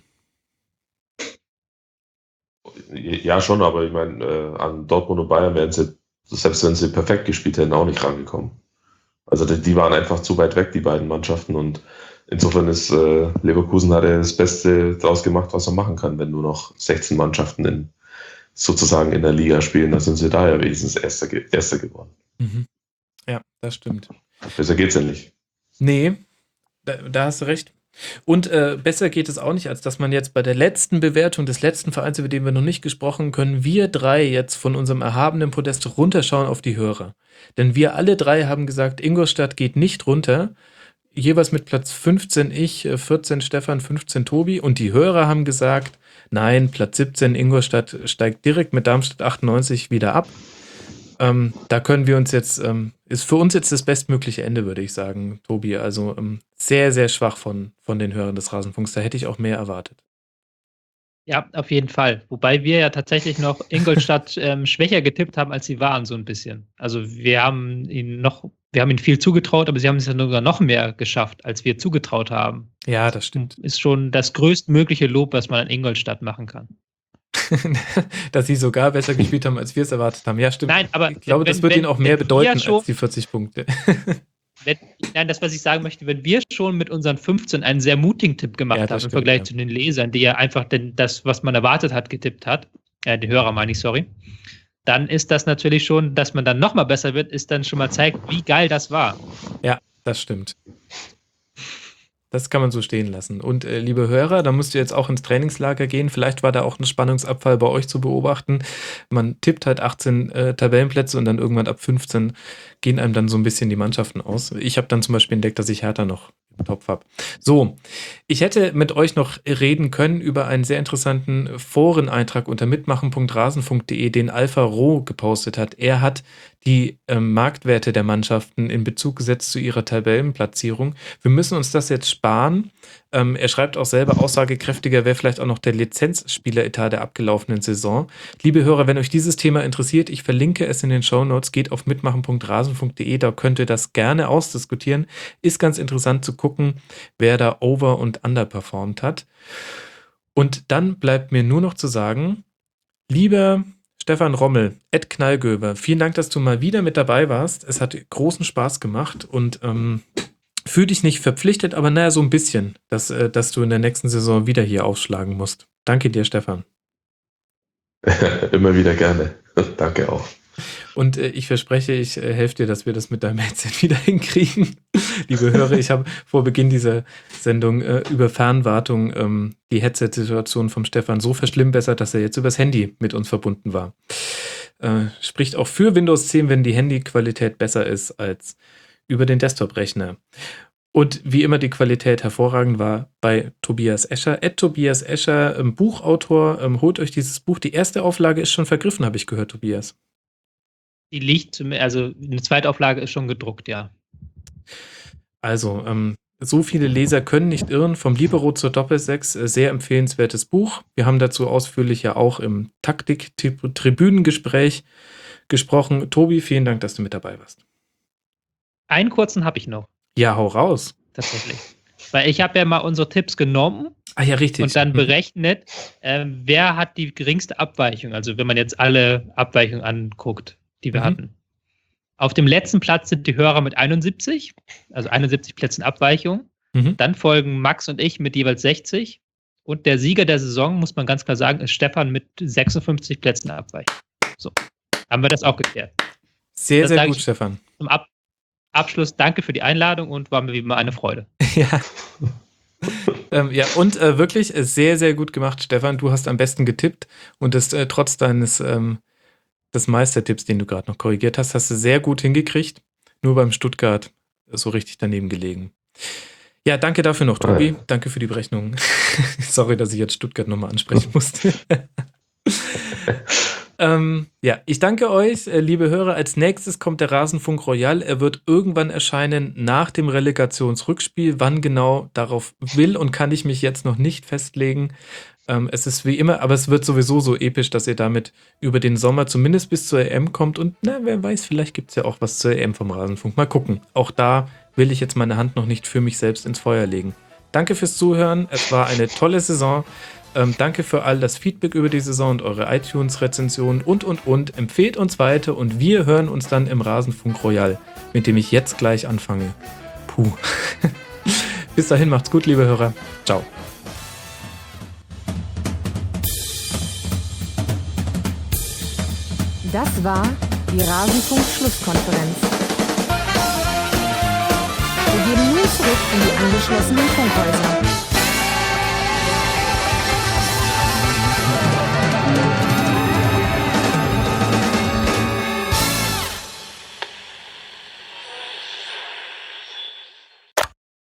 Ja, schon, aber ich meine, äh, an Dortmund und Bayern wären sie, selbst wenn sie perfekt gespielt hätten, auch nicht rangekommen. Also die, die waren einfach zu weit weg, die beiden Mannschaften. Und insofern ist äh, Leverkusen hat er das Beste draus gemacht, was er machen kann, wenn nur noch sechzehn Mannschaften in, sozusagen in der Liga spielen. Da sind sie da ja wenigstens Erster, Erster geworden. Mhm. Ja, das stimmt. Besser geht's ja nicht. Nee, da, da hast du recht. Und äh, besser geht es auch nicht, als dass man jetzt bei der letzten Bewertung des letzten Vereins, über den wir noch nicht gesprochen können, wir drei jetzt von unserem erhabenen Podest runterschauen auf die Hörer. Denn wir alle drei haben gesagt, Ingolstadt geht nicht runter. Jeweils mit Platz fünfzehn ich, vierzehn Stefan, fünfzehn Tobi. Und die Hörer haben gesagt, nein, Platz siebzehn Ingolstadt steigt direkt mit Darmstadt achtundneunzig wieder ab. Ähm, da können wir uns jetzt, ähm, ist für uns jetzt das bestmögliche Ende, würde ich sagen, Tobi. Also ähm, sehr, sehr schwach von, von den Hörern des Rasenfunks. Da hätte ich auch mehr erwartet. Ja, auf jeden Fall. Wobei wir ja tatsächlich noch Ingolstadt ähm, schwächer getippt haben, als sie waren, so ein bisschen. Also wir haben ihnen noch, wir haben ihnen viel zugetraut, aber sie haben es ja sogar noch mehr geschafft, als wir zugetraut haben. Ja, das stimmt. Ist schon das größtmögliche Lob, was man an Ingolstadt machen kann. Dass sie sogar besser gespielt haben, als wir es erwartet haben. Ja, stimmt. Nein, aber ich glaube, wenn, das wird wenn, ihnen auch mehr wenn bedeuten schon, als die vierzig Punkte. Wenn, nein, das, was ich sagen möchte, wenn wir schon mit unseren fünfzehn einen sehr mutigen Tipp gemacht ja, haben stimmt, im Vergleich ja. zu den Lesern, die ja einfach denn das, was man erwartet hat, getippt hat, äh, die Hörer meine ich, sorry, dann ist das natürlich schon, dass man dann nochmal besser wird, ist dann schon mal zeigt, wie geil das war. Ja, das stimmt. Das kann man so stehen lassen. Und äh, liebe Hörer, da müsst ihr jetzt auch ins Trainingslager gehen. Vielleicht war da auch ein Spannungsabfall bei euch zu beobachten. Man tippt halt achtzehn äh, Tabellenplätze und dann irgendwann ab fünfzehn gehen einem dann so ein bisschen die Mannschaften aus. Ich habe dann zum Beispiel entdeckt, dass ich Hertha noch im Topf habe. So, ich hätte mit euch noch reden können über einen sehr interessanten Foreneintrag unter mitmachen punkt rasenfunk punkt de, den Alpha Roh gepostet hat. Er hat die ähm, Marktwerte der Mannschaften in Bezug gesetzt zu ihrer Tabellenplatzierung. Wir müssen uns das jetzt sparen. Ähm, er schreibt auch selber, aussagekräftiger wäre vielleicht auch noch der Lizenzspieleretat der abgelaufenen Saison. Liebe Hörer, wenn euch dieses Thema interessiert, ich verlinke es in den Shownotes, geht auf mitmachen punkt rasenfunk punkt de, da könnt ihr das gerne ausdiskutieren. Ist ganz interessant zu gucken, wer da over- und underperformt hat. Und dann bleibt mir nur noch zu sagen, lieber Stefan Rommel, Ed Knallgöber, vielen Dank, dass du mal wieder mit dabei warst. Es hat großen Spaß gemacht und ähm, fühl dich nicht verpflichtet, aber naja, so ein bisschen, dass, äh, dass du in der nächsten Saison wieder hier aufschlagen musst. Danke dir, Stefan. Immer wieder gerne. Danke auch. Und äh, ich verspreche, ich äh, helfe dir, dass wir das mit deinem Headset wieder hinkriegen. Liebe Hörer, ich habe vor Beginn dieser Sendung äh, über Fernwartung ähm, die Headset-Situation vom Stefan so verschlimmbessert, dass er jetzt übers Handy mit uns verbunden war. Äh, spricht auch für Windows zehn, wenn die Handyqualität besser ist als über den Desktop-Rechner. Und wie immer die Qualität hervorragend war bei Tobias Escher. Ed Tobias Escher, ähm, Buchautor, ähm, holt euch dieses Buch. Die erste Auflage ist schon vergriffen, habe ich gehört, Tobias. Die liegt, also eine Zweitauflage ist schon gedruckt, ja. Also, ähm, so viele Leser können nicht irren. Vom Libero zur Doppelsechs, äh, sehr empfehlenswertes Buch. Wir haben dazu ausführlich ja auch im Taktik-Tribünengespräch gesprochen. Tobi, vielen Dank, dass du mit dabei warst. Einen kurzen habe ich noch. Ja, hau raus. Tatsächlich. Weil ich habe ja mal unsere Tipps genommen. Ah ja, richtig. Und dann berechnet, äh, wer hat die geringste Abweichung. Also wenn man jetzt alle Abweichungen anguckt, die wir mhm. hatten. Auf dem letzten Platz sind die Hörer mit einundsiebzig, also einundsiebzig Plätzen Abweichung. Mhm. Dann folgen Max und ich mit jeweils sechzig. Und der Sieger der Saison, muss man ganz klar sagen, ist Stefan mit sechsundfünfzig Plätzen Abweichung. So, haben wir das auch geklärt. Sehr, das sehr gut, Stefan. Zum Ab- Abschluss danke für die Einladung und war mir wie immer eine Freude. Ja. ähm, ja, und äh, wirklich sehr, sehr gut gemacht, Stefan. Du hast am besten getippt und das äh, trotz deines ähm, des Meistertipps, den du gerade noch korrigiert hast, hast du sehr gut hingekriegt. Nur beim Stuttgart so richtig daneben gelegen. Ja, danke dafür noch, Tobi. Ja. Danke für die Berechnung. Sorry, dass ich jetzt Stuttgart nochmal ansprechen musste. ähm, ja, ich danke euch, äh, liebe Hörer. Als nächstes kommt der Rasenfunk Royal. Er wird irgendwann erscheinen nach dem Relegationsrückspiel. Wann genau, darauf will und kann ich mich jetzt noch nicht festlegen. Ähm, es ist wie immer, aber es wird sowieso so episch, dass ihr damit über den Sommer zumindest bis zur E M kommt. Und na, wer weiß, vielleicht gibt es ja auch was zur E M vom Rasenfunk. Mal gucken. Auch da will ich jetzt meine Hand noch nicht für mich selbst ins Feuer legen. Danke fürs Zuhören. Es war eine tolle Saison. Ähm, danke für all das Feedback über die Saison und eure iTunes-Rezensionen und, und, und. Empfehlt uns weiter und wir hören uns dann im Rasenfunk Royal, mit dem ich jetzt gleich anfange. Puh. Bis dahin, macht's gut, liebe Hörer. Ciao. Das war die Rasenfunk-Schlusskonferenz. Wir gehen nun zurück in die angeschlossenen Funkhäuser.